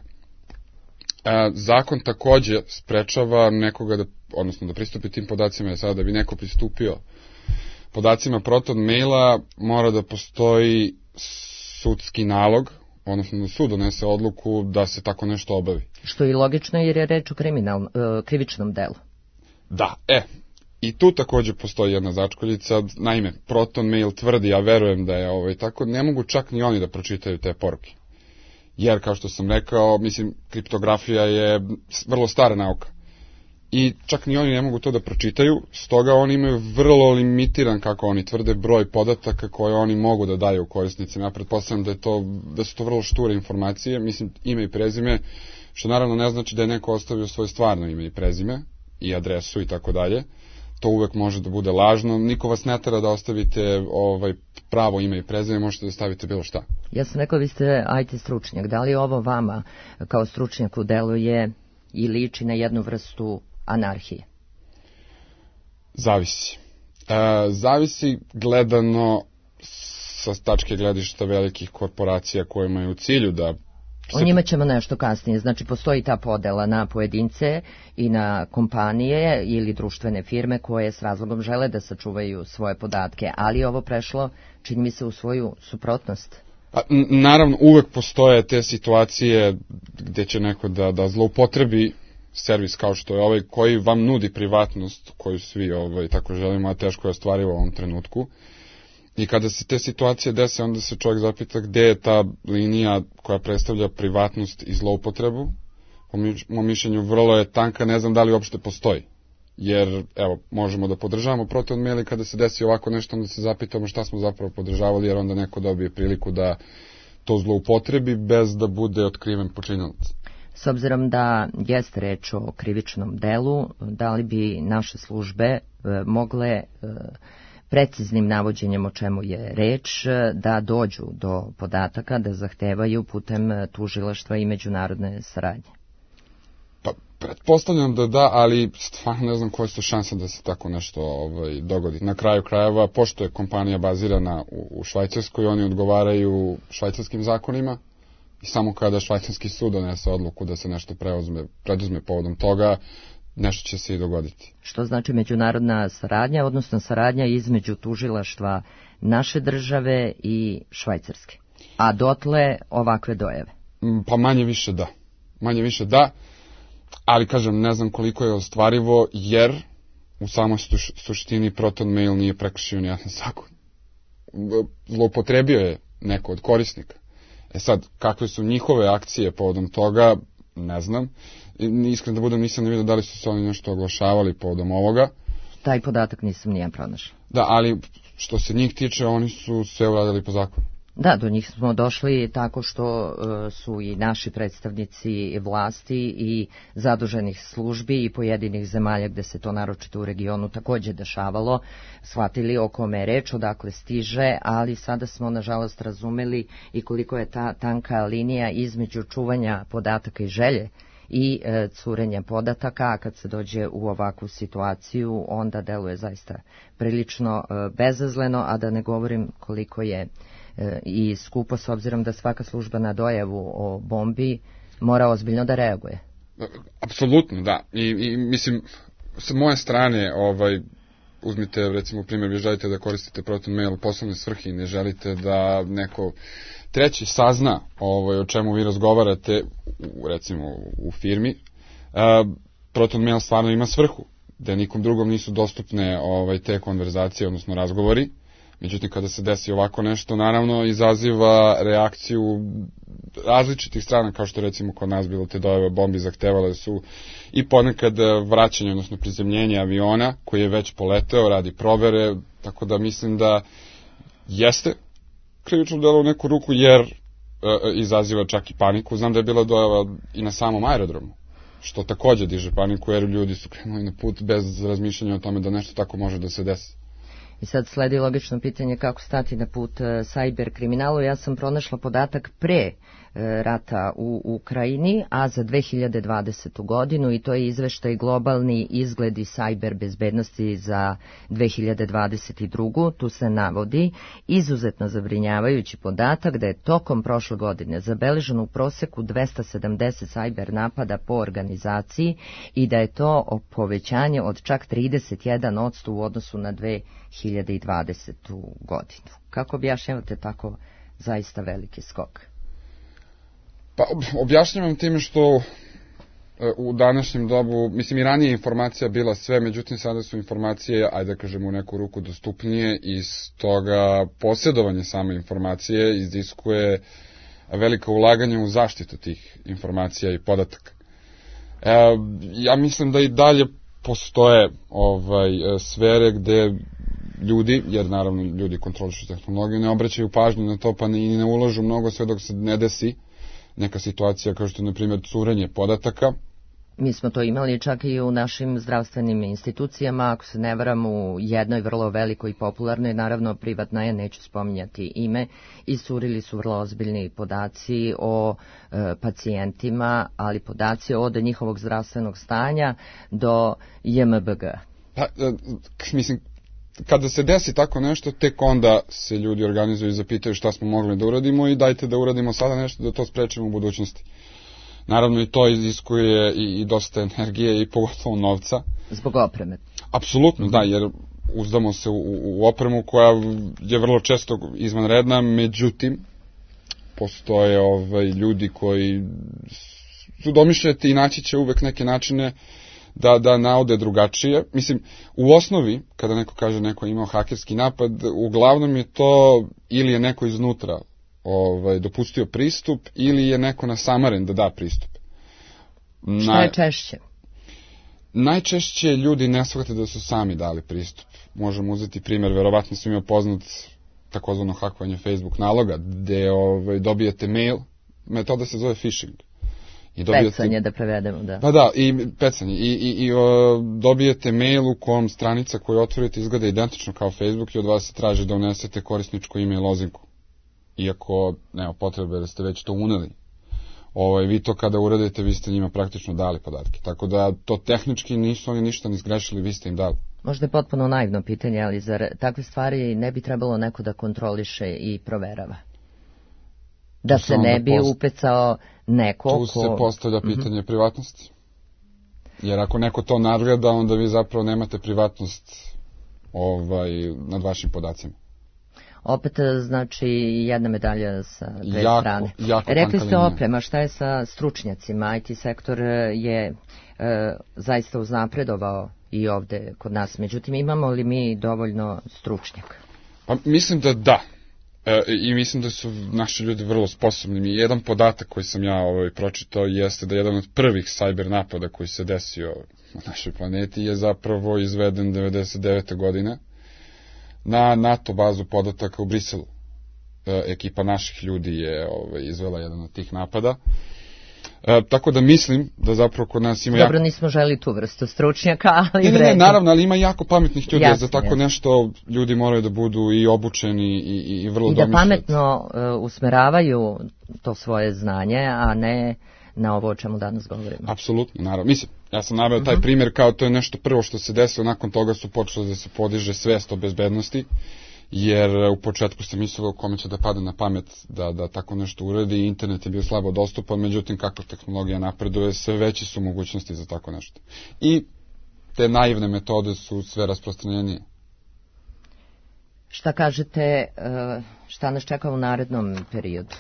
zakon takođe sprečava nekoga da, odnosno da pristupi tim podacima, je sada da bi neko pristupio podacima Proton Maila mora da postoji sudski nalog, odnosno da sud donese odluku da se tako nešto obavi. Što je logično jer je reč o kriminal, krivičnom delu. Da, e, i tu takođe postoji jedna začkoljica. Naime, Proton Mail tvrdi, ja verujem da je ovaj, tako, ne mogu čak ni oni da pročitaju te poruke. Jer, kao što sam rekao, mislim, kriptografija je vrlo stara nauka. I čak ni oni ne mogu to da pročitaju, stoga oni imaju vrlo limitiran, kako oni tvrde, broj podataka koje oni mogu da daju korisnicima. Ja pretpostavljam da, je to, da su to vrlo šture informacije, mislim, ime i prezime, što naravno ne znači da je neko ostavio svoje stvarno ime i prezime i adresu i tako dalje. To uvek može da bude lažno. Niko vas ne tera da ostavite ovaj, pravo ime i prezime, možete da stavite bilo šta. Ja sam rekao, vi ste I T stručnjak. Da li ovo vama kao stručnjaku deluje i liči na jednu vrstu anarhije? Zavisi. E, zavisi gledano sa tačke gledišta velikih korporacija koje imaju u cilju da... O njima ćemo nešto kasnije. Znači, postoji ta podela na pojedince i na kompanije ili društvene firme koje s razlogom žele da sačuvaju svoje podatke, ali ovo prešlo, čini mi se, u svoju suprotnost. Pa, naravno, uvek postoje te situacije gde će neko da, da zloupotrebi servis kao što je ovaj, koji vam nudi privatnost koju svi ovaj, tako želimo, a teško je ostvarivo u ovom trenutku. I kada se te situacije dese, onda se čovjek zapita gde je ta linija koja predstavlja privatnost i zloupotrebu. Po mom mišljenju vrlo je tanka, ne znam da li uopšte postoji. Jer, evo, možemo da podržavamo Proton Mail i kada se desi ovako nešto, onda se zapitamo šta smo zapravo podržavali, jer onda neko dobije priliku da to zloupotrebi bez da bude otkriven počinilac. S obzirom da jeste reč o krivičnom delu, da li bi naše službe e, mogle e, preciznim navođenjem o čemu je reč da dođu do podataka, da zahtevaju putem tužilaštva i međunarodne saradnje? Pa, pretpostavljam da da, ali stvarno ne znam koje su šanse da se tako nešto ovaj, dogodi. Na kraju krajeva, pošto je kompanija bazirana u, u Švajcarskoj, oni odgovaraju švajcarskim zakonima, i samo kada švajcarski sud donese odluku da se nešto preuzme, preduzme povodom toga, nešto će se i dogoditi. Što znači međunarodna saradnja, odnosno saradnja između tužilaštva naše države i Švajcarske? A dotle ovakve dojave? Pa manje više da. Manje više da, ali kažem, ne znam koliko je ostvarivo, jer u samoj suštini Proton Mail nije prekršio nijedan zakon. Zloupotrebio je neko od korisnika. E sad, kakve su njihove akcije povodom toga, ne znam. Iskreno da budem, nisam ne vidio da li su se oni nešto oglašavali povodom ovoga. Taj podatak nisam nijem pronašla. Da, ali što se njih tiče, oni su sve uradili po zakonu. Da, do njih smo došli tako što uh, su i naši predstavnici vlasti i zaduženih službi i pojedinih zemalja gde se to naročito u regionu takođe dešavalo, shvatili o kome je reč, odakle stiže, ali sada smo nažalost razumeli i koliko je ta tanka linija između čuvanja podataka i želje i e, curenja podataka, a kad se dođe u ovakvu situaciju, onda deluje zaista prilično e, bezazleno, a da ne govorim koliko je e, i skupo, s obzirom da svaka služba na dojavu o bombi mora ozbiljno da reaguje. Apsolutno, da. I, i mislim, sa moje strane, ovaj, uzmite, recimo, primjer, vi želite da koristite Proton Mail u poslovne svrhe i ne želite da neko treći sazna ovaj, o čemu vi razgovarate, u, recimo, u firmi. Uh, Proton Mail stvarno ima svrhu, da nikom drugom nisu dostupne ovaj, te konverzacije, odnosno razgovori. Međutim, kada se desi ovako nešto, naravno, izaziva reakciju različitih strana, kao što recimo kod nas bilo te dojave bombi, zahtevale su i ponekad vraćanje, odnosno prizemljenje aviona, koji je već poleteo, radi provere, tako da mislim da jeste krivično delo u neku ruku, jer e, izaziva čak i paniku. Znam da je bila dojava i na samom aerodromu, što takođe diže paniku, jer ljudi su krenuli na put bez razmišljanja o tome da nešto tako može da se desi. I sad sledi logično pitanje kako stati na put sajber kriminalu. Ja sam pronašla podatak pre rata u Ukrajini, a za dve hiljade dvadesetu godinu, i to je izveštaj globalni izgledi sajber bezbednosti za dve hiljade dvadeset drugu. Tu se navodi izuzetno zabrinjavajući podatak da je tokom prošle godine zabeleženo u proseku dvesta sedamdeset sajber napada po organizaciji i da je to povećanje od čak trideset jedan posto u odnosu na dve hiljade dvadesete. godinu. Kako objašnjavate tako zaista veliki skok? Pa objašnjavam time što u današnjem dobu, mislim i ranije informacija bila sve, međutim sada su informacije, ajde da kažemo u neku ruku dostupnije i stoga posjedovanje same informacije iziskuje velika ulaganja u zaštitu tih informacija i podataka. E, ja mislim da i dalje postoje ovaj, sfere gde ljudi, jer naravno ljudi kontrolišu tehnologiju, ne obraćaju pažnju na to pa ni ne ulažu mnogo sve dok se ne desi neka situacija kao što je na primjer curenje podataka. Mi smo to imali čak i u našim zdravstvenim institucijama, ako se ne varam, u jednoj vrlo velikoj i popularnoj, naravno privatna je, neću spominjati ime, i curili su vrlo ozbiljni podaci o e, pacijentima, ali podaci od njihovog zdravstvenog stanja do J M B G. Pa, e, mislim, kada se desi tako nešto, tek onda se ljudi organizuju i zapitaju šta smo mogli da uradimo i dajte da uradimo sada nešto da to sprečimo u budućnosti. Naravno i to iziskuje i, i dosta energije i pogotovo novca. Zbog opreme. Apsolutno, da, jer uzdamo se u, u opremu koja je vrlo često izvanredna, međutim, postoje ovaj, ljudi koji su domišljati i naći će uvek neke načine da, da naude drugačije. Mislim, u osnovi, kada neko kaže neko je imao hakerski napad, uglavnom je to ili je neko iznutra ovaj, dopustio pristup ili je neko nasamaren da da pristup. Na... Šta je češće? Najčešće ljudi ne shvate da su sami dali pristup. Možemo uzeti primjer, verovatno sam imao poznat takozvano hakovanje Facebook naloga, gde ovaj, dobijete mail, metoda se zove phishing. I dobijete, pecanje da prevedemo, da. Pa da, i pecanje. I, i, i o, dobijete mail u kom stranica koju otvorite izgleda identično kao Facebook i od vas se traži da unesete korisničko ime i lozinku. Iako nema potrebe da ste već to uneli. Ovaj, vi to kada uradite, vi ste njima praktično dali podatke. Tako da to tehnički nisu oni ništa ni zgrešili, vi ste im dali. Možda je potpuno naivno pitanje, ali zar takve stvari ne bi trebalo neko da kontroliše i proverava? Da se ne bi post... upecao neko tu ko... se postavlja pitanje mm-hmm. privatnosti. Jer ako neko to nadgleda, onda vi zapravo nemate privatnost ovaj, nad vašim podacima. Opet, znači, jedna medalja sa dve jako, strane. Jako Rekli ste oprema, šta je sa stručnjacima? I T sektor je e, zaista uznapredovao i ovde kod nas. Međutim, imamo li mi dovoljno stručnjaka? Pa mislim da da. E, I mislim da su naši ljudi vrlo sposobni. I jedan podatak koji sam ja ovaj, pročitao jeste da jedan od prvih cyber napada koji se desio na našoj planeti je zapravo izveden devedeset devete godine na NATO bazu podataka u Briselu. E, ekipa naših ljudi je ovaj, izvela jedan od tih napada. E, tako da mislim da zapravo kod nas ima... Dobro, jako... nismo želi tu vrstu stručnjaka, ali... Ne, ne, ne, naravno, ali ima jako pametnih ljudi, jasne, za tako jasne. Nešto ljudi moraju da budu i obučeni i, i, i vrlo I da domišljati. pametno uh, usmeravaju to svoje znanje, a ne na ovo o čemu danas govorimo. Apsolutno, naravno. Mislim, ja sam naveo taj uh-huh. primjer kao to je nešto prvo što se desilo, nakon toga su počeli da se podiže svest o bezbednosti, jer u početku sam mislio kome će da pada na pamet da, da tako nešto uradi, internet je bio slabo dostupan, međutim kako tehnologija napreduje, sve veće su mogućnosti za tako nešto. I te naivne metode su sve rasprostranjenije. Šta kažete, šta nas čeka u narednom periodu?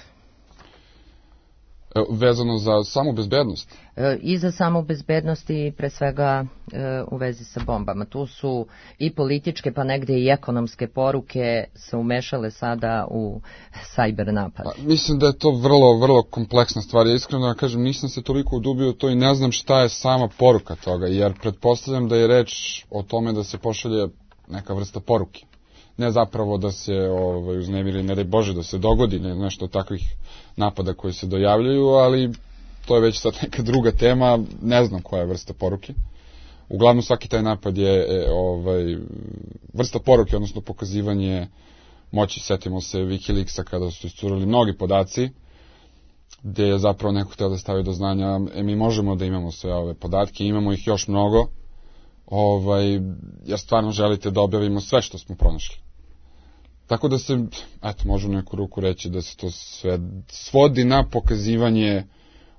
Vezano za samu bezbednost? I za samu bezbednost i pre svega u vezi sa bombama. Tu su i političke pa negde i ekonomske poruke se umešale sada u cyber napad. Pa, mislim da je to vrlo, vrlo kompleksna stvar. Ja iskreno da kažem, nisam se toliko udubio u to i ne znam šta je sama poruka toga, jer pretpostavljam da je reč o tome da se pošalje neka vrsta poruke. Ne zapravo da se ovaj, uznemiri, ne daj Bože da se dogodi ne, nešto takvih napada koji se dojavljaju, ali to je već sad neka druga tema, ne znam koja je vrsta poruke. Uglavnom svaki taj napad je e, ovaj, vrsta poruke, odnosno pokazivanje moći. Setimo se Wikileaksa kada su iscurili mnogi podaci, gdje je zapravo neko htio da stavi do znanja, e, mi možemo da imamo sve ove podatke, imamo ih još mnogo, ovaj, jer stvarno želite da objavimo sve što smo pronašli. Tako da se, eto, možemo neku ruku reći da se to sve svodi na pokazivanje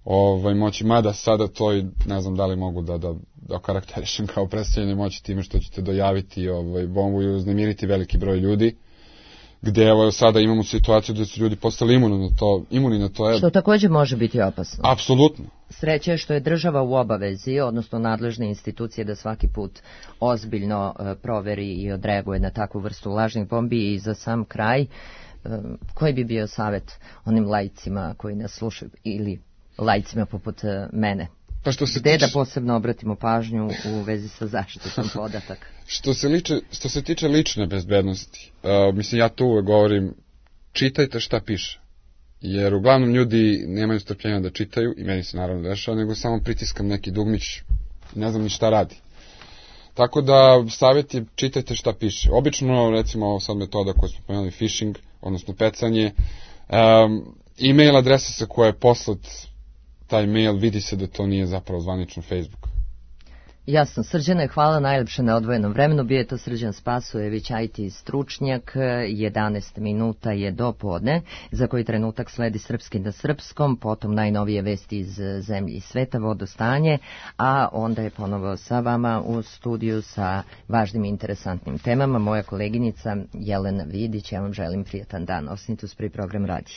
ovaj, moći, mada sada to i ne znam da li mogu da, da, da karakterišem kao predstavljanje moći time što ćete dojaviti ovaj, bombu i uznemiriti veliki broj ljudi, gdje evo sada imamo situaciju da su ljudi postali imuni na to, imuni na to. Što također može biti opasno. Apsolutno. Sreće je što je država u obavezi, odnosno nadležne institucije, da svaki put ozbiljno uh, proveri i odreaguje na takvu vrstu lažnih bombi. I za sam kraj, uh, koji bi bio savjet onim laicima koji nas slušaju ili laicima poput uh, mene? Pa što se Gde tiče... da posebno obratimo pažnju u vezi sa zaštitom podataka? Što se, liče, što se tiče lične bezbednosti, uh, mislim ja tu uvek govorim, čitajte šta piše. Jer uglavnom ljudi nemaju strpljenja da čitaju, i meni se naravno dešava, nego samo pritiskam neki dugmić, ne znam ni šta radi. Tako da savjet je čitajte šta piše. Obično, recimo, sad metoda koju smo pomenuli, phishing, odnosno pecanje, um, e-mail adresa sa koja je poslat taj mail, vidi se da to nije zapravo zvanično Facebook. Jasno, Srđane, hvala najlepše na odvojenom vremenu. Bio je to Srđan Spasojević, I T stručnjak. jedanaest minuta je do podne, za koji trenutak sledi Srpski na srpskom, potom najnovije vesti iz zemlje i sveta, vodostanje, a onda je ponovo sa vama u studiju sa važnim i interesantnim temama. Moja koleginica Jelena Vidić, ja vam želim prijatan dan. Ostanite uz prvi program radija.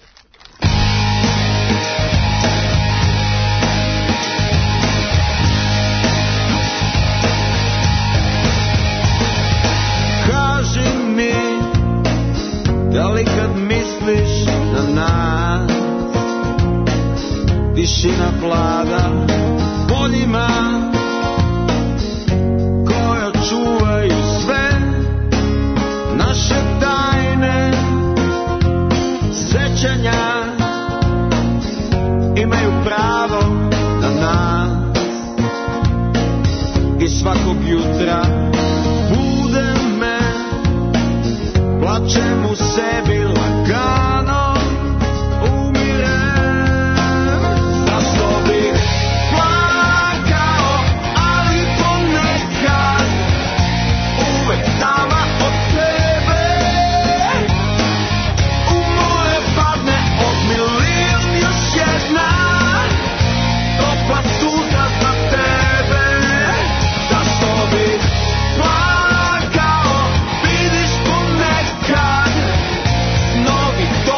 Kaži mi, da li kad misliš na nas, tišina vlada poljima koja čuvaju sve naše tajne, sećanja imaju pravo na nas i svakog jutra plačem u sebi lagano, umirem. Zašto bih plakao, ali ponekad uvek tama od tebe u moje padne od milion još jedna topla suza za tebe. Zašto bih plakao, vidiš ponekad novi to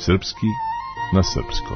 Srpski na srpskom.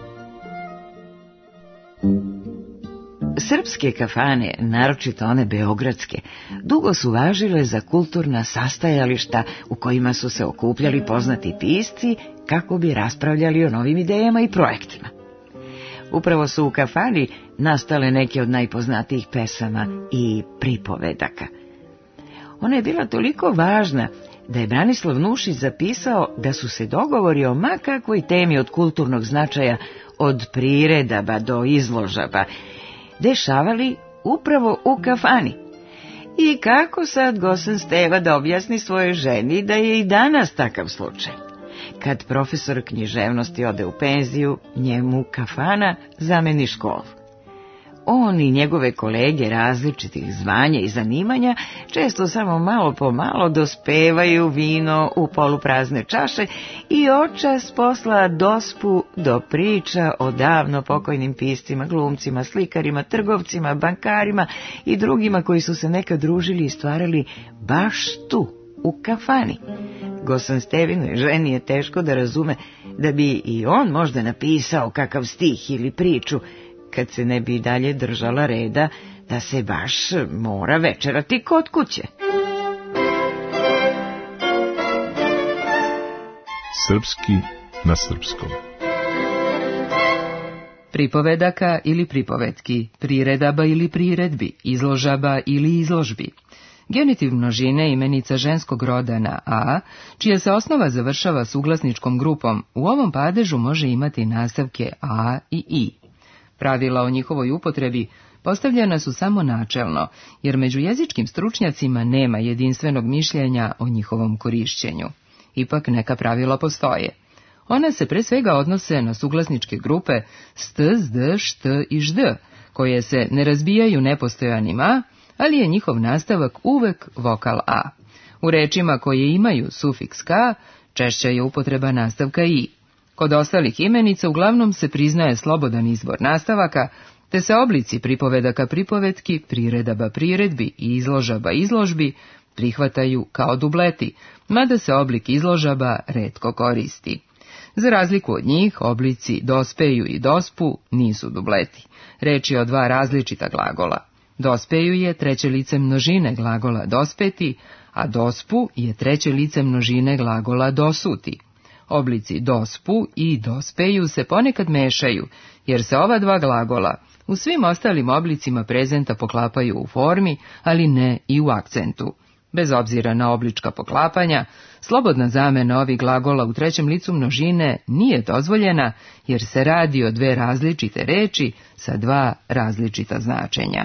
Srpske kafane, naročito one beogradske, dugo su važile za kulturna sastajališta u kojima su se okupljali poznati pisci kako bi raspravljali o novim idejama i projektima. Upravo su u kafani nastale neke od najpoznatijih pesama i pripovedaka. Ona je bila toliko važna da je Branislav Nušić zapisao da su se dogovori o ma kakvoj temi od kulturnog značaja, od priredaba do izložaba, dešavali upravo u kafani. I kako sad Gosen Steva da objasni svojoj ženi da je i danas takav slučaj? Kad profesor književnosti ode u penziju, njemu kafana zameni školu. On i njegove kolege različitih zvanja i zanimanja često samo malo po malo dospevaju vino u poluprazne čaše i očas posla dospu do priča o davno pokojnim piscima, glumcima, slikarima, trgovcima, bankarima i drugima koji su se nekad družili i stvarali baš tu, u kafani. Gosan Stevinoj ženi je teško da razume da bi i on možda napisao kakav stih ili priču, kad se ne bi dalje držala reda da se baš mora večerati kod kuće. Srpski na srpskom. Pripovedaka ili pripovetki, priredaba ili priredbi, izložaba ili izložbi. Genitiv množine imenica ženskog roda na a, čija se osnova završava suglasničkom grupom, u ovom padežu može imati nastavke a i i. Pravila o njihovoj upotrebi postavljena su samo načelno, jer među jezičkim stručnjacima nema jedinstvenog mišljenja o njihovom korišćenju. Ipak neka pravila postoje. One se pre svega odnose na suglasničke grupe st, zd, št i žd, koje se ne razbijaju nepostojanim a, ali je njihov nastavak uvek vokal a. U rečima koje imaju sufiks k, češća je upotreba nastavka i. Kod ostalih imenica uglavnom se priznaje slobodan izbor nastavaka, te se oblici pripovedaka pripovetki, priredaba priredbi i izložaba izložbi prihvataju kao dubleti, mada se oblik izložaba retko koristi. Za razliku od njih, oblici dospeju i dospu nisu dubleti. Reč je o dva različita glagola. Dospeju je treće lice množine glagola dospeti, a dospu je treće lice množine glagola dosuti. Oblici dospu i dospeju se ponekad mešaju, jer se ova dva glagola u svim ostalim oblicima prezenta poklapaju u formi, ali ne i u akcentu. Bez obzira na oblička poklapanja, slobodna zamena ovih glagola u trećem licu množine nije dozvoljena, jer se radi o dve različite reči sa dva različita značenja.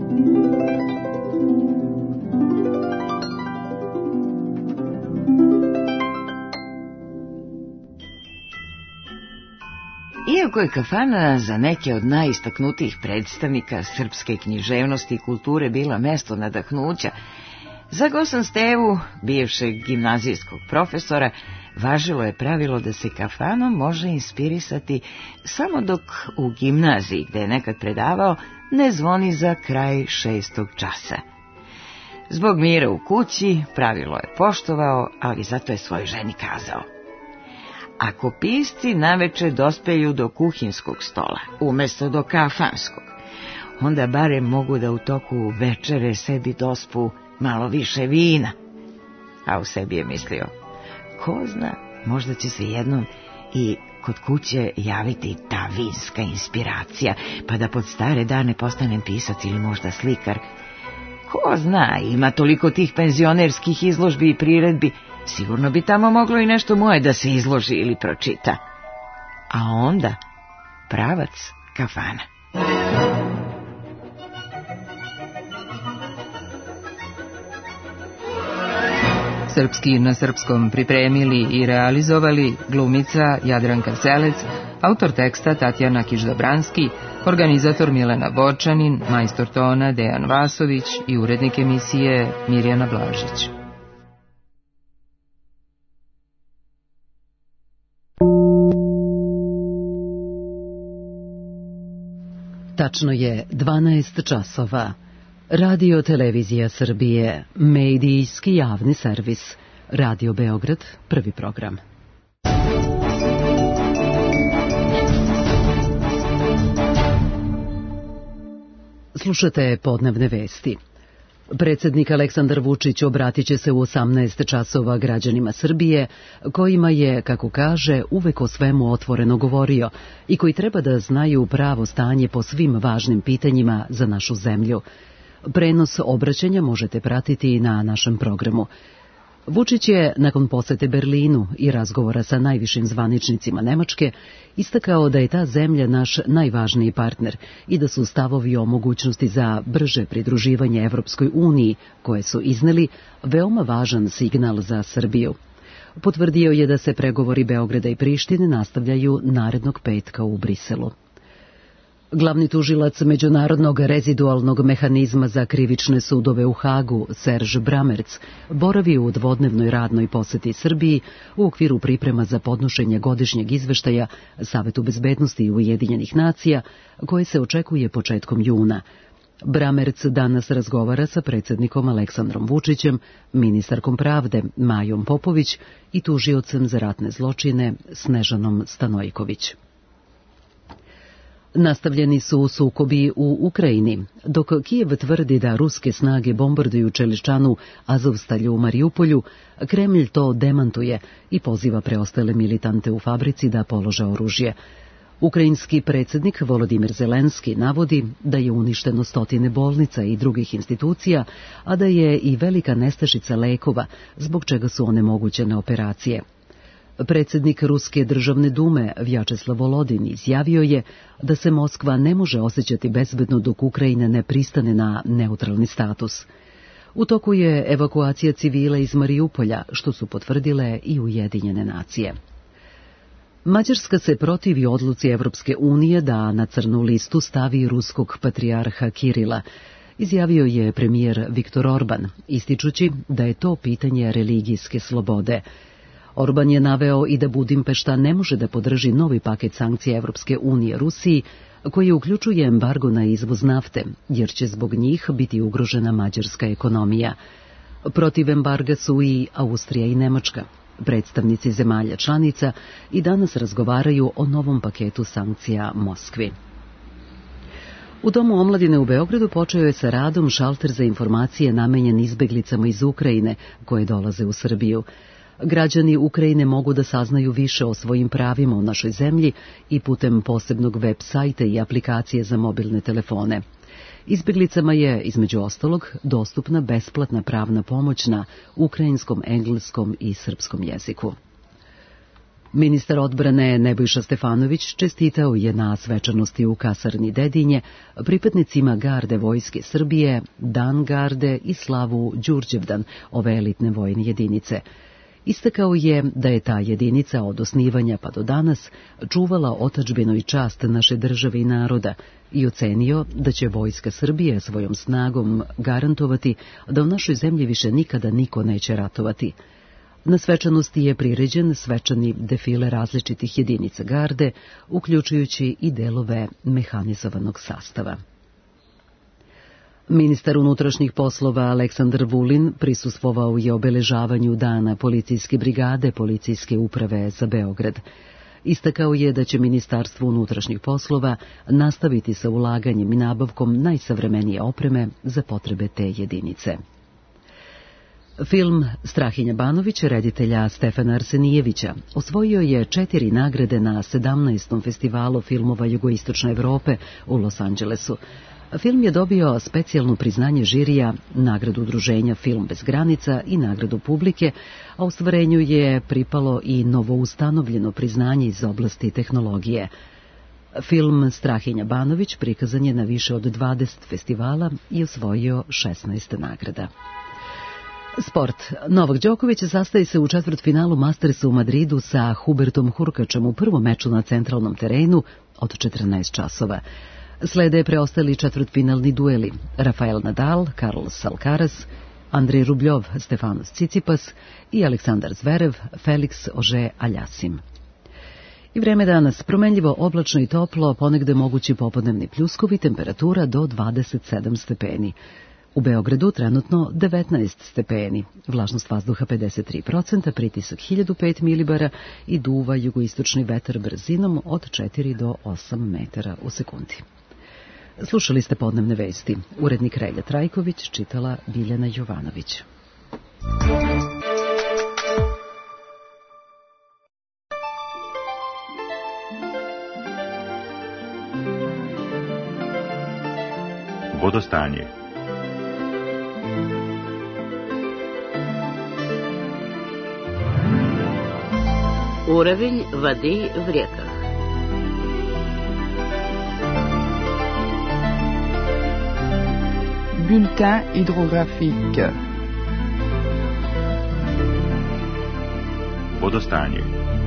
Iako je kafana za neke od najistaknutijih predstavnika srpske književnosti i kulture bila mesto nadahnuća, za Gosan Stevu, bivšeg gimnazijskog profesora, važilo je pravilo da se kafanom može inspirisati samo dok u gimnaziji, gde je nekad predavao, ne zvoni za kraj šestog časa. Zbog mira u kući pravilo je poštovao, ali zato je svojoj ženi kazao: ako pisci naveče dospeju do kuhinskog stola, umesto do kafanskog, onda barem mogu da u toku večere sebi dospu malo više vina. A u sebi je mislio: ko zna, možda će se jednom i kod kuće javiti ta vinska inspiracija, pa da pod stare dane postanem pisac ili možda slikar. Ko zna, ima toliko tih penzionerskih izložbi i priredbi, sigurno bi tamo moglo i nešto moje da se izloži ili pročita. A onda pravac kafana. Srpski na srpskom pripremili i realizovali glumica Jadranka Selec, autor teksta Tatjana Kiš-Dobranski, organizator Milena Borčanin, majstor tona Dejan Vasović i urednik emisije Mirjana Blažić. Tačno je dvanaest časova. Radio Televizija Srbije, medijski javni servis. Radio Beograd, prvi program. Slušate podnevne vesti. Predsjednik Aleksandar Vučić obratit će se u osamnaest časova građanima Srbije, kojima je, kako kaže, uvek o svemu otvoreno govorio i koji treba da znaju pravo stanje po svim važnim pitanjima za našu zemlju. Prenos obraćanja možete pratiti na našem programu. Vučić je, nakon posete Berlinu i razgovora sa najvišim zvaničnicima Nemačke, istakao da je ta zemlja naš najvažniji partner i da su stavovi o mogućnosti za brže pridruživanje Evropskoj uniji, koje su izneli, veoma važan signal za Srbiju. Potvrdio je da se pregovori Beograda i Prištine nastavljaju narednog petka u Briselu. Glavni tužilac Međunarodnog rezidualnog mehanizma za krivične sudove u Hagu, Serž Bramerc, boravi u dvodnevnoj radnoj poseti Srbiji u okviru priprema za podnošenje godišnjeg izveštaja Savetu bezbednosti Ujedinjenih nacija, koje se očekuje početkom juna. Bramerc danas razgovara sa predsjednikom Aleksandrom Vučićem, ministarkom pravde Majom Popović i tužiocem za ratne zločine Snežanom Stanojković. Nastavljeni su sukobi u Ukrajini, dok Kijev tvrdi da ruske snage bombarduju Čeličanu, Azovstalju u Marijupolju, Kremlj to demantuje i poziva preostale militante u fabrici da polože oružje. Ukrajinski predsjednik Volodimir Zelenski navodi da je uništeno stotine bolnica i drugih institucija, a da je i velika nestašica lekova, zbog čega su onemogućene operacije. Predsjednik Ruske državne dume Vjačeslav Volodin izjavio je da se Moskva ne može osjećati bezbedno dok Ukrajina ne pristane na neutralni status. U toku je evakuacija civila iz Marijupolja, što su potvrdile i Ujedinjene nacije. Mađarska se protivi odluci Evropske unije da na crnu listu stavi ruskog patrijarha Kirila, izjavio je premijer Viktor Orban, ističući da je to pitanje religijske slobode. Orban je naveo i da Budimpešta ne može da podrži novi paket sankcija Evropske unije Rusiji, koji uključuje embargo na izvoz nafte, jer će zbog njih biti ugrožena mađarska ekonomija. Protiv embarga su i Austrija i Nemačka. Predstavnici zemalja članica i danas razgovaraju o novom paketu sankcija Moskvi. U Domu omladine u Beogradu počeo je sa radom šalter za informacije namenjen izbeglicama iz Ukrajine koje dolaze u Srbiju. Građani Ukrajine mogu da saznaju više o svojim pravima u našoj zemlji i putem posebnog web sajta i aplikacije za mobilne telefone. Izbjeglicama je, između ostalog, dostupna besplatna pravna pomoć na ukrajinskom, engleskom i srpskom jeziku. Ministar odbrane Nebojša Stefanović čestitao je na svečanosti u kasarni Dedinje pripadnicima garde Vojske Srbije, Dan garde i slavu Đurđevdan, ove elitne vojne jedinice. Istakao je da je ta jedinica od osnivanja pa do danas čuvala otadžbinu i čast naše države i naroda i ocenio da će Vojska Srbije svojom snagom garantovati da u našoj zemlji više nikada niko neće ratovati. Na svečanosti je priređen svečani defile različitih jedinica garde, uključujući i delove mehanizovanog sastava. Ministar unutrašnjih poslova Aleksandar Vulin prisustvovao je obeležavanju dana policijske brigade Policijske uprave za Beograd. Istakao je da će Ministarstvo unutrašnjih poslova nastaviti sa ulaganjem i nabavkom najsavremenije opreme za potrebe te jedinice. Film Strahinja Banović, reditelja Stefana Arsenijevića, osvojio je četiri nagrade na sedamnaestom festivalu filmova Jugoistočne Evrope u Los Angelesu. Film je dobio specijalno priznanje žirija, nagradu udruženja Film bez granica i nagradu publike, a ostvarenju je pripalo i novoustanovljeno priznanje iz oblasti tehnologije. Film Strahinja Banović prikazan je na više od dvadeset festivala i osvojio šesnaest nagrada. Sport. Novak Đoković sastaje se u četvrtfinalu Mastersa u Madridu sa Hubertom Hurkačem u prvom meču na centralnom terenu od četrnaest časova. Slede preostali četvrtfinalni dueli Rafael Nadal, Carlos Alcaraz, Andrej Rubljov, Stefanos Tsitsipas i Aleksandar Zverev, Felix Auger-Aliassime. I vreme danas promenljivo, oblačno i toplo, ponegde mogući popodnevni pljuskovi, temperatura do dvadeset sedam stepeni. U Beogradu trenutno devetnaest stepeni, vlažnost vazduha pedeset tri procenta, pritisak hiljadu pet milibara i duva jugoistočni vetar brzinom od četiri do osam metara u sekundi. Slušali ste podnevne vesti. Urednik Relja Trajković, čitala Biljana Jovanović. Vodostanje. Уровень воды в реках. Bulletin hydrographique. Vodostanje.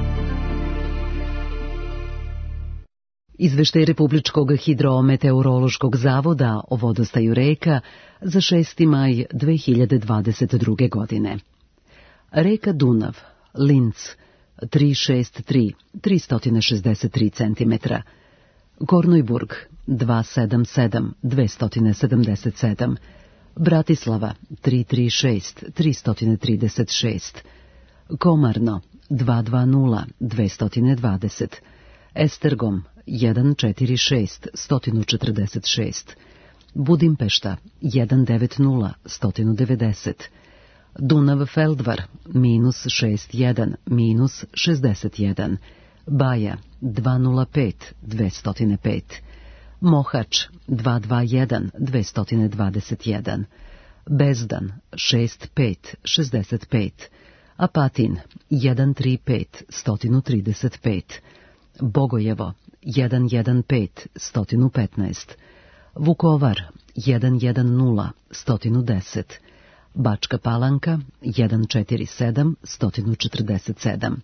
Izveštaj Republičkog hidrometeorološkog zavoda o vodostaju reka za šesti maj dve hiljade dvadeset druge. godine. Reka Dunav, Linz, tri šest tri, tri šezdeset tri centimetra. Kornojburg, dva sedam sedam, dva sedamdeset sedam. Bratislava, tri tri šest, tri trideset šest. Komarno, dva dva nula, dva dvadeset. Estergom, jedan četiri šest, sto četrdeset šest. Budimpešta, jedan devet nula, sto devedeset. Dunav Feldvar, minus šest jedan, minus šezdeset jedan. Baja, dva nula pet, dva nula pet. Mohač, dva dva jedan, dva dvadeset jedan. Bezdan, šest pet, šezdeset pet. Apatin, jedan tri pet, sto trideset pet. Bogojevo, jedan jedan pet, sto petnaest. Vukovar, jedan jedan nula, sto deset. Bačka Palanka, jedan četiri sedam, sto četrdeset sedam.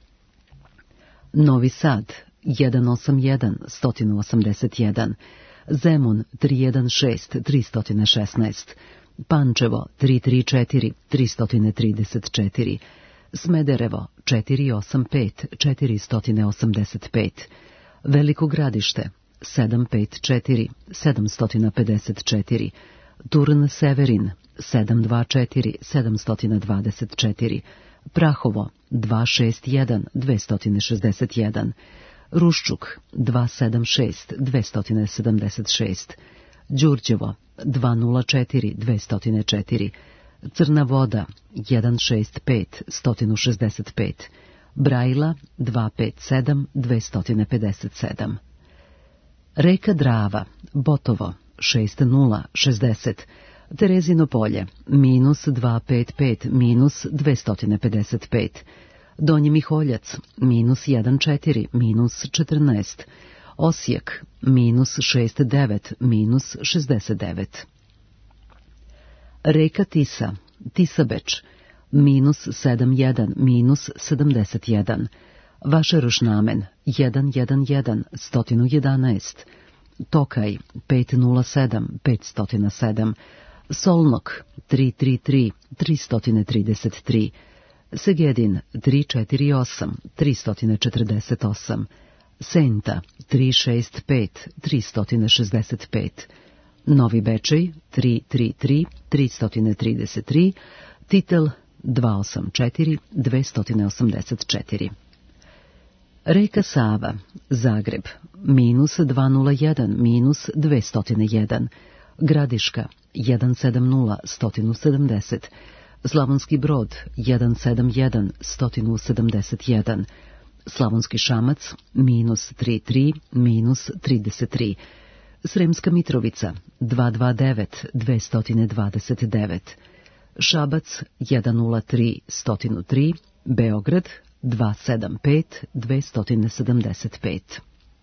Novi Sad, jedan osam jedan, sto osamdeset jedan. Zemun, tri jedan šest, tri šesnaest. Pančevo, tri tri četiri, tri trideset četiri. Smederevo, četiri osam pet, četiri osamdeset pet. Veliko Gradište, sedam pet četiri, sedam pedeset četiri. Turn Severin, sedam dva četiri, sedam dvadeset četiri. Prahovo, dva šest jedan, dva šezdeset jedan. Ruščuk, dva sedam šest, dva sedamdeset šest. Đurđevo, dva nula četiri, dva zero četiri. Crna Voda, jedan šest pet, sto šezdeset pet. Brajla, dva pet sedam, dva pedeset sedam. Reka Drava, Botovo, šest nula šezdeset. Terezino Polje, minus dva pet pet, minus dva pedeset pet. Donji Miholjac, minus jedan četiri, minus četrnaest. Osijek, minus šest devet, minus šezdeset devet. Reka Tisa, Tisabeč, minus sedam jedan, minus sedamdeset jedan. Vašerošnamen, jedan jedan jedan, sto jedanaest. Tokaj, pet nula sedam, petsto sedam. Solnok, tri tri tri, tristo trideset tri. Segedin, tri četiri osam, tristo četrdeset osam. Senta, tri šest pet, tristo šezdeset pet. Novi Bečej, tri tri tri, tristo trideset tri. Titel, dva osam četiri, dva osamdeset četiri. Reka Sava, Zagreb, minus dva nula jedan, minus dva stotine jedan. Gradiška, jedan sedam nula, sto sedamdeset. Slavonski Brod, jedan sedam jedan, sto sedamdeset jedan. Slavonski Šamac, minus tri tri, minus trideset tri. Sremska Mitrovica, dva dva devet, dva dvadeset devet. Šabac, jedan nula tri, sto tri. Beograd, dva sedam pet, dva sedamdeset pet.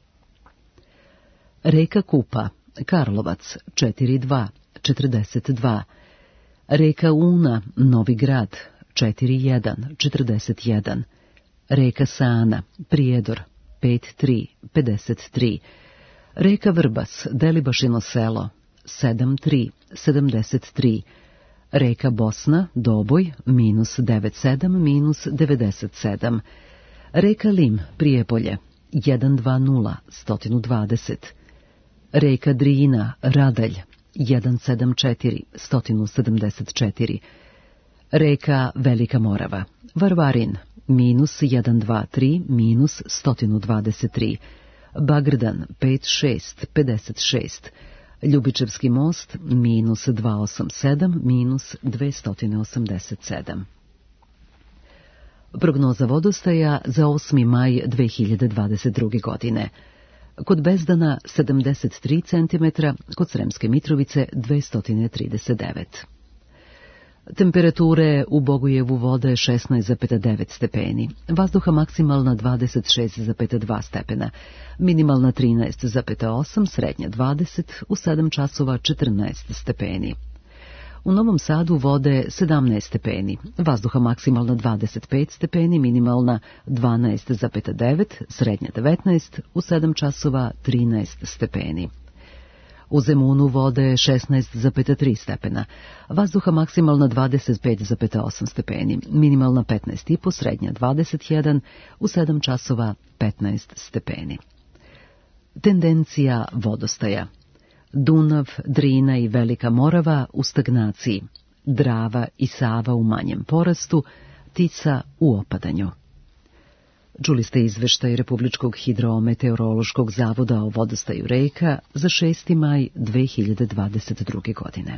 Reka Kupa, Karlovac, četiri dva, četrdeset dva. Reka Una, Novi Grad, četiri jedan, četrdeset jedan. Reka Sana, Prijedor, pet tri, pedeset tri. Reka Vrbas, Delibašino selo, sedam tri, sedamdeset tri. Reka Bosna, Doboj, minus devet sedam, minus devedeset sedam. Reka Lim, Prijepolje, jedan dva nula, sto dvadeset. Reka Drina, Radalj, jedan sedam četiri, sto sedamdeset četiri. Reka Velika Morava, Varvarin, minus jedan dva tri, minus sto dvadeset tri. Bagrdan, pet šest, pedeset šest. Ljubičevski most minus dvesta osamdeset sedam, minus dvesta osamdeset sedam. Prognoza vodostaja za osmi maj dve hiljade dvadeset druge. godine. Kod Bezdana sedamdeset tri centimetra, kod Sremske Mitrovice dvesta trideset devet. Temperature u Bogojevu vode šesnaest zarez devet stepeni, vazduha maksimalna dvadeset šest zarez dva stepena, minimalna trinaest zarez osam, srednja dvadeset, u sedam časova četrnaest stepeni. U Novom Sadu vode sedamnaest stepeni, vazduha maksimalna dvadeset pet stepeni, minimalna dvanaest zarez devet, srednja devetnaest, u sedam časova trinaest stepeni. U Zemunu vode šesnaest zarez tri stepena, vazduha maksimalna dvadeset pet zarez osam stepeni, minimalna petnaest i po, srednja dvadeset jedan, u sedam časova petnaest stepeni. Tendencija vodostaja. Dunav, Drina i Velika Morava u stagnaciji, Drava i Sava u manjem porastu, Tisa u opadanju. Čuli ste izveštaj Republičkog hidrometeorološkog zavoda o vodostaju reka za šesti maj dve hiljade dvadeset druge. godine.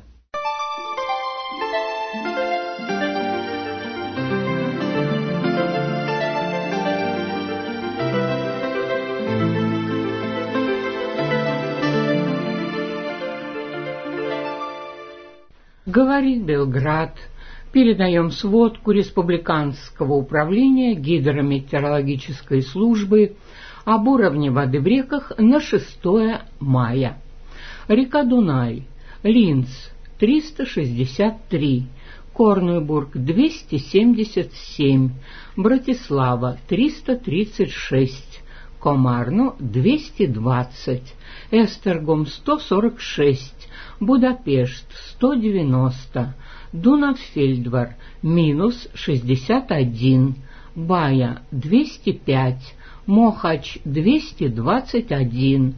Говорит Белград. Передаем сводку Республиканского управления гидрометеорологической службы об уровне воды в реках на шестое мая. Река Дунай, Линц триста шестьдесят три, Корнебург двести семьдесят семь, Братислава триста тридцать шесть, Комарно двести двадцать, Эстергом сто сорок шесть, Будапешт сто девяносто, Дунавфельдвар минус шестьдесят один, Бая двести пять, Мохач двести двадцать один,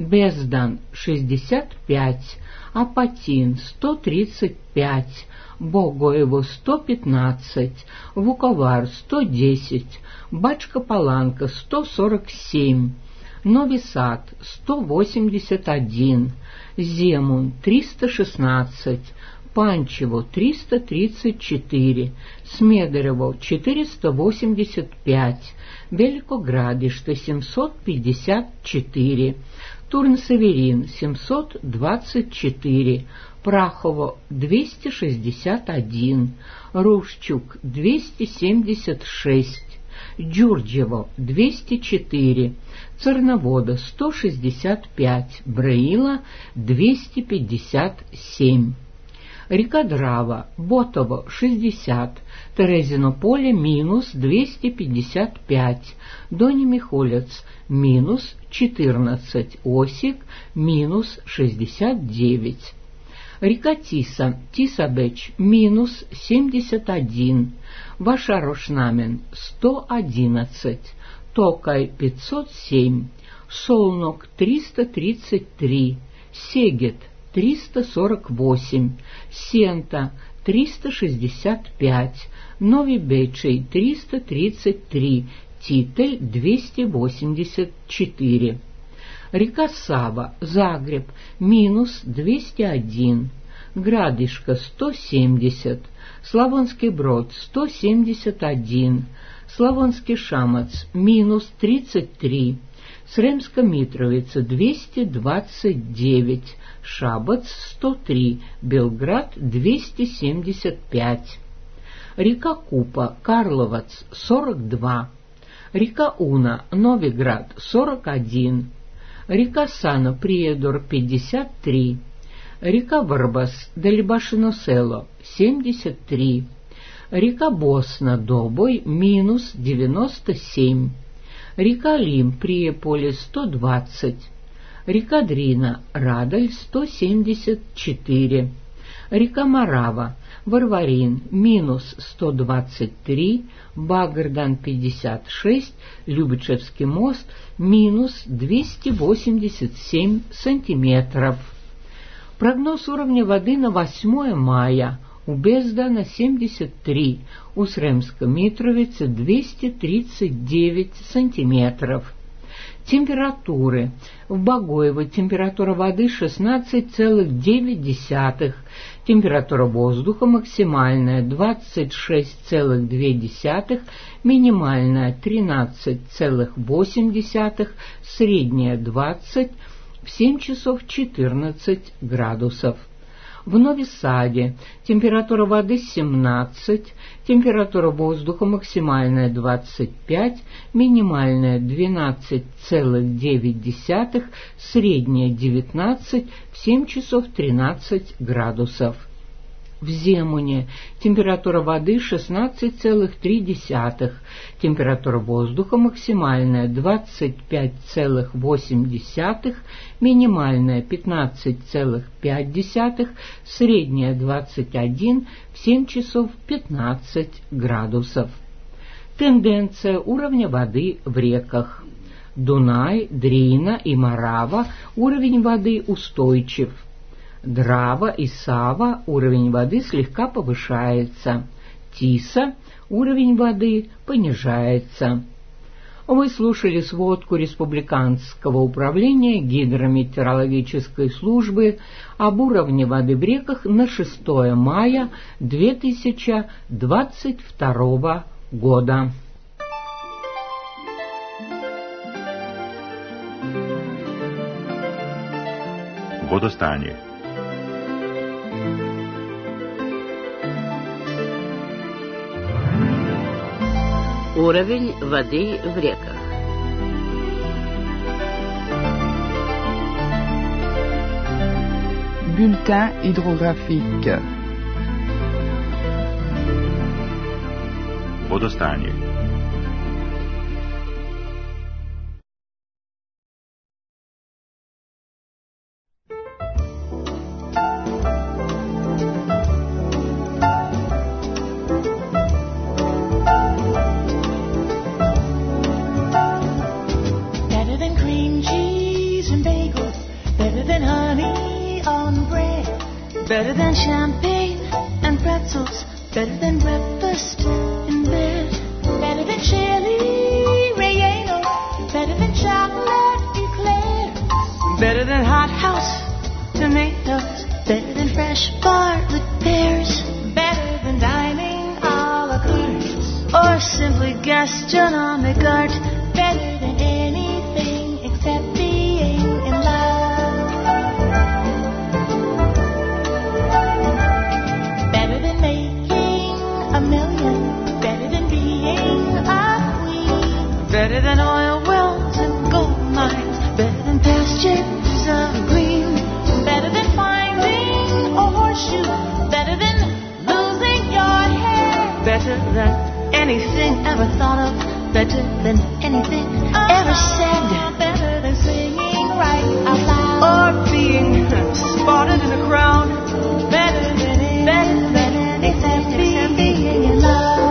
Бездан шестьдесят пять, Апатин сто тридцать пять, Богоево сто пятнадцать, Вуковар сто десять, Бачка-Паланка сто сорок семь, Нови Сад сто восемьдесят один, Земун триста шестнадцать, Панчево триста тридцать четыре, Смедерово четыреста восемьдесят пять, Великоградиште семьсот пятьдесят четыре, Турн-Северин семьсот двадцать четыре, Прахово двести шестьдесят один, Рущук двести семьдесят шесть, Джурджево двести четыре, Церновода сто шестьдесят пять, Браила двести пятьдесят семь. Река Драва, Ботово шестьдесят, Терезинополе минус двести пятьдесят пять, Дони Михолец минус четырнадцать, Осик минус шестьдесят девять. Река Тиса, Тисабеч минус семьдесят один, Вашарошнамен сто одиннадцать, Токай пятьсот семь, Солнок триста тридцать три, Сегет триста сорок восемь, Сента триста шестьдесят пять, Нови Бечей триста тридцать три, Титель двести восемьдесят четыре. Река Сава, Загреб, минус двести один, Градишка сто семьдесят, Славонский Брод сто семьдесят один, Славонский Шамац, минус тридцать три, Сремска Митровица двести двадцать девять, Шабац сто три, Белград двести семьдесят пять. Река Купа, Карловац сорок два, река Уна, Новиград сорок один, река Сана, Приедор пятьдесят три, река Варбас, Делибашино Село семьдесят три, река Босна, Добой минус девяносто семь, река Лим, Приеполе сто двадцать, река Дрина, Радаль сто семьдесят четыре, река Марава, Варварин минус сто двадцать три, Багардан пятьдесят шесть, Любичевский мост минус двести восемьдесят семь сантиметров. Прогноз уровня воды на восьмое мая. У Бездана семьдесят три, у Сремска Митровицы двести тридцать девять сантиметров. Температуры. В Богоево температура воды шестнадцать целых девять десятых, температура воздуха максимальная двадцать шесть целых две десятых, минимальная тринадцать целых восемь десятых, средняя двадцать, в семь часов четырнадцать градусов. В Нови Саде температура воды семнадцать, температура воздуха максимальная двадцать пять, минимальная двенадцать целых девять десятых, средняя девятнадцать, в семь часов тринадцать градусов. В Земуне температура воды шестнадцать целых три десятых, температура воздуха максимальная двадцать пять целых восемь десятых, минимальная пятнадцать целых пять десятых, средняя двадцать один, в семь часов пятнадцать градусов. Тенденция уровня воды в реках. Дунай, Дрина и Морава уровень воды устойчив. Драва и Сава уровень воды слегка повышается. Тиса уровень воды понижается. Вы слушали сводку Республиканского управления гидрометеорологической службы об уровне воды в реках на шестое мая две тысячи двадцать второго года. Водостanje. Уровень воды в реках. Bulletin hydrographique. Водостanje. Better than champagne and pretzels. Better than breakfast in bed. Better than chili relleno. Better than chocolate eclair. Better than hothouse tomatoes. Better than fresh bartlett pears. Better than dining a la carte. Or simply gastronomic art. Better than anything except being in love. Better than oil wells and gold mines. Better than pastures of green. Better than finding a horseshoe. Better than losing your hair. Better than anything ever thought of. Better than anything oh, ever said. Better than singing right out loud. Or being spotted in a crowd. Better than anything, better than anything except being in love.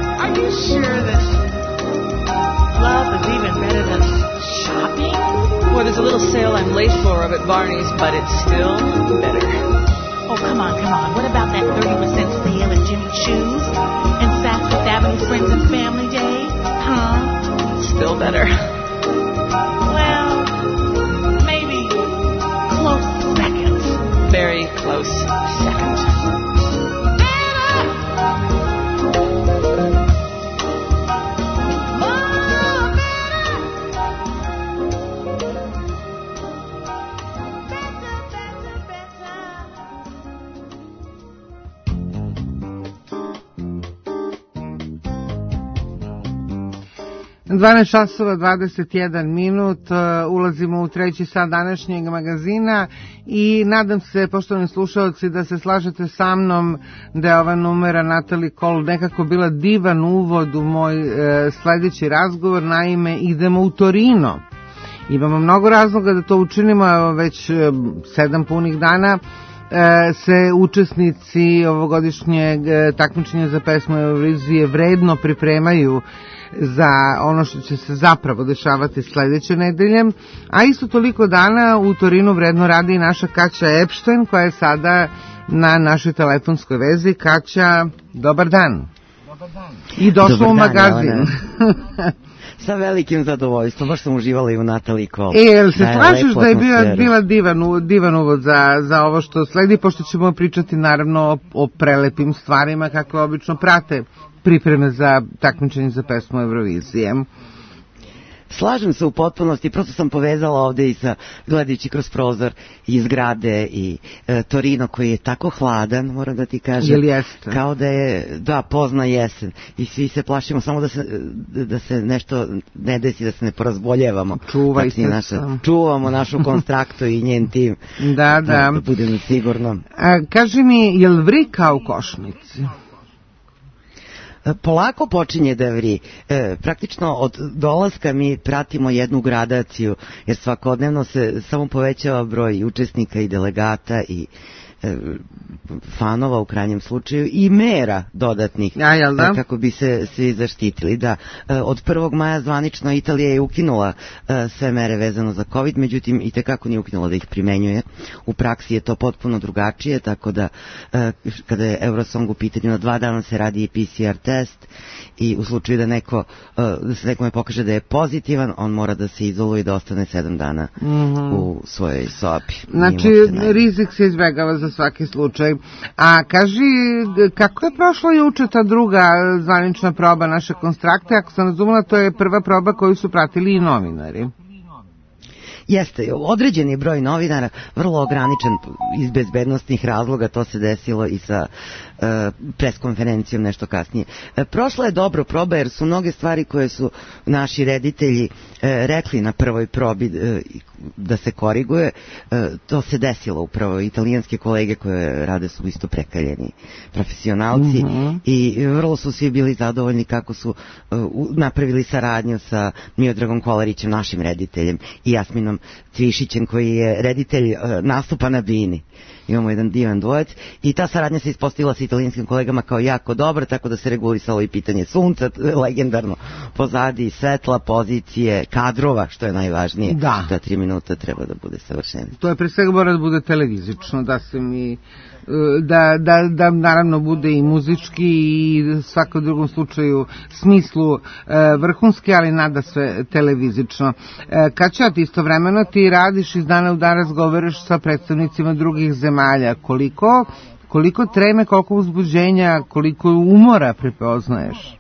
Sure that love is even better than shopping? Boy, there's a little sale I'm late for up at Barney's, but it's still better. Oh, come on, come on. What about that thirty percent sale at Jimmy Choo's and Saks Fifth Avenue Friends and Family Day? Huh? Still better. Well, maybe close second. Very close second. dvanaest časova dvadeset jedan minut, ulazimo u treći sat današnjeg magazina i nadam se, poštovani slušalci, da se slažete sa mnom da je ova numera Natalie Cole nekako bila divan uvod u moj e, sledeći razgovor. Naime, idemo u Torino. Imamo mnogo razloga da to učinimo, evo već e, sedam punih dana e, se učesnici ovogodišnjeg e, takmičenja za pesmu Eurovizije vredno pripremaju za ono što će se zapravo dešavati sledeće nedelje, a isto toliko dana u Torinu vredno radi i naša Kaća Epstein, koja je sada na našoj telefonskoj vezi. Kaća, dobar dan. Dobar dan. I došla u magazin. Sa velikim zadovoljstvom, baš sam uživala i u Natalie Cole. E, jel se slažeš da je bila, bila divan, divan uvod za, za ovo što sledi, pošto ćemo pričati naravno o, o prelepim stvarima kako obično prate pripreme za takmičenje za pesmu Eurovizije. Slažem se u potpunosti, prosto sam povezala ovde i sa, gledajući kroz prozor i zgrade i e, Torino koji je tako hladan, moram da ti kažem. Jel jeste? Kao da je, da, pozna jesen i svi se plašimo samo da se, da se nešto ne desi, da se ne porazboljevamo. Čuvaj znači, se naša, sam. Čuvamo našu konstraktu i njen tim. Da, da. Da, da budemo sigurno. A, kaži mi, jel vrika u košnici? Polako počinje da vri. E, praktično od dolaska mi pratimo jednu gradaciju, jer svakodnevno se samo povećava broj učesnika i delegata i e, fanova u krajnjem slučaju i mera dodatnih, ja, jel da? kako bi se svi zaštitili. Da, e, od prvog maja zvanično Italija je ukinula e, sve mere vezano za COVID, međutim i tekako nije ukinula da ih primenjuje. U praksi je to potpuno drugačije, tako da e, kada je Eurosong u pitanju, na dva dana se radi i P C R test i u slučaju da neko e, da se nekome pokaže da je pozitivan, on mora da se izoluje i da ostane sedam dana mm-hmm. u svojoj sobi. Znači, rizik se izbegava za svaki slučaj. A kaži, kako je prošla juče ta druga zvanična proba naše konstrakte? Ako sam razumela, to je prva proba koju su pratili i novinari. Jeste, određeni broj novinara, vrlo ograničen iz bezbednostnih razloga, to se desilo i sa uh, preskonferencijom nešto kasnije. Uh, prošla je dobro proba jer su mnoge stvari koje su naši reditelji uh, rekli na prvoj probi uh, da se koriguje, uh, to se desilo upravo. Italijanske kolege koje rade su isto prekaljeni profesionalci mm-hmm. i vrlo su svi bili zadovoljni kako su uh, napravili saradnju sa Miodragom Kolarićem, našim rediteljem, i Jasminom Cvišićem koji je reditelj uh, nastupa na Bini. Imamo jedan divan dvojec i ta saradnja se ispostavila sa italijanskim kolegama kao jako dobra, tako da se regulisalo i pitanje sunca, legendarno pozadi, svetla, pozicije, kadrova, što je najvažnije. Da. Ta tri minuta treba da bude savršeno. To je pre svega mora da bude televizično, da se mi da, da, da naravno bude i muzički i svako drugom slučaju smislu e, vrhunski, ali nada sve televizično. E, Kaća, ti istovremeno ti radiš iz dana u dan, razgovaraš sa predstavnicima drugih zemalja. Koliko, koliko treme, koliko uzbuđenja, koliko umora prepoznaješ?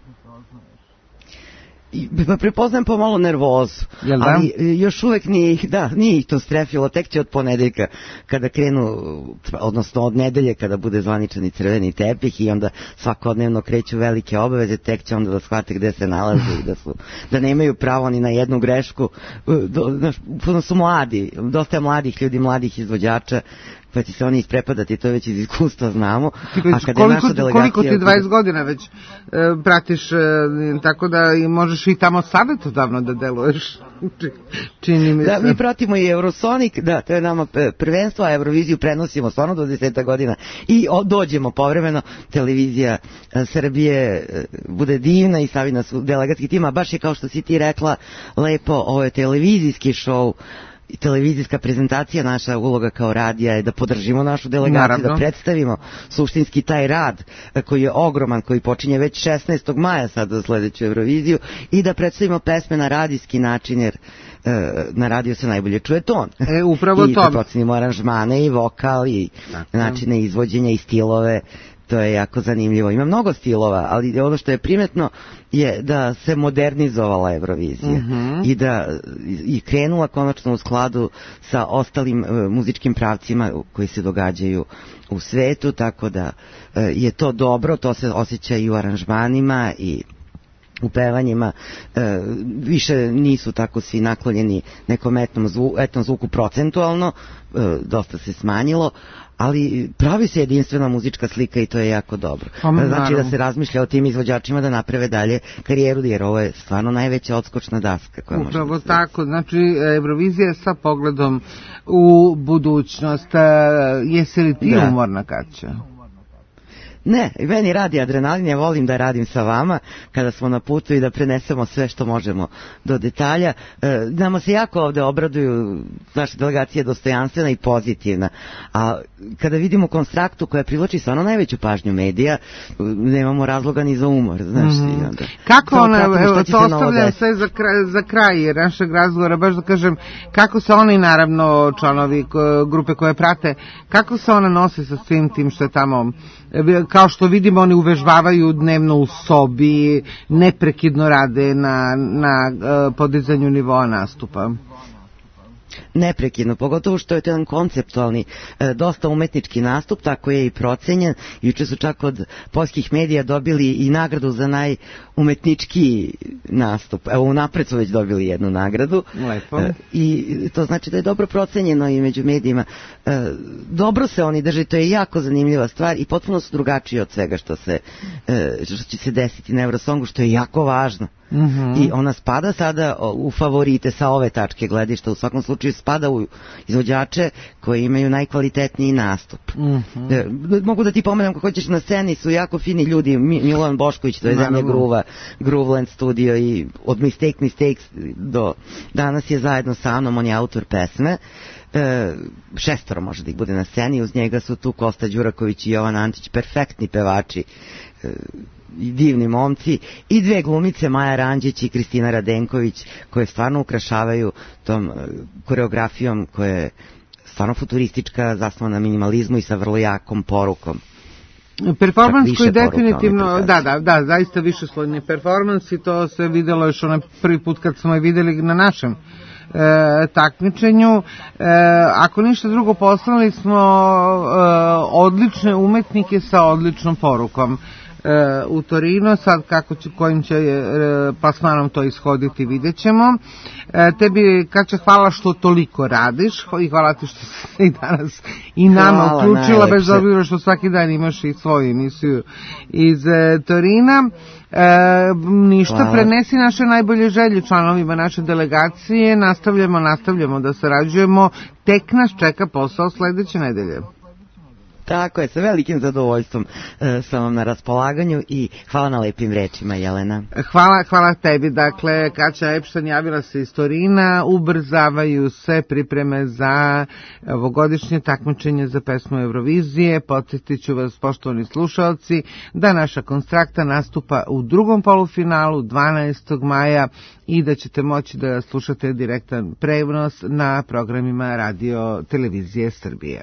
Pa prepoznajem pomalo nervozu, ali još uvek nije ih, da, nije ih to strefilo, tek će od ponedeljka kada krenu, odnosno od nedelje kada bude zvaničan i crveni tepih i onda svakodnevno kreću velike obaveze, tek će onda da shvate gde se nalaze i da, su, da nemaju pravo ni na jednu grešku. Puno su mladi, dosta je mladih ljudi, mladih izvođača, pa će se oni isprepadati, to već iz iskustva znamo. A kada koliko, je naša koliko ti dvadeset godina već e, pratiš, e, tako da i možeš i tamo savjetodavno da deluješ, čini mi se. Da, mi pratimo i Eurosonic, da, to je nama prvenstvo, a Euroviziju prenosimo stvarno do deseta godina i o, dođemo povremeno, televizija a, Srbije a, bude divna i stavi nas u delegatski tim, a baš je kao što si ti rekla lepo, ovo je televizijski šou, televizijska prezentacija, naša uloga kao radija je da podržimo našu delegaciju, Naravno. da predstavimo suštinski taj rad koji je ogroman, koji počinje već šesnaestog maja sad za sledeću Euroviziju i da predstavimo pesme na radijski način, jer na radiju se najbolje čuje ton. E, upravo I to. da procenimo aranžmane i vokal i Tako. načine izvođenja i stilove. To je jako zanimljivo. Ima mnogo stilova, ali ono što je primetno je da se modernizovala Eurovizija uh -huh. i da i krenula konačno u skladu sa ostalim uh, muzičkim pravcima koji se događaju u svetu, tako da uh, je to dobro, to se osjeća i u aranžmanima i u pevanjima, e, više nisu tako svi naklonjeni nekom etnom, zvu, etnom zvuku procentualno, e, dosta se smanjilo, ali pravi se jedinstvena muzička slika i to je jako dobro. Pa, znači naravno. da se razmišlja o tim izvođačima da naprave dalje karijeru, jer ovo je stvarno najveća odskočna daska koja Upravo može da se... tako, znači Eurovizija sa pogledom u budućnost. Jesi li ti da. umorna, Kaća? Ne, meni radi adrenalin, ja volim da radim sa vama kada smo na putu i da prenesemo sve što možemo do detalja. E, nama se jako ovde obraduju, naša delegacija je dostojanstvena i pozitivna, a kada vidimo konstraktu koja privlači stvarno najveću pažnju medija, nemamo razloga ni za umor, znaš. Mm -hmm. onda, kako ona, evo, to ostavljam sve za kraj, za kraj našeg razgovora, baš da kažem, kako se oni, naravno, članovi grupe koje prate, kako se ona nose sa svim tim što je tamo, kao što vidimo, oni uvežbavaju dnevno u sobi, neprekidno rade na, na uh, podizanju nivoa nastupa. Neprekidno, pogotovo što je to jedan konceptualni, e, dosta umetnički nastup, tako je i procenjen. Juče su čak od poljskih medija dobili i nagradu za najumetnički nastup. Evo, unapred su već dobili jednu nagradu. Lepo. E, I to znači da je dobro procenjeno i među medijima. E, dobro se oni drže, to je jako zanimljiva stvar i potpuno su drugačiji od svega što se e, što će se desiti na Eurosongu, što je jako važno. Mm -hmm. I ona spada sada u favorite sa ove tačke gledišta, u svakom slučaju spada u izvođače koji imaju najkvalitetniji nastup. Mm -hmm. e, mogu da ti pomenem kako hoćeš, na sceni su jako fini ljudi, Milovan Bošković, to je zemlja Gruva, Grooveland studio, i od Mistake Mistakes do danas je zajedno sa mnom, on je autor pesme. E, šestoro može da ih bude na sceni, uz njega su tu Kosta Đuraković i Jovan Antić, perfektni pevači, e, i divni momci, i dve glumice, Maja Ranđić i Kristina Radenković, koje stvarno ukrašavaju tom koreografijom koja je stvarno futuristička, zasnovana na minimalizmu i sa vrlo jakom porukom. Performans koji definitivno, da, da, da, zaista višeslojni performans, i to se videlo još onaj prvi put kad smo je videli na našem e, takmičenju. E, ako ništa drugo, poslali smo e, odlične umetnike sa odličnom porukom u Torino. Sad kako će, kojim će plasmanom to ishoditi, vidjet ćemo. Tebi, Kaća, hvala što toliko radiš i hvala ti što se i danas i nama hvala, uključila, najlepše. Bez obzira što svaki dan imaš i svoju emisiju iz e, Torina. E, ništa, hvala. Prenesi naše najbolje želje članovima naše delegacije. Nastavljamo, nastavljamo da sarađujemo. Tek nas čeka posao sledeće nedelje. Tako je, sa velikim zadovoljstvom e, sam vam na raspolaganju i hvala na lepim rečima, Jelena. Hvala, hvala tebi. Dakle, Kaća Epštan javila se iz Torina, ubrzavaju se pripreme za ovogodišnje takmičenje za pesmu Eurovizije. Podsjetit ću vas, poštovani slušalci, da naša konstrakta nastupa u drugom polufinalu dvanaestog maja i da ćete moći da slušate direktan prenos na programima Radio Televizije Srbije.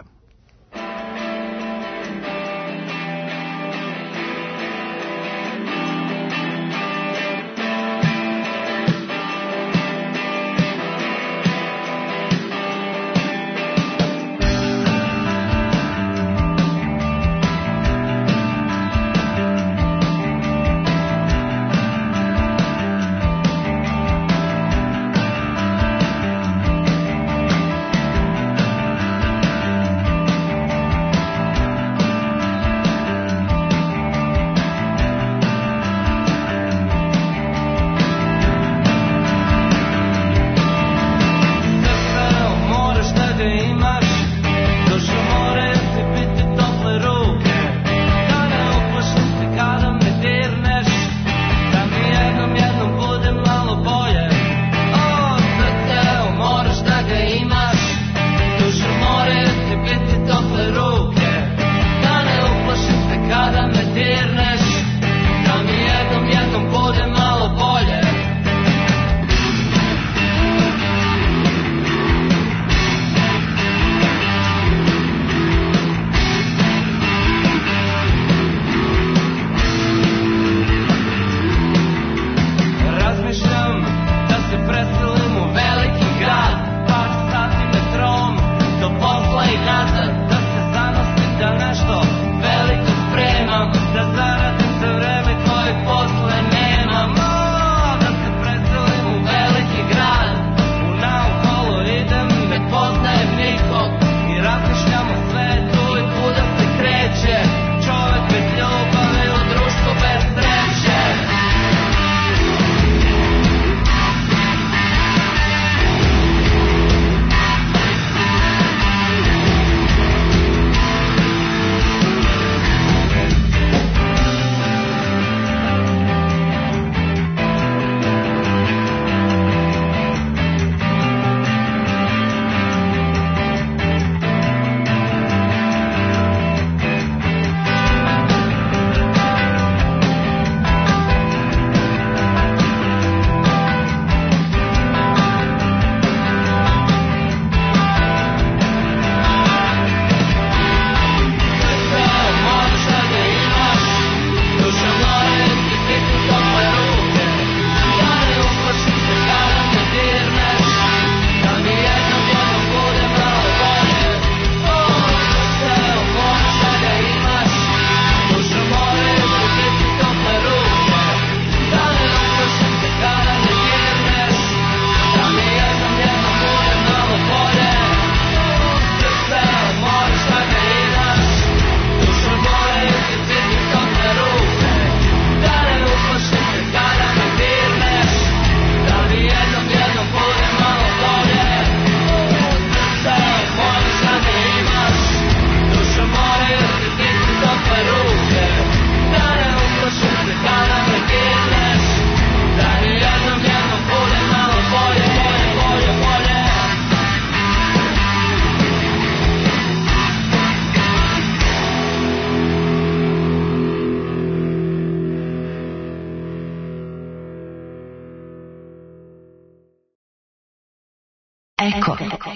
Eko.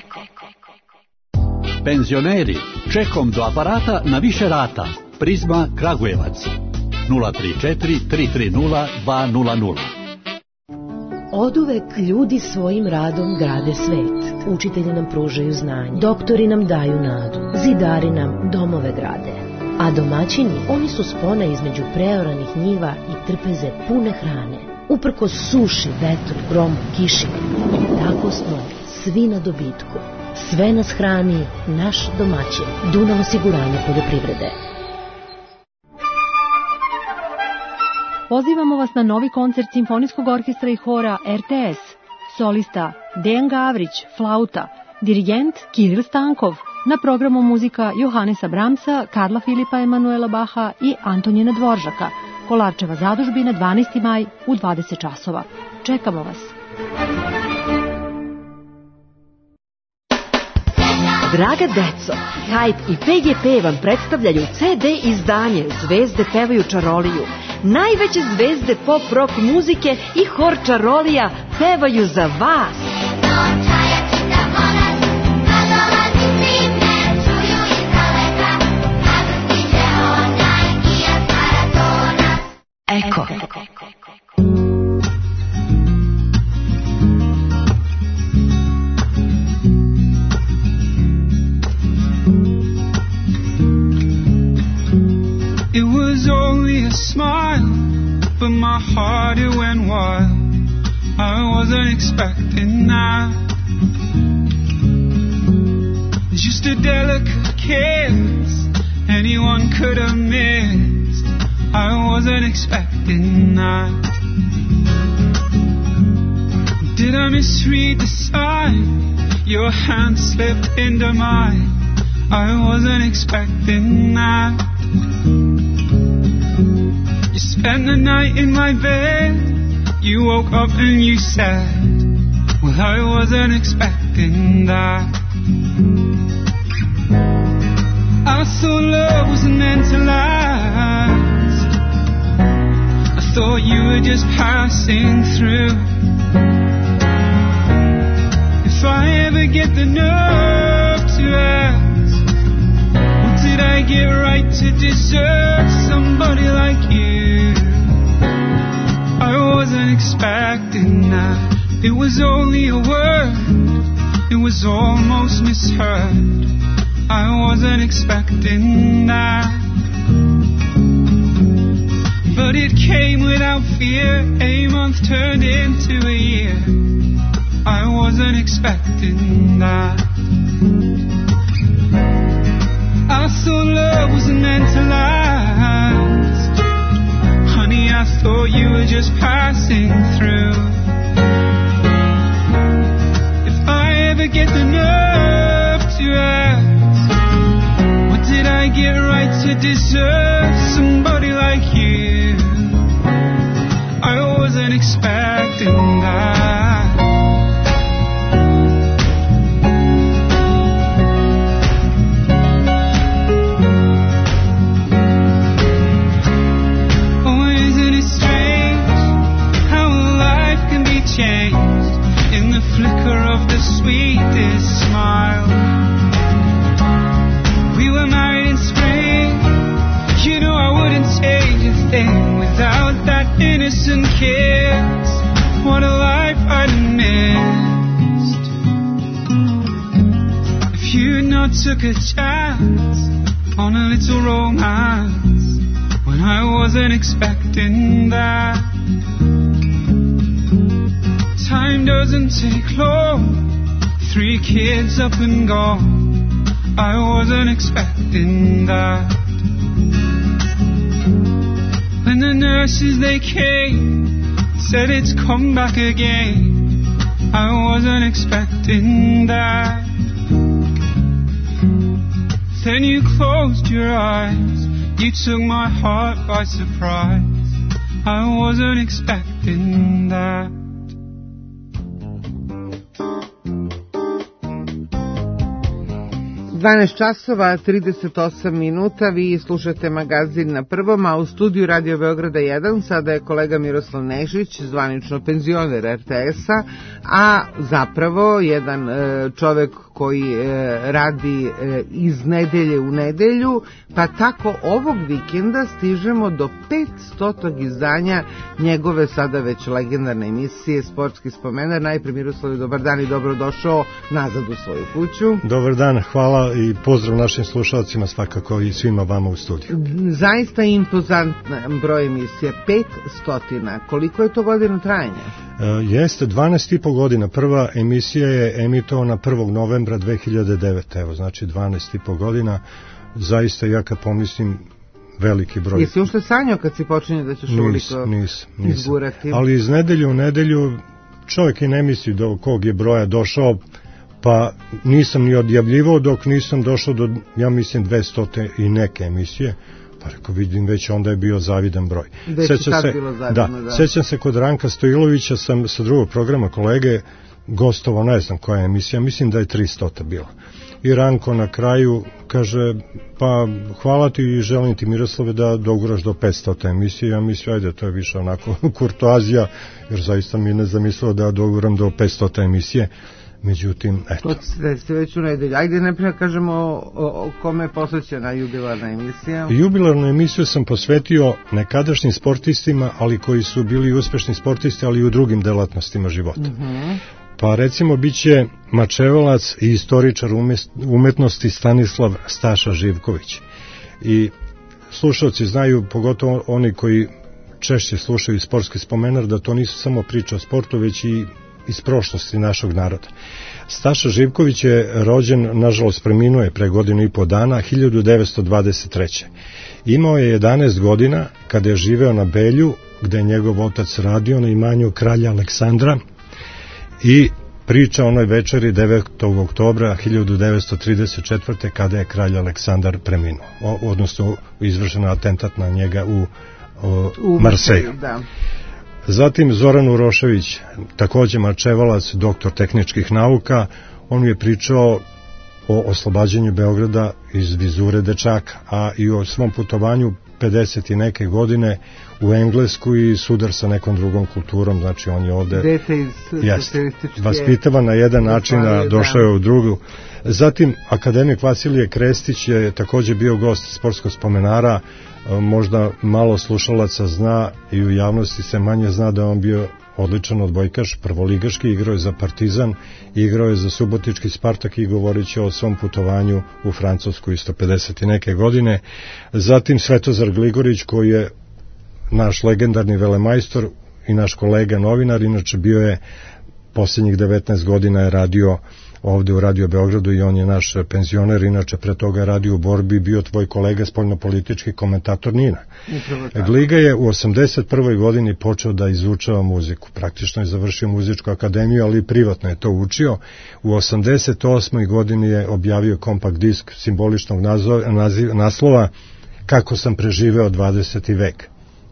Penzioneri, čekom do aparata na više rata. Prizma Kragujevac. nula tri četiri tri tri nula dva nula nula. Oduvek ljudi svojim radom grade svet. Učitelji nam pružaju znanje. Doktori nam daju nadu. Zidari nam domove grade. A domaćini, oni su spona između preoranih njiva i trpeze pune hrane. Uprkos suši, vetru, gromu, kiši. Tako smo svi na dobitku. Sve nas hrani naš domaćin. Dunav osiguranje poljoprivrede. Pozivamo vas na novi koncert Simfonijskog orkestra i hora R T S. Solista Dejan Gavrić, flauta. Dirigent Kiril Stankov. Na programu muzika Johanesa Brahmsa, Karla Filipa Emanuela Baha i Antonijina Dvoržaka. Kolarčeva zadužbina dvanaesti maj u dvadeset časova. Čekamo vas. Draga deco, Hype i P G P vam predstavljaju C D izdanje Zvezde pevaju čaroliju. Najveće zvezde pop rock muzike i hor čarolija pevaju za vas. Eko. It was only a smile, but my heart it went wild. I wasn't expecting that. Just a delicate kiss, anyone could have missed. I wasn't expecting that. Did I misread the sign? Your hand slipped into mine. I wasn't expecting that. You spent the night in my bed. You woke up and you said, well, I wasn't expecting that. I thought love wasn't meant to last. I thought you were just passing through. If I ever get the nerve to ask, what did I get right to deserve somebody like you? I wasn't expecting that. It was only a word. It was almost misheard. I wasn't expecting that. But it came without fear. A month turned into a year. I wasn't expecting that. I thought love wasn't meant to last. Honey, I thought you were just passing through. If I ever get the nerve to ask, what did I get right to deserve somebody like you? I wasn't expecting that. Changed in the flicker of the sweetest smile. We were married in spring. You know I wouldn't change a thing without that innocent kiss. What a life I'd missed if you not took a chance on a little romance when I wasn't expecting that. Time doesn't take long. Three kids up and gone. I wasn't expecting that. When the nurses they came, said it's come back again. I wasn't expecting that. Then you closed your eyes. You took my heart by surprise. I wasn't expecting that. dvanaest časova trideset osam minuta, vi slušate magazin Na prvom, a u studiju Radio Beograda jedan sada je kolega Miroslav Nešić, zvanično penzioner er te es-a, a zapravo jedan e, čovek koji e, radi e, iz nedelje u nedelju, pa tako ovog vikenda stižemo do petstotog izdanja njegove sada već legendarne emisije Sportski spomenar. Najpre Miroslav, dobar dan i dobrodošao nazad u svoju kuću. Dobar dan, hvala i pozdrav našim slušalcima, svakako i svima vama u studiju. Zaista impozantan broj emisije, petstotina. Koliko je to godina trajanja? E, jeste, dvanaest i po godina. Prva emisija je emitovana prvog novembra dve hiljade devete. Evo, znači dvanaest i po godina. Zaista, ja kad pomislim, veliki broj. Jesi ušte sanjao kad si počinio da ćeš ovoliko nis, nis, izgurati? Ali iz nedelju u nedelju čovjek i ne misli do kog je broja došao, pa nisam ni odjavljivao dok nisam došao do, ja mislim, dvestote i neke emisije, pa rekao, vidim, već onda je bio zavidan broj. Već je tad se, bilo zavidno, da. Da, sećam se kod Ranka Stojilovića, sam sa drugog programa kolege gostovao, ne znam koja je emisija, mislim da je tristota bila. I Ranko na kraju kaže, pa hvala ti i želim ti, Miroslave, da doguraš do petstota emisije. Ja mislim, ajde, to je više onako kurtoazija, jer zaista mi ne zamislio da doguram do petstota emisije. Međutim, eto. To ste već u nedelju. Ajde, ne kažemo o, o kome je posvećena jubilarna emisija. Jubilarnu emisiju sam posvetio nekadašnjim sportistima, ali koji su bili uspešni sportisti, ali i u drugim delatnostima života. Mm-hmm. Pa recimo biće mačevalac i istoričar umetnosti Stanislav Staša Živković. I slušalci znaju, pogotovo oni koji češće slušaju Sportski spomenar, da to nisu samo priče o sportu, već i iz prošlosti našeg naroda. Staša Živković je rođen, nažalost preminuo je pre godinu i po dana, hiljadu devetsto dvadeset treće. Imao je jedanaest godina kada je živeo na Belju, gde je njegov otac radio na imanju kralja Aleksandra, i priča o onoj večeri devetog oktobra hiljadu devetsto trideset četvrte kada je kralj Aleksandar preminuo, odnosno izvršen atentat na njega u, o, u Marseju. Da. Zatim Zoran Urošević, takođe mačevalac, doktor tehničkih nauka, on je pričao o oslobađanju Beograda iz vizure dečaka, a i o svom putovanju pedeset i neke godine u Englesku i sudar sa nekom drugom kulturom, znači on je ovde dete iz socijalističke vaspitavan na jedan način, a došao je u drugu. Zatim akademik Vasilije Krestić je takođe bio gost Sportskog spomenara, možda malo slušalaca zna i u javnosti se manje zna da on bio odličan odbojkaš, prvoligaški, igrao je za Partizan, igrao je za Subotički Spartak i govorit će o svom putovanju u Francusku isto pedeset i neke godine. Zatim Svetozar Gligorić, koji je naš legendarni velemajstor i naš kolega novinar, inače bio je posljednjih devetnaest godina je radio ovde u Radio Beogradu i on je naš penzioner, inače pre toga je radio u Borbi, bio tvoj kolega spoljnopolitički komentator Nina. Gliga je u osamdeset prvoj godini počeo da izučava muziku, praktično je završio muzičku akademiju, ali i privatno je to učio. U osamdeset osmoj godini je objavio kompakt disk simboličnog naslova Kako sam preživeo dvadeseti vek.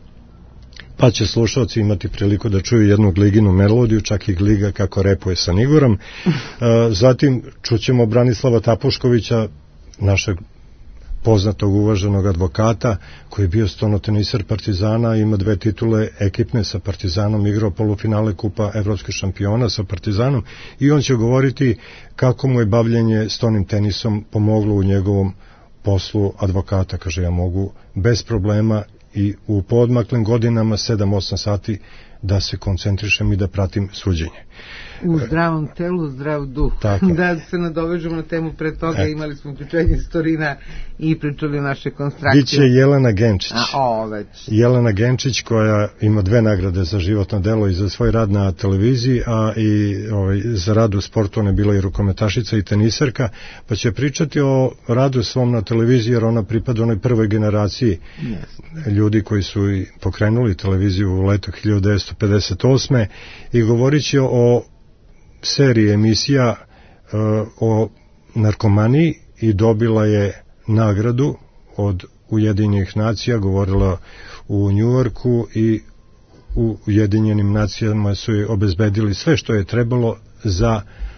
Pa će slušalci imati priliku da čuju jednu Gliginu melodiju, čak i Gliga kako repuje sa Nigorom. Zatim čućemo Branislava Tapuškovića, našeg poznatog uvaženog advokata, koji je bio stonoteniser Partizana, ima dve titule ekipne sa Partizanom, igrao polufinale Kupa evropskih šampiona sa Partizanom, i on će govoriti kako mu je bavljenje stonim tenisom pomoglo u njegovom poslu advokata. Kaže, ja mogu bez problema i u poodmaklim godinama sedam osam sati da se koncentrišem i da pratim suđenje. U zdravom telu, zdrav duh. Tako. Da se nadovežemo na temu pre toga, e. imali smo uključenje iz Torina i pričali naše konstrakcije. Biće Jelena Genčić. A, o, već. Jelena Genčić, koja ima dve nagrade za životno delo i za svoj rad na televiziji, a i ovaj, za rad u sportu. Ona je bila i rukometašica i teniserka, pa će pričati o radu svom na televiziji, jer ona pripada onoj prvoj generaciji yes. ljudi koji su pokrenuli televiziju u leto hiljadu devetsto pedeset osme i govorit će o seriji emisija uh, o narkomaniji i dobila je nagradu od Ujedinjenih nacija, govorila u Njujorku i u Ujedinjenim nacijama su je obezbedili sve što je trebalo za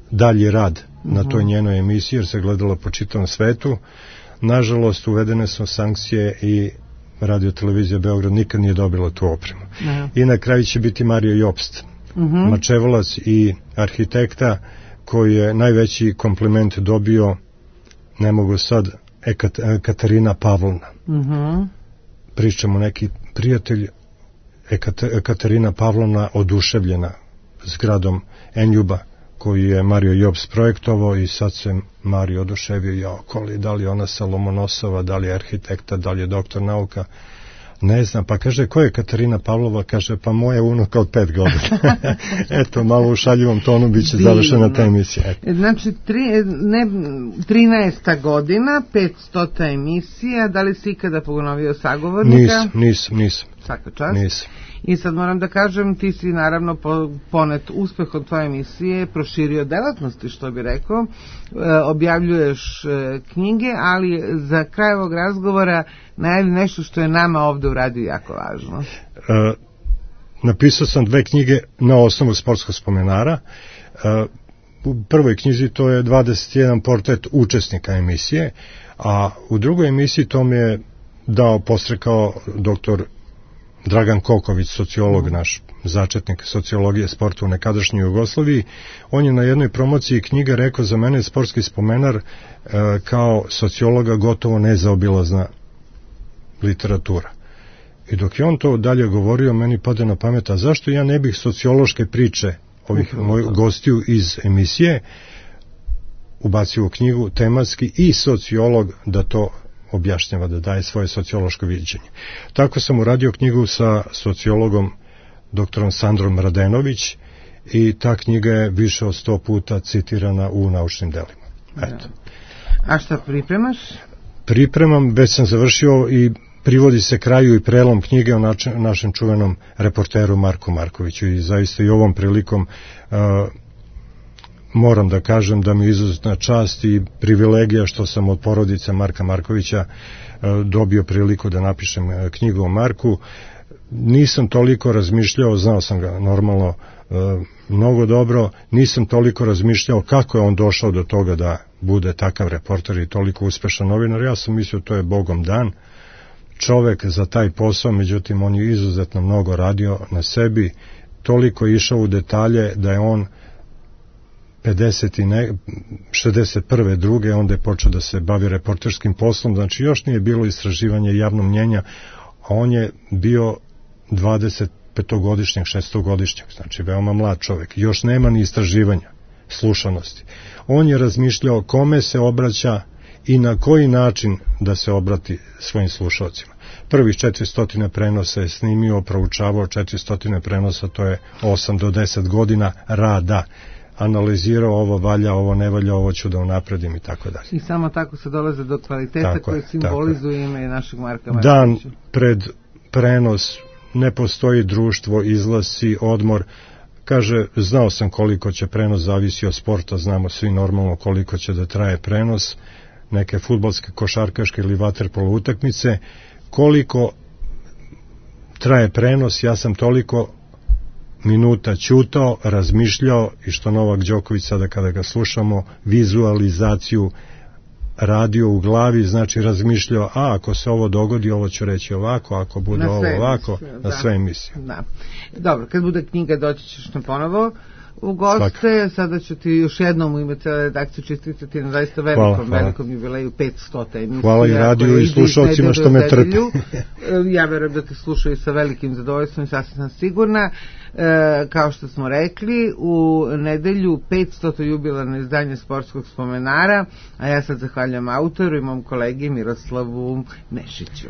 dalji rad na toj njenoj emisiji, jer se gledala po čitavom svetu. Nažalost, uvedene su sankcije i Radio televizija Beograd nikad nije dobila tu opremu. Aha. I na kraju će biti Mario Jobst, uh-huh. mačevalac i arhitekta, koji je najveći kompliment dobio, ne mogu sad, Ekat, Katarina Pavlovna. Uh-huh. Pričamo neki prijatelj, Ekat, Katarina Pavlovna oduševljena zgradom Enjuba, koji je Mario Jobst projektovao, i sad se Mario oduševio, ja, koli, da li je ona Salomonosova, da li je arhitekta, da li je doktor nauka, ne znam, pa kaže, ko je Katarina Pavlova? Kaže, pa moja unuka od pet godina. Eto, malo u šaljivom tonu bit će završena ta emisija. Eto. Znači, tri, ne, trinaesta godina, petstota emisija, da li si ikada ponovio sagovornika? Nisam, nisam, nisam. Svaka čast. Nisam. I sad moram da kažem, ti si naravno po, ponet uspehom tvoje emisije proširio delatnosti, što bi rekao, e, objavljuješ e, knjige, ali za kraj ovog razgovora najavi nešto što je nama ovde u radiju jako važno. E, napisao sam dve knjige na osnovu sportskog spomenara. E, u prvoj knjizi to je dvadeset jedan portret učesnika emisije, a u drugoj emisiji to mi je dao, postrekao doktor Dragan Koković, sociolog, naš začetnik sociologije sporta u nekadašnjoj Jugoslaviji. On je na jednoj promociji knjige rekao, za mene je sportski spomenar e, kao sociologa gotovo nezaobilazna literatura. I dok je on to dalje govorio, meni pade na pamet, a zašto ja ne bih sociološke priče ovih mojih gostiju iz emisije ubacio u knjigu tematski i sociolog da to objašnjava, da daje svoje sociološko viđenje. Tako sam uradio knjigu sa sociologom doktorom Sandrom Radenović i ta knjiga je više od sto puta citirana u naučnim delima. Eto. A šta pripremaš? Pripremam, već sam završio i privodi se kraju i prelom knjige o nač našem čuvenom reporteru Marku Markoviću, i zaista i ovom prilikom uh, moram da kažem da mi je izuzetna čast i privilegija što sam od porodice Marka Markovića dobio priliku da napišem knjigu o Marku. Nisam toliko razmišljao, znao sam ga normalno mnogo dobro, nisam toliko razmišljao kako je on došao do toga da bude takav reporter i toliko uspešan novinar. Ja sam mislio to je Bogom dan čovek za taj posao, međutim on je izuzetno mnogo radio na sebi, toliko je išao u detalje da je on pedeset i ne, šezdeset prve druge onda je počeo da se bavi reporterskim poslom, znači još nije bilo istraživanje javnog mnjenja, a on je bio dvadeset petogodišnjak, šestogodišnjak, znači veoma mlad čovek, još nema ni istraživanja slušanosti. On je razmišljao kome se obraća i na koji način da se obrati svojim slušalcima. Prvih četiristo prenosa je snimio, proučavao četiristo prenosa, to je osam do deset godina rada, analizirao ovo valja, ovo ne valja, ovo ću da unapredim i tako dalje. I samo tako se dolaze do kvaliteta tako koje simbolizuje ime našeg Marka Markovića. Dan pred prenos ne postoji društvo, izlasi, odmor. Kaže, znao sam koliko će prenos, zavisi od sporta, znamo svi normalno koliko će da traje prenos, neke fudbalske, košarkaške ili vaterpolo utakmice, koliko traje prenos, ja sam toliko minuta ćutao, razmišljao, i što Novak Đoković sada kada ga slušamo, vizualizaciju radio u glavi, znači razmišljao, a ako se ovo dogodi, ovo ću reći ovako, ako bude ovo ovako, emisije, na sve emisije. Da. Dobro, kad bude knjiga doći ćeš na ponovo u goste, sada ću ti još jednom u ime cele redakcije čestitati na zaista velikom, hvala, hvala. velikom jubileju petstota emisija. Hvala i radiju i slušalcima što me trpe. Ja verujem da te slušaju sa velikim zadovoljstvom i sasvim sam sigurna. E, kao što smo rekli, u nedelju petstoto jubilarno izdanje sportskog spomenara, a ja sad zahvaljam autoru i mom kolegi Miroslavu Nešiću.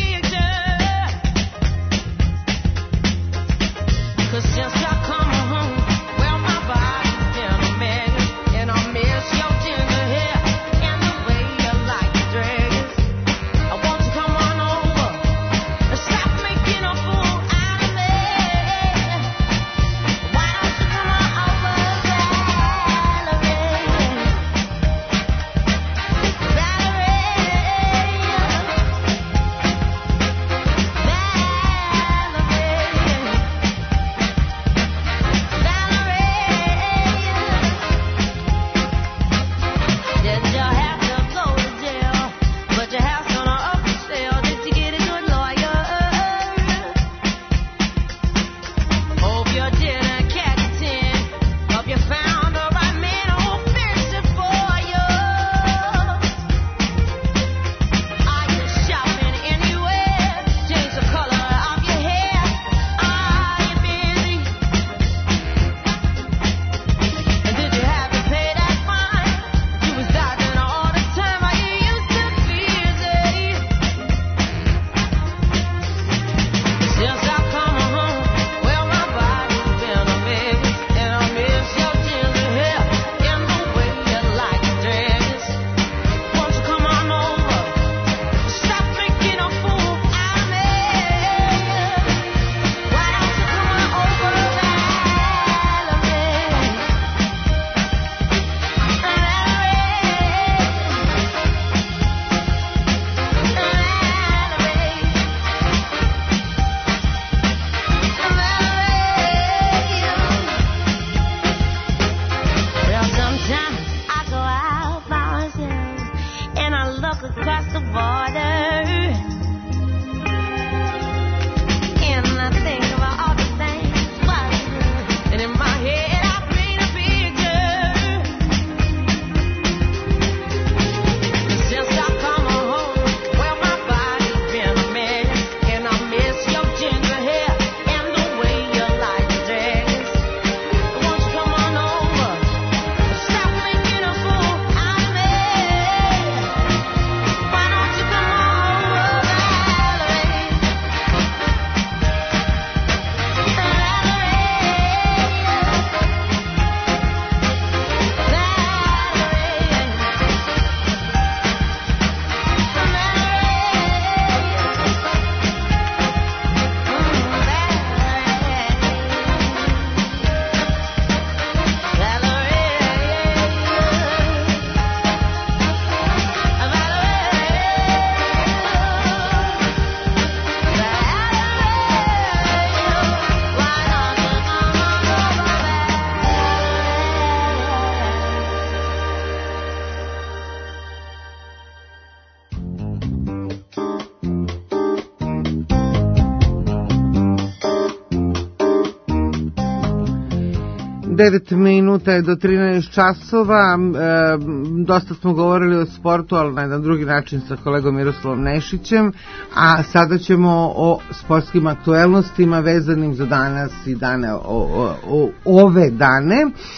Since I come home the water. And I think about all the things was true. And in my head I paint a picture. Since I come home, well my body's been a mess. And I miss your ginger hair and the way you like to dress. Won't you come on over? Stop making a fool out of me. Why don't you come on over, Valerie? devet minuta je do trinaest časova, e, dosta smo govorili o sportu, ali na jedan drugi način sa kolegom Miroslavom Nešićem, a sada ćemo o sportskim aktuelnostima vezanim za danas i dane o, o, o, ove dane,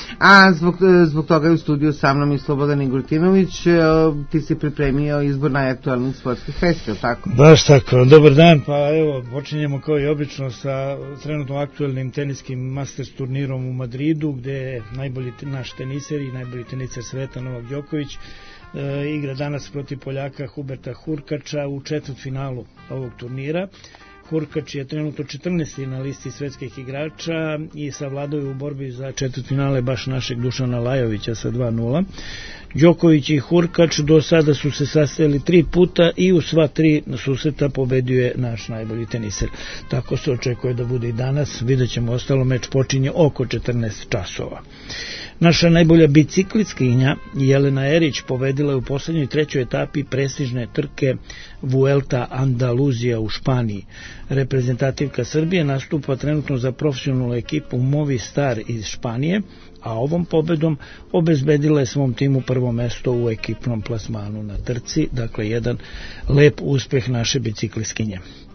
a zbog, zbog toga je u studiju sa mnom i Slobodan Igortinović. E, ti si pripremio izbor najaktuelnijih sportskih vesti, tako? Baš tako, dobar dan, pa evo, počinjemo kao i obično sa trenutno aktuelnim teniskim Masters turnirom u Madridu, gde je najbolji naš teniser i najbolji teniser sveta Novak Đoković e, igra danas protiv Poljaka Huberta Hurkača u četvrtfinalu ovog turnira. Hurkač je trenutno četrnaesti na listi svetskih igrača i savladao je u borbi za četvrtfinale baš našeg Dušana Lajovića sa dva nula. Đoković i Hurkač do sada su se sastajali tri puta i u sva tri susreta pobedio je naš najbolji teniser. Tako se očekuje da bude i danas. Vidjet ćemo, ostalo meč počinje oko četrnaest časova. Naša najbolja biciklistkinja Jelena Erić pobedila je u poslednjoj trećoj etapi prestižne trke Vuelta Andaluzija u Španiji. Reprezentativka Srbije nastupa trenutno za profesionalnu ekipu Movistar iz Španije, a ovom pobedom obezbedila je svom timu prvo mesto u ekipnom plasmanu na trci, dakle jedan lep uspeh naše biciklistkinje.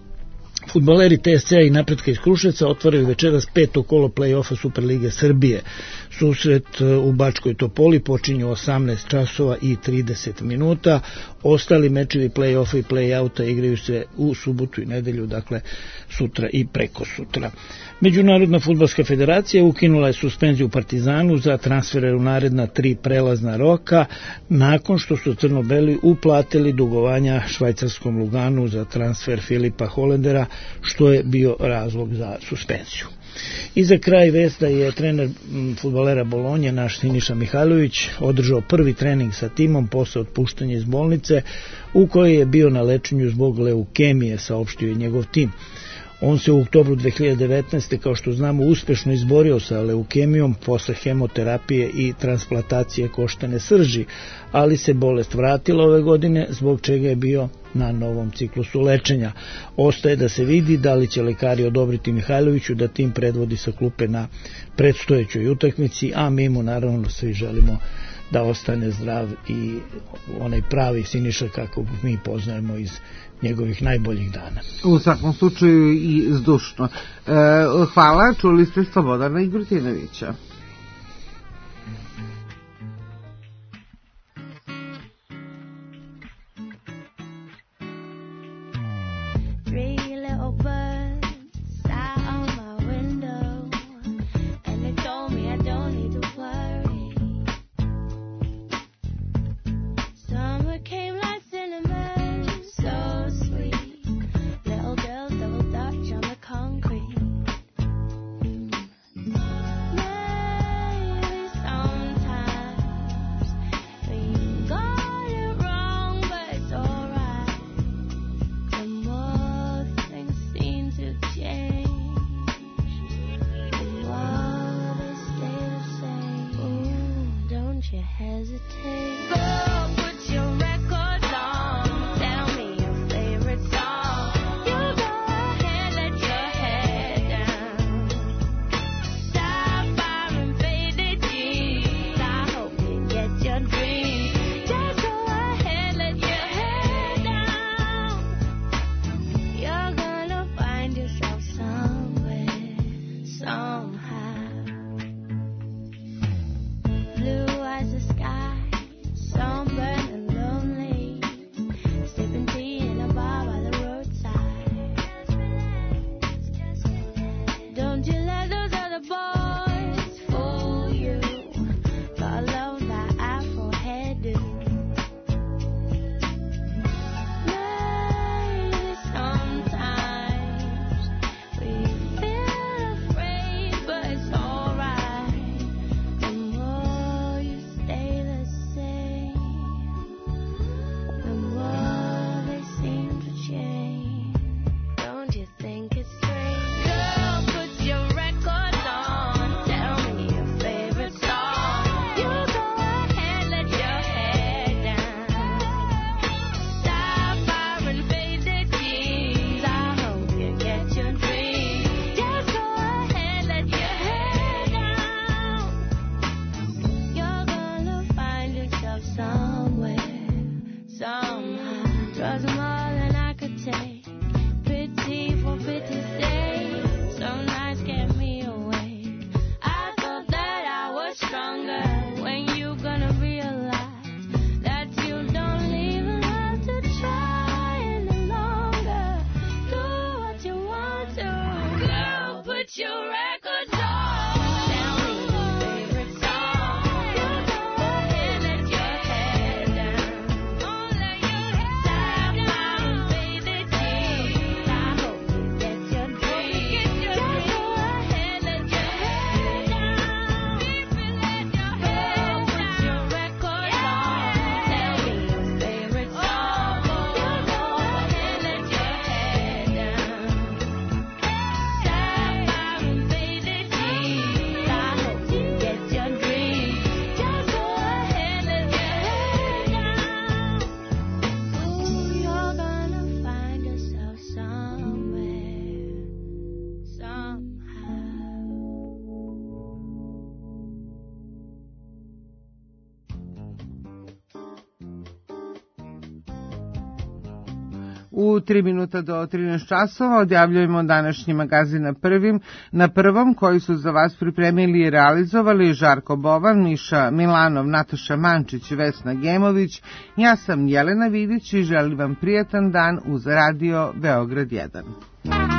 Fudbaleri T S C-a i Napretka iz Kruševca otvaraju večeras peto kolo play-offa Superlige Srbije. Susret u Bačkoj Topoli počinje u osamnaest časova i trideset minuta. Ostali mečevi play-offa i play-outa igraju se u subotu i nedelju, dakle sutra i preko sutra. Međunarodna fudbalska federacija ukinula je suspenziju Partizanu za transfere u naredna tri prelazna roka nakon što su crno-beli uplatili dugovanja švajcarskom Luganu za transfer Filipa Holendera, što je bio razlog za suspenziju. I za kraj vest da je trener fudbalera Bolonje, naš Siniša Mihajlović, održao prvi trening sa timom posle otpuštanja iz bolnice u kojoj je bio na lečenju zbog leukemije, saopštio je njegov tim. On se u oktobru dve hiljade devetnaeste. kao što znamo uspešno izborio sa leukemijom posle hemoterapije i transplantacije koštane srži, ali se bolest vratila ove godine, zbog čega je bio na novom ciklusu lečenja. Ostaje da se vidi da li će lekari odobriti Mihajloviću da tim predvodi sa klupe na predstojećoj utakmici, a mi mu naravno svi želimo da ostane zdrav i onaj pravi Siniša kako mi poznajemo iz njegovih najboljih dana. U svakom slučaju i zdušno. E, hvala, čuli ste Slobodana Igortinovića. U tri minuta do trinaest časova odjavljujemo današnji magazin na prvim, na prvom koji su za vas pripremili i realizovali Žarko Bovan, Miša Milanov, Nataša Mančić, Vesna Gemović. Ja sam Jelena Vidić i želim vam prijatan dan uz Radio Beograd jedan.